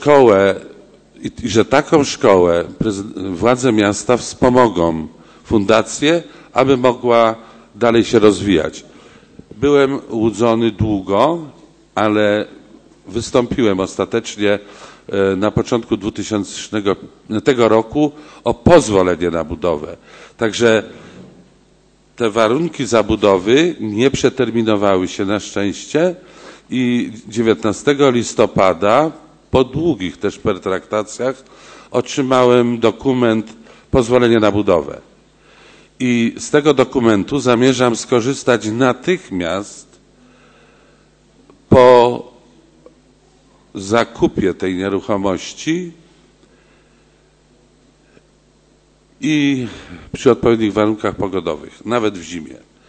taką szkołę władze miasta wspomogą fundację, aby mogła dalej się rozwijać. Byłem łudzony długo, ale wystąpiłem ostatecznie na początku 2000 tego roku o pozwolenie na budowę. Także te warunki zabudowy nie przeterminowały się na szczęście i 19 listopada po długich też pertraktacjach otrzymałem dokument pozwolenie na budowę. I z tego dokumentu zamierzam skorzystać natychmiast po zakupie tej nieruchomości i przy odpowiednich warunkach pogodowych, nawet w zimie.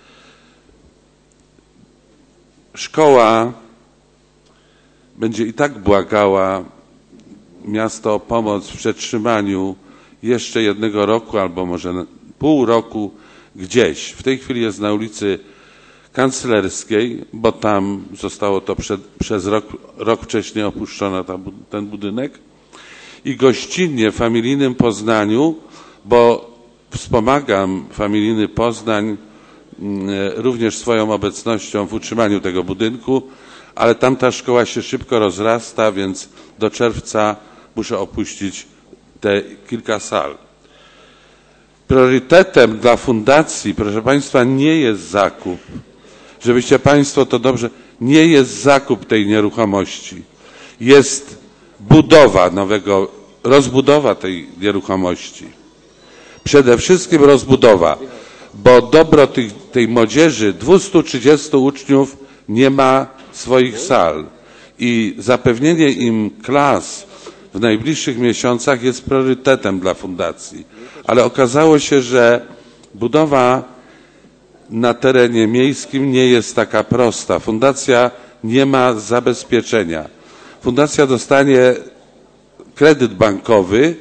szkoła będzie i tak błagała miasto o pomoc w przetrzymaniu jeszcze 1 roku albo może pół roku gdzieś. W tej chwili jest na ulicy Kanclerskiej, bo tam zostało to przez rok wcześniej opuszczony ten budynek. I gościnnie w Familijnym Poznaniu, bo wspomagam Familijny Poznań również swoją obecnością w utrzymaniu tego budynku, ale tamta szkoła się szybko rozrasta, więc do czerwca muszę opuścić te kilka sal. Priorytetem dla fundacji, proszę Państwa, nie jest zakup. Żebyście Państwo to dobrze, nie jest zakup tej nieruchomości. Jest budowa rozbudowa tej nieruchomości. Przede wszystkim rozbudowa, bo dobro tej młodzieży, 230 uczniów nie ma swoich sal i zapewnienie im klas w najbliższych miesiącach jest priorytetem dla fundacji. Ale okazało się, że budowa na terenie miejskim nie jest taka prosta. Fundacja nie ma zabezpieczenia. Fundacja dostanie kredyt bankowy,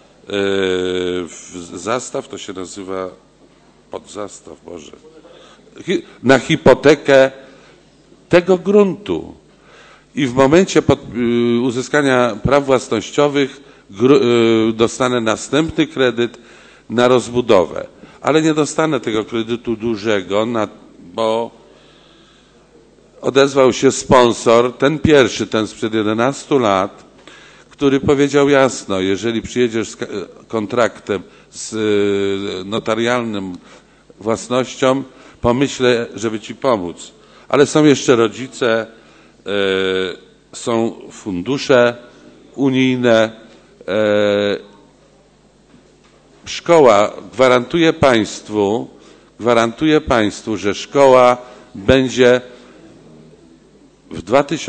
zastaw, to się nazywa podzastaw, Boże, na hipotekę tego gruntu. I w momencie uzyskania praw własnościowych dostanę następny kredyt na rozbudowę. Ale nie dostanę tego kredytu dużego, bo odezwał się sponsor, ten pierwszy, ten sprzed 11 lat, który powiedział jasno, jeżeli przyjedziesz z kontraktem, z notarialnym własnością, pomyślę, żeby ci pomóc. Ale są jeszcze rodzice, są fundusze unijne. Szkoła gwarantuje Państwu, że szkoła będzie w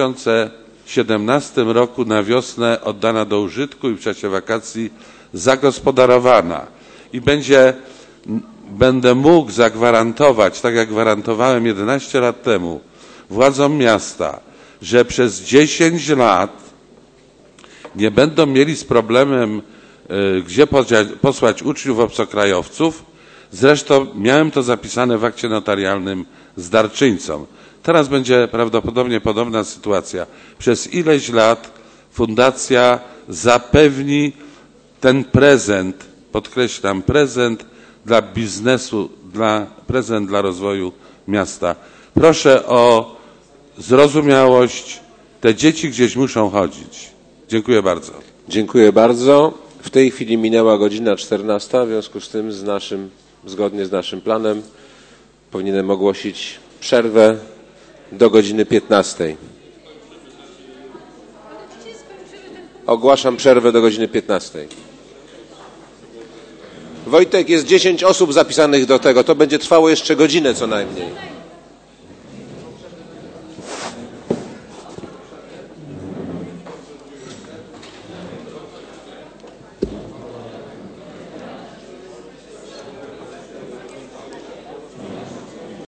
2017 roku na wiosnę oddana do użytku i w czasie wakacji zagospodarowana. I będę mógł zagwarantować, tak jak gwarantowałem 11 lat temu, władzom miasta, że przez 10 lat nie będą mieli z problemem, gdzie posłać uczniów obcokrajowców. Zresztą miałem to zapisane w akcie notarialnym z darczyńcą. Teraz będzie prawdopodobnie podobna sytuacja. Przez ileś lat fundacja zapewni ten prezent, podkreślam, prezent dla biznesu, prezent dla rozwoju miasta. Proszę o zrozumiałość. Te dzieci gdzieś muszą chodzić. Dziękuję bardzo. Dziękuję bardzo. W tej chwili minęła godzina 14, w związku z tym zgodnie z naszym planem powinienem ogłosić przerwę do godziny 15. Ogłaszam przerwę do godziny 15. Wojtek, jest 10 osób zapisanych do tego. To będzie trwało jeszcze godzinę co najmniej.